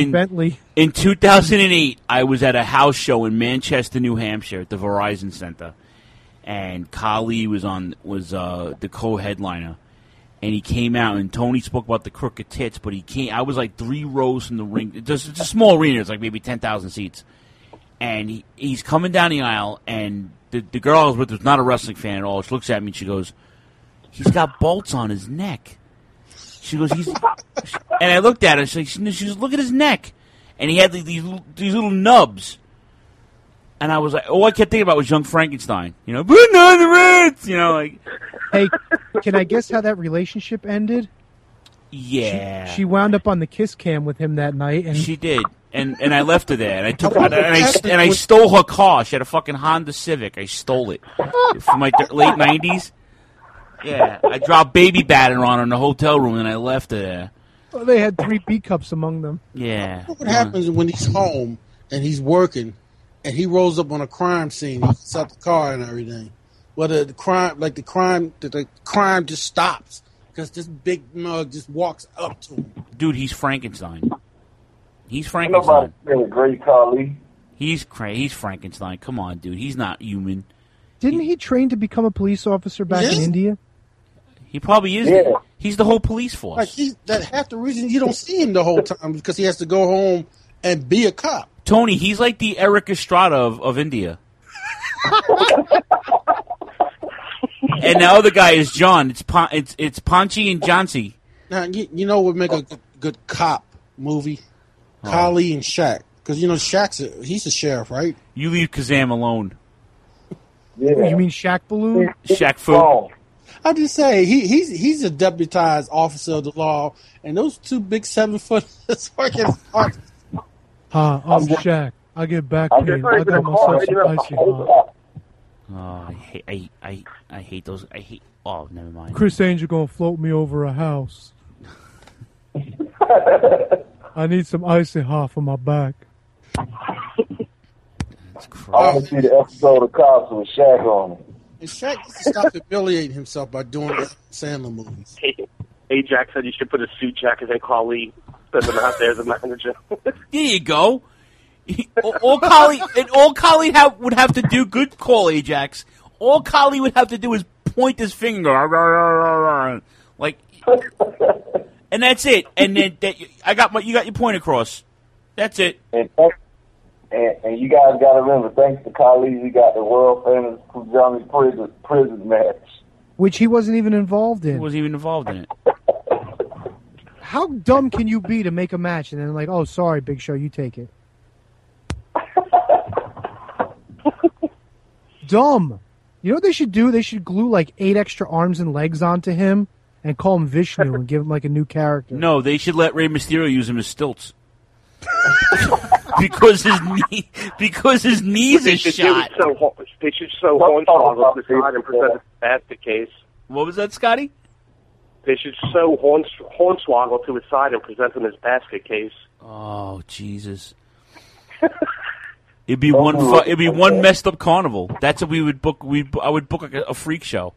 2008, I was at a house show in Manchester, New Hampshire, at the Verizon Center, and Kali was the co-headliner. And he came out, and Tony spoke about the crooked tits, but he came. I was like 3 rows from the ring. It's a small arena. It's like maybe 10,000 seats. And he's coming down the aisle, and the girl I was with was not a wrestling fan at all. She looks at me, and she goes, "He's got bolts on his neck." She goes, "He's," and I looked at her. She goes, "Look at his neck," and he had these little nubs. And I was like, all I kept thinking about was Young Frankenstein. You know, put on the Reds. You know, like. Hey, can I guess how that relationship ended? Yeah. She wound up on the kiss cam with him that night, and she did. And I left her there, and I stole her car. She had a fucking Honda Civic. I stole it from my late 90s. Yeah, I dropped baby batter on her in the hotel room, and I left her there. Well, they had 3 B cups among them. Yeah. What happens when he's home and he's working, and he rolls up on a crime scene, he gets out the car and everything? Well, the crime just stops because this big mug just walks up to him. Dude, he's Frankenstein. He's Frankenstein. Nobody's great, Carly. He's Frankenstein. Come on, dude. He's not human. Didn't he train to become a police officer back in India? He probably is. Yeah. He's the whole police force. Like that half the reason you don't see him the whole time is because he has to go home and be a cop. Tony, he's like the Eric Estrada of India. And the other guy is John. It's Panchi and Jansi. Now you know what would make a good cop movie? Kali and Shaq, because you know he's a sheriff, right? You leave Kazam alone. Yeah. You mean Shaq Balloon? Shaq Fu. I just say he's a deputized officer of the law, and those 2 big 7-footers working hard. I'm Shaq. I get back pain. I got myself some icy hot. Oh, I hate those. Oh, never mind. Chris Angel gonna float me over a house. I need some icy hot for my back. That's crazy. I want to see the episode of Cops with Shaq on it. And Shaq needs to stop humiliating himself by doing Sandler movies. Ajax said you should put a suit jacket and Kali send him out there as a manager. There you go. All Kali would have to do. Good call, Ajax. All Kali would have to do is point his finger, like, and that's it. And then you got your point across. That's it. And you guys got to remember, thanks to Kali, we got the world famous Punjabi prison match, which he wasn't even involved in. He wasn't even involved in it. How dumb can you be to make a match and then like, oh, sorry, Big Show, you take it? Dumb. You know what they should do? They should glue like 8 extra arms and legs onto him and call him Vishnu and give him like a new character. No, they should let Rey Mysterio use him as stilts. because his knees are shot. They should sew Hornswoggle to the side and present a basket case. What was that, Scotty? They should sew Hornswoggle to his side and present him as basket case. Oh, Jesus. It'd be one messed up carnival. That's what we would book. I would book a freak show.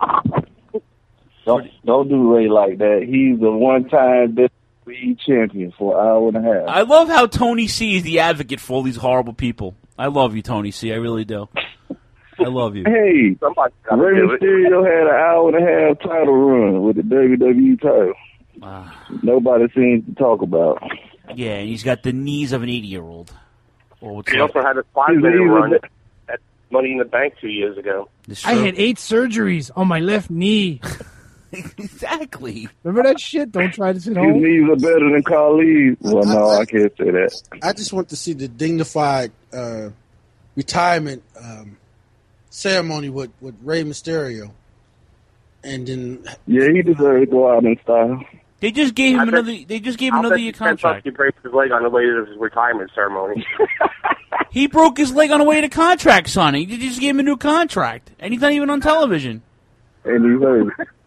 Don't do Ray like that. He's a one-time WWE champion for an hour and a half. I love how Tony C is the advocate for all these horrible people. I love you, Tony C. I really do. I love you. Hey, Rey Mysterio had an hour and a half title run with the WWE title. Nobody seems to talk about. Yeah, and he's got the knees of an 80-year-old. He also had a 5-minute run at Money in the Bank 2 years ago. I had 8 surgeries on my left knee. Exactly. Remember that shit? Don't try this at His home. knees are better than Khali's. Well, no, I can't say that. I just want to see the dignified retirement ceremony with Rey Mysterio, and then he deserves to go out in style. They just gave him another. They just gave him another year contract. He breaks his leg on the way to his retirement ceremony. He broke his leg on the way to contract, Sonny. They just gave him a new contract, and he's not even on television. And he's hurt.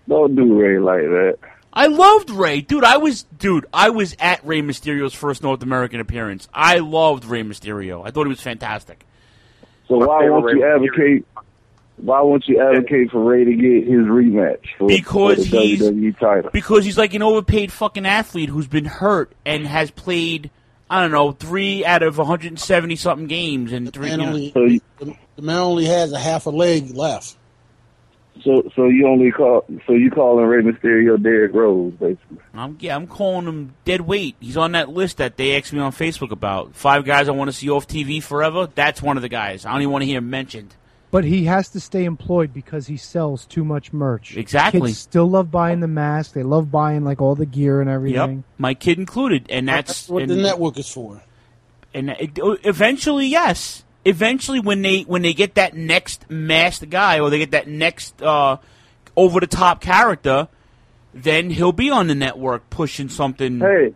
Don't do Ray like that. I loved Ray, dude. I was at Rey Mysterio's first North American appearance. I loved Rey Mysterio. I thought he was fantastic. So why won't you advocate? Why won't you advocate for Ray to get his rematch for the WWE title? Because he's like an overpaid fucking athlete who's been hurt and has played, I don't know, 3 out of 170 something games and 3. The man only has a half a leg left. So you calling Rey Mysterio Derrick Rose, basically? I'm calling him dead weight. He's on that list that they asked me on Facebook about. 5 guys I want to see off TV forever. That's one of the guys. I don't even want to hear him mentioned. But he has to stay employed because he sells too much merch. Exactly. Kids still love buying the mask. They love buying like all the gear and everything. Yep, my kid included, and that's what the network is for. And eventually, yes. Eventually, when they get that next masked guy or they get that next over the top character, then he'll be on the network pushing something. Hey,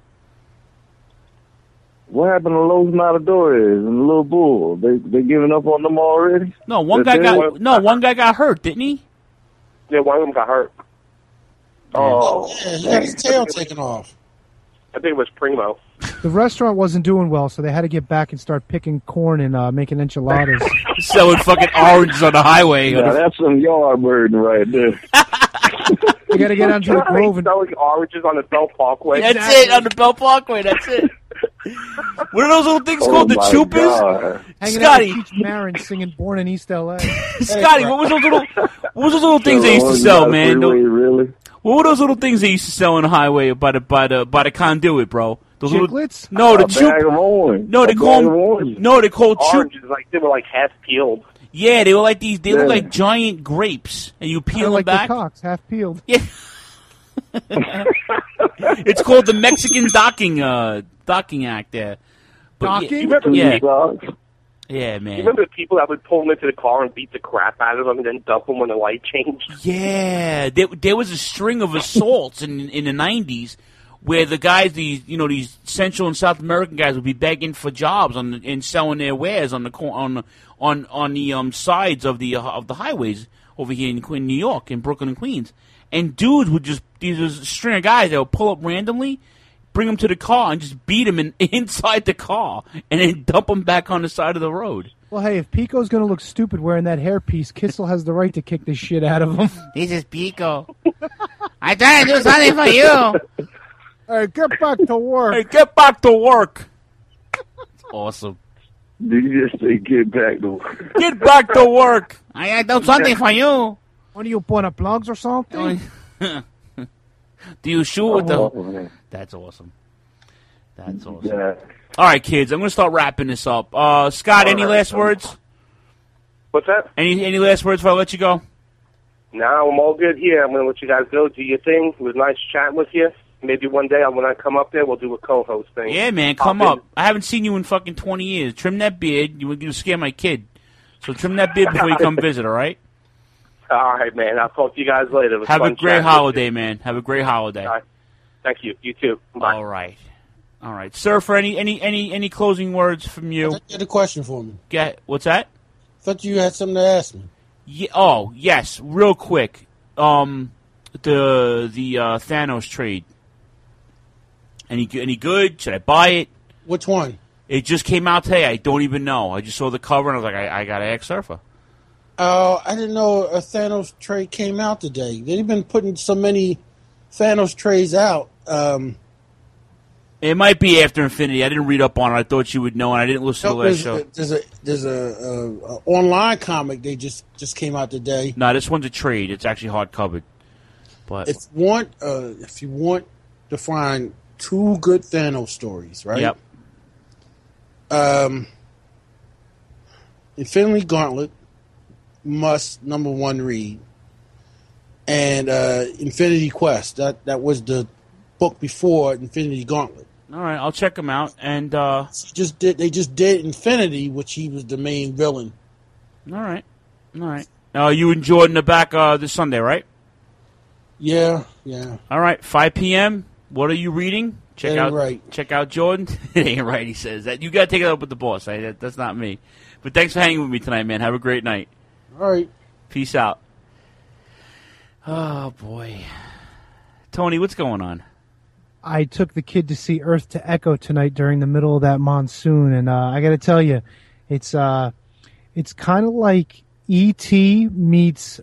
what happened to Los Matadores and the Little Bull? They giving up on them already? No, one guy got hurt, didn't he? Yeah, one of them got hurt. Oh, yeah, he had his tail taken off. I think it was Primo. The restaurant wasn't doing well, so they had to get back and start picking corn and making enchiladas. Selling fucking oranges on the highway. Yeah, that's some yard burden right there. You got to get onto the Grove and selling oranges on the Bell Parkway. That's it, on the Bell Parkway. That's it. What are those little things called? The Chupas? hanging Scotty. out with Keith Marin singing "Born in East L.A." Scotty, what was those little things they used to sell, man? Really? What were those little things they used to sell on the highway by the conduit, bro? Those Chiclets? No, the bag of orange. No, they called oranges. Like they were like half peeled. Yeah, they were like these. They look like giant grapes, and you peel them like back. the cocks, half peeled. Yeah. It's called the Mexican docking act there. But Docking? Yeah, man. You remember the people that would pull them into the car and beat the crap out of them and then dump them when the light changed? Yeah, there was a string of assaults in the 90s where the guys, these Central and South American guys, would be begging for jobs and selling their wares on the sides of the highways over here in New York, in Brooklyn and Queens. And dudes would these was a string of guys that would pull up randomly, bring them to the car, and just beat them inside the car, and then dump them back on the side of the road. Well, hey, if Pico's going to look stupid wearing that hairpiece, Kissel has the right to kick the shit out of him. This is Pico. I'm trying to do something for you. Hey, get back to work. Hey, get back to work. That's awesome. Did you just say get back to work? Get back to work. I done something for you. What are you, putting up plugs or something? Do you shoot with the... That's awesome. That's awesome. Yeah. All right, kids, I'm going to start wrapping this up. Scott, any last words? What's that? Any last words before I let you go? No, I'm all good here. I'm going to let you guys go. Do your thing. It was nice chatting with you. Maybe one day when I come up there, we'll do a co-host thing. Yeah, man, come up. I haven't seen you in fucking 20 years. Trim that beard. You were going to scare my kid. So trim that beard before you come visit, all right? All right, man. I'll talk to you guys later. Have a great holiday, man. Have a great holiday. All right. Thank you. You too. Bye. All right. Sir, for any closing words from you? I thought you had a question for me. What's that? I thought you had something to ask me. Yeah, oh, yes. Real quick. The Thanos trade. Any good? Should I buy it? Which one? It just came out today. I don't even know. I just saw the cover and I was like, I gotta ask Surfer. I didn't know a Thanos trade came out today. They've been putting so many Thanos trades out. It might be after Infinity. I didn't read up on it. I thought you would know, and I didn't listen to the last show. There's a online comic they just came out today. No, this one's a trade. It's actually hardcover. But if you want to find two good Thanos stories, right? Yep. Infinity Gauntlet must number 1 read, and Infinity Quest. That was the book before Infinity Gauntlet. All right, I'll check them out. And they just did Infinity, which he was the main villain. All right. You and Jordan are back this Sunday, right? Yeah. All right, 5 p.m. What are you reading? Check out Jordan. It ain't right, he says. That you got to take it up with the boss. That's not me. But thanks for hanging with me tonight, man. Have a great night. All right. Peace out. Oh, boy. Tony, what's going on? I took the kid to see Earth to Echo tonight during the middle of that monsoon, and I got to tell you, it's kind of like E.T. meets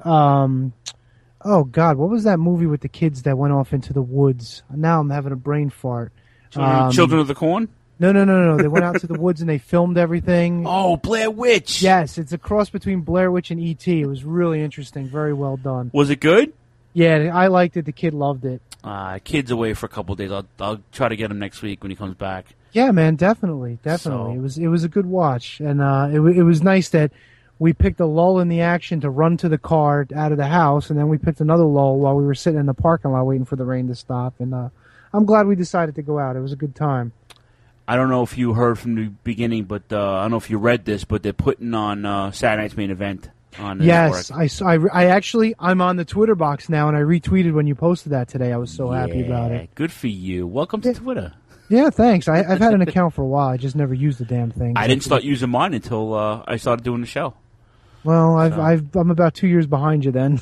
oh God, what was that movie with the kids that went off into the woods? Now I'm having a brain fart. Children of the Corn? No. They went out to the woods and they filmed everything. Oh, Blair Witch. Yes, it's a cross between Blair Witch and E.T. It was really interesting, very well done. Was it good? Yeah, I liked it. The kid loved it. Kid's away for a couple of days. I'll try to get him next week when he comes back. Yeah, man, definitely. So- It was a good watch, and it was nice that we picked a lull in the action to run to the car out of the house, and then we picked another lull while we were sitting in the parking lot waiting for the rain to stop. And I'm glad we decided to go out. It was a good time. I don't know if you heard from the beginning, but I don't know if you read this, but they're putting on Saturday Night's Main Event on the Yes, network. I actually I'm on the Twitter box now, and I retweeted when you posted that today. I was so happy about it. Good for you. Welcome to Twitter. Yeah, thanks. I've had an account for a while. I just never used the damn thing. I didn't start using mine until I started doing the show. Well, I'm about 2 years behind you then.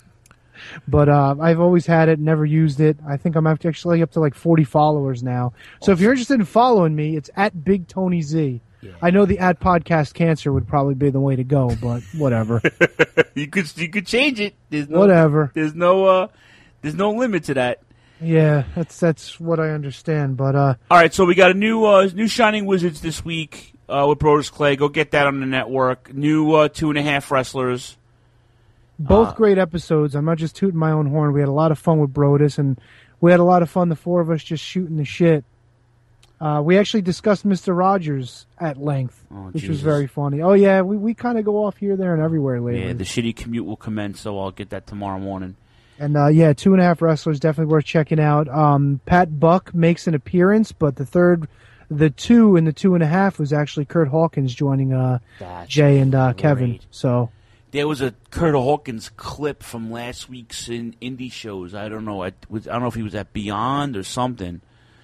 But I've always had it, never used it. I think I'm actually up to like 40 followers now. So if you're interested in following me, it's at Big Tony Z. Yeah. I know the at Podcast Cancer would probably be the way to go, but whatever. You could change it. There's no, Whatever. There's no limit to that. Yeah, that's what I understand. But all right, so we got a new Shining Wizards this week with Brodus Clay. Go get that on the network. New 2.5 wrestlers. Both great episodes. I'm not just tooting my own horn. We had a lot of fun with Brodus, and we had a lot of fun, the four of us, just shooting the shit. We actually discussed Mr. Rogers at length, which was very funny. Oh, yeah, we kind of go off here, there, and everywhere lately. Yeah, the shitty commute will commence, so I'll get that tomorrow morning. And, 2.5 wrestlers, definitely worth checking out. Pat Buck makes an appearance, but the 2 in the 2.5 was actually Kurt Hawkins joining Jay and Kevin. So there was a Kurt Hawkins clip from last week's indie shows. I don't know. I don't know if he was at Beyond or something.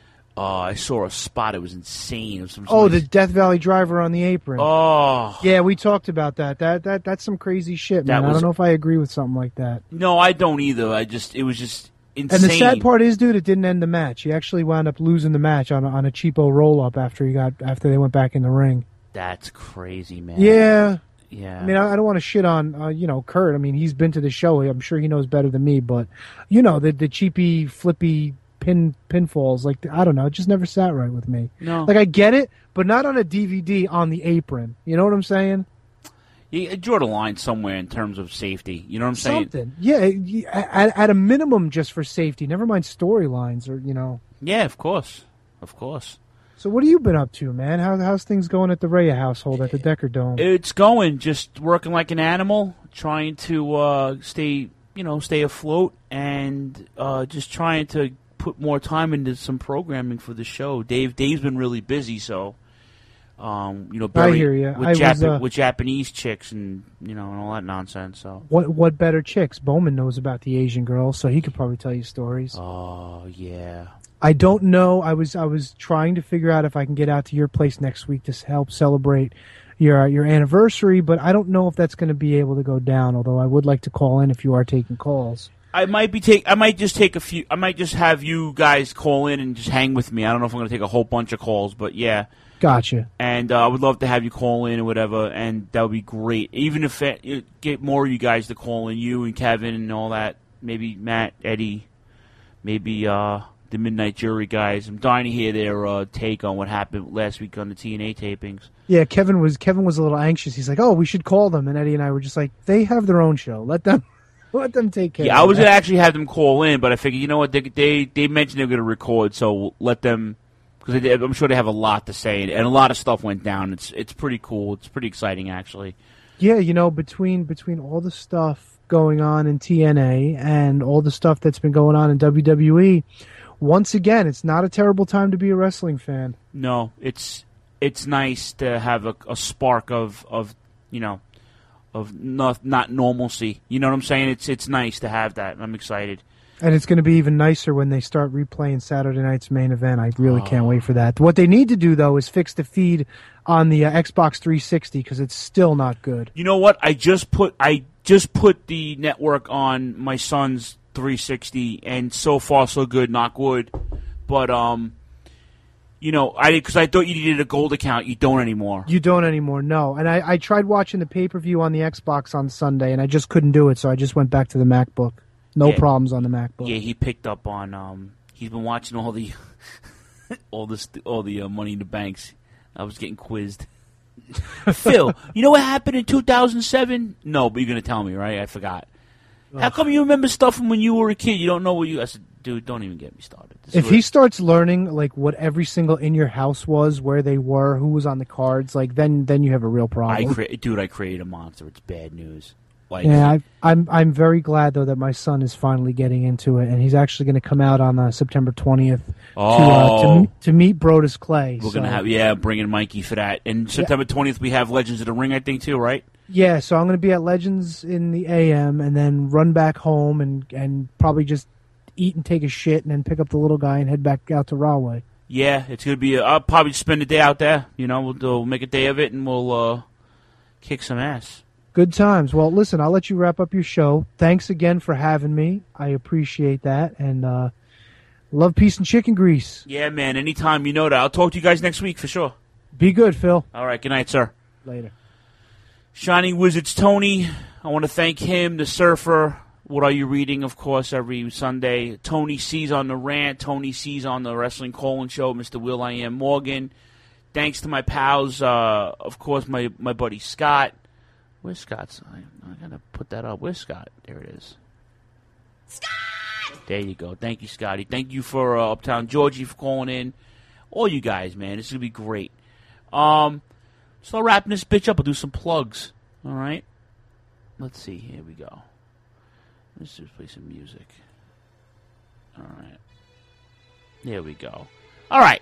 I saw a spot. It was insane. It was the Death Valley Driver on the apron. Oh, yeah, we talked about that. That's some crazy shit, man. I don't know if I agree with something like that. No, I don't either. It was just insane. And the sad part is, dude, it didn't end the match. He actually wound up losing the match on a cheapo roll up after they went back in the ring. That's crazy, man. Yeah. Yeah. I mean, I don't want to shit on Kurt. I mean, he's been to the show. I'm sure he knows better than me. But the cheapy, flippy pinfalls, like, I don't know, it just never sat right with me. No. Like, I get it, but not on a DVD on the apron. You know what I'm saying? You draw the line somewhere in terms of safety. You know what I'm saying? Something. Yeah, at a minimum, just for safety. Never mind storylines or, Yeah, of course. Of course. So what have you been up to, man? How's things going at the Rhea household at the Decker Dome? It's going. Just working like an animal, trying to stay afloat, and just trying to put more time into some programming for the show. Dave's been really busy, so Barry, I hear you. With Japanese chicks and and all that nonsense. So what better chicks? Bowman knows about the Asian girls, so he could probably tell you stories. Oh yeah. I don't know. I was trying to figure out if I can get out to your place next week to help celebrate your anniversary, but I don't know if that's going to be able to go down. Although I would like to call in if you are taking calls. I might just take a few. I might just have you guys call in and just hang with me. I don't know if I'm going to take a whole bunch of calls, but yeah. Gotcha. And I would love to have you call in or whatever, and that would be great. Even if get more of you guys to call in, you and Kevin and all that. Maybe Matt, Eddie, maybe the Midnight Jury guys. I'm dying to hear their take on what happened last week on the TNA tapings. Yeah, Kevin was a little anxious. He's like, "Oh, we should call them," and Eddie and I were just like, "They have their own show. Let them take care." Yeah, I was gonna actually have them call in, but I figured, you know what, they mentioned they were gonna record, so we'll let them, because I'm sure they have a lot to say, and a lot of stuff went down. It's pretty cool. It's pretty exciting, actually. Yeah, between all the stuff going on in TNA and all the stuff that's been going on in WWE, once again, it's not a terrible time to be a wrestling fan. No, it's nice to have a spark of not normalcy. You know what I'm saying? It's nice to have that. I'm excited. And it's going to be even nicer when they start replaying Saturday night's main event. I really can't wait for that. What they need to do, though, is fix the feed on the Xbox 360 because it's still not good. You know what? I just put the network on my son's 360, and so far so good, knock wood. But because I thought you needed a gold account, you don't anymore. You don't anymore, no. And I tried watching the pay-per-view on the Xbox on Sunday, and I just couldn't do it, so I just went back to the MacBook. No problems on the MacBook. Yeah, he picked up on. He's been watching all the Money in the Banks. I was getting quizzed. Phil, you know what happened in 2007? No, but you're gonna tell me, right? I forgot. How come you remember stuff from when you were a kid? You don't know what you. I said, dude, don't even get me started. If he starts learning like what every single in your house was, where they were, who was on the cards, like then you have a real problem. I created a monster. It's bad news. Like, yeah, I'm very glad though that my son is finally getting into it, and he's actually going to come out on September 20th to meet Brodus Clay. We're going to have bringing Mikey for that, and September 20th we have Legends of the Ring, I think too, right? Yeah, so I'm going to be at Legends in the AM, and then run back home and probably just eat and take a shit, and then pick up the little guy and head back out to Rahway. Yeah, it's going to be. I'll probably spend a day out there. We'll make a day of it, and we'll kick some ass. Good times. Well, listen, I'll let you wrap up your show. Thanks again for having me. I appreciate that, and love, peace, and chicken grease. Yeah, man. Anytime, you know that. I'll talk to you guys next week for sure. Be good, Phil. All right. Good night, sir. Later. Shining Wizards Tony. I want to thank him, the Surfer. What Are You Reading, of course, every Sunday. Tony C's on the Rant. Tony C's on the Wrestling Call-In Show. Mr. Will I Am Morgan. Thanks to my pals, of course, my buddy Scott. Where's Scott's? I gotta put that up. Where's Scott? There it is. Scott! There you go. Thank you, Scotty. Thank you for Uptown Georgie for calling in. All you guys, man. This is gonna be great. So wrapping this bitch up. I'll do some plugs. All right. Let's see. Here we go. Let's just play some music. All right. There we go. All right.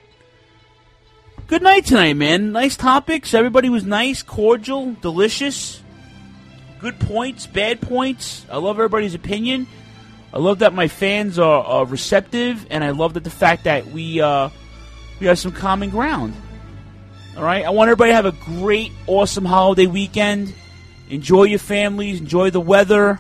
Good night tonight, man. Nice topics. Everybody was nice, cordial, delicious. Good points, bad points. I love everybody's opinion. I love that my fans are receptive, and I love that the fact that we have some common ground. All right? I want everybody to have a great, awesome holiday weekend. Enjoy your families. Enjoy the weather.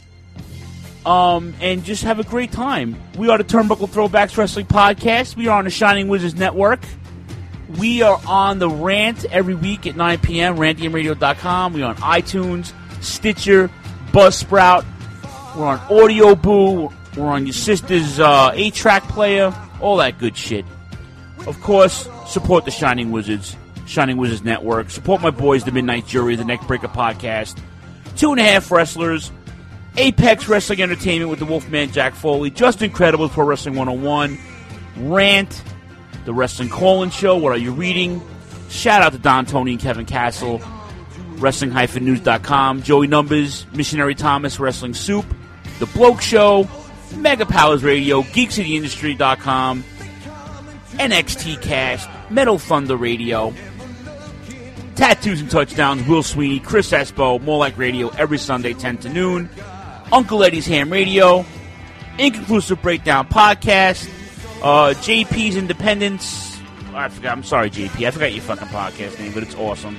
And just have a great time. We are the Turnbuckle Throwbacks Wrestling Podcast. We are on the Shining Wizards Network. We are on the Rant every week at 9 p.m., rantiumradio.com. We're on iTunes, Stitcher, Buzzsprout. We're on Audio Boo. We're on your sister's 8-track player, all that good shit. Of course, support the Shining Wizards Network. Support my boys, the Midnight Jury, the Neckbreaker Podcast, 2.5 Wrestlers, Apex Wrestling Entertainment with the Wolfman Jack Foley, Just Incredible Pro Wrestling 101, Rant, the Wrestling Call-In Show, What Are You Reading? Shout out to Don, Tony, and Kevin Castle, Wrestling-News.com, Joey Numbers, Missionary Thomas, Wrestling Soup, The Bloke Show, Mega Powers Radio, GeeksOfTheIndustry.com, NXT Cast, Metal Thunder Radio, Tattoos and Touchdowns, Will Sweeney, Chris Espo, More Like Radio, every Sunday, 10 to noon, Uncle Eddie's Ham Radio, Inconclusive Breakdown Podcast, JP's Independence. I forgot. I'm sorry, JP. I forgot your fucking podcast name, but it's awesome.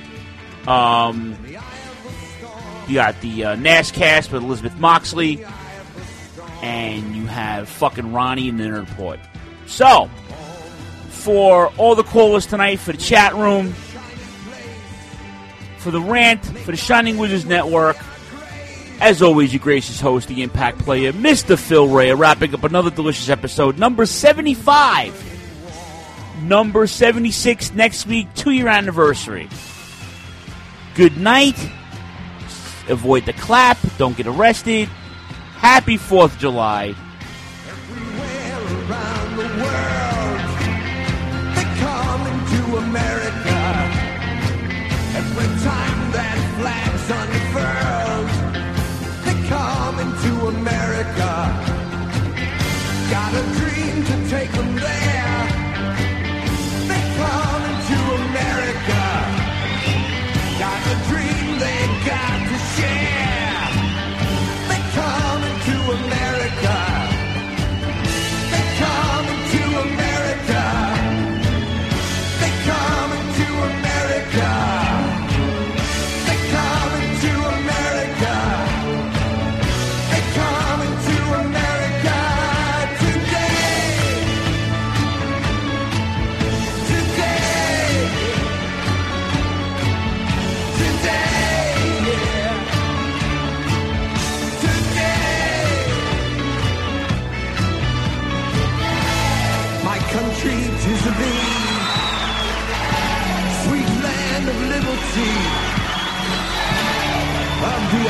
You got the NASCast with Elizabeth Moxley, and you have fucking Ronnie in the Nerd Report. So, for all the callers tonight, for the chat room, for the Rant, for the Shining Wizards Network, as always, your gracious host, the Impact Player, Mr. Phil Rea, wrapping up another delicious episode, number 75. Number 76 next week, 2-year anniversary. Good night. Avoid the clap. Don't get arrested. Happy 4th of July. Everywhere around the world, they come into America. Every time that flag's unfurled, they come into America. Got a dream to take them there. They come into America. Got a dream they got to share. They come into America. They come into America. They come into America. They come into America.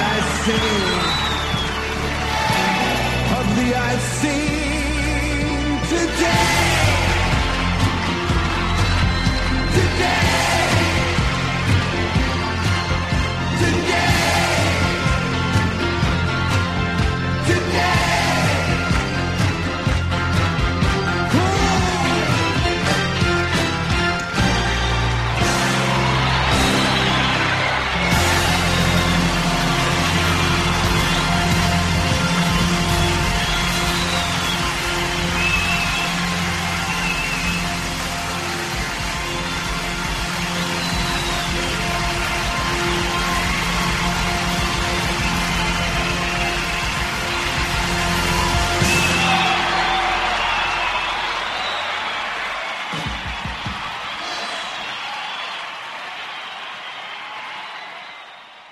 I've seen, of the I've seen today.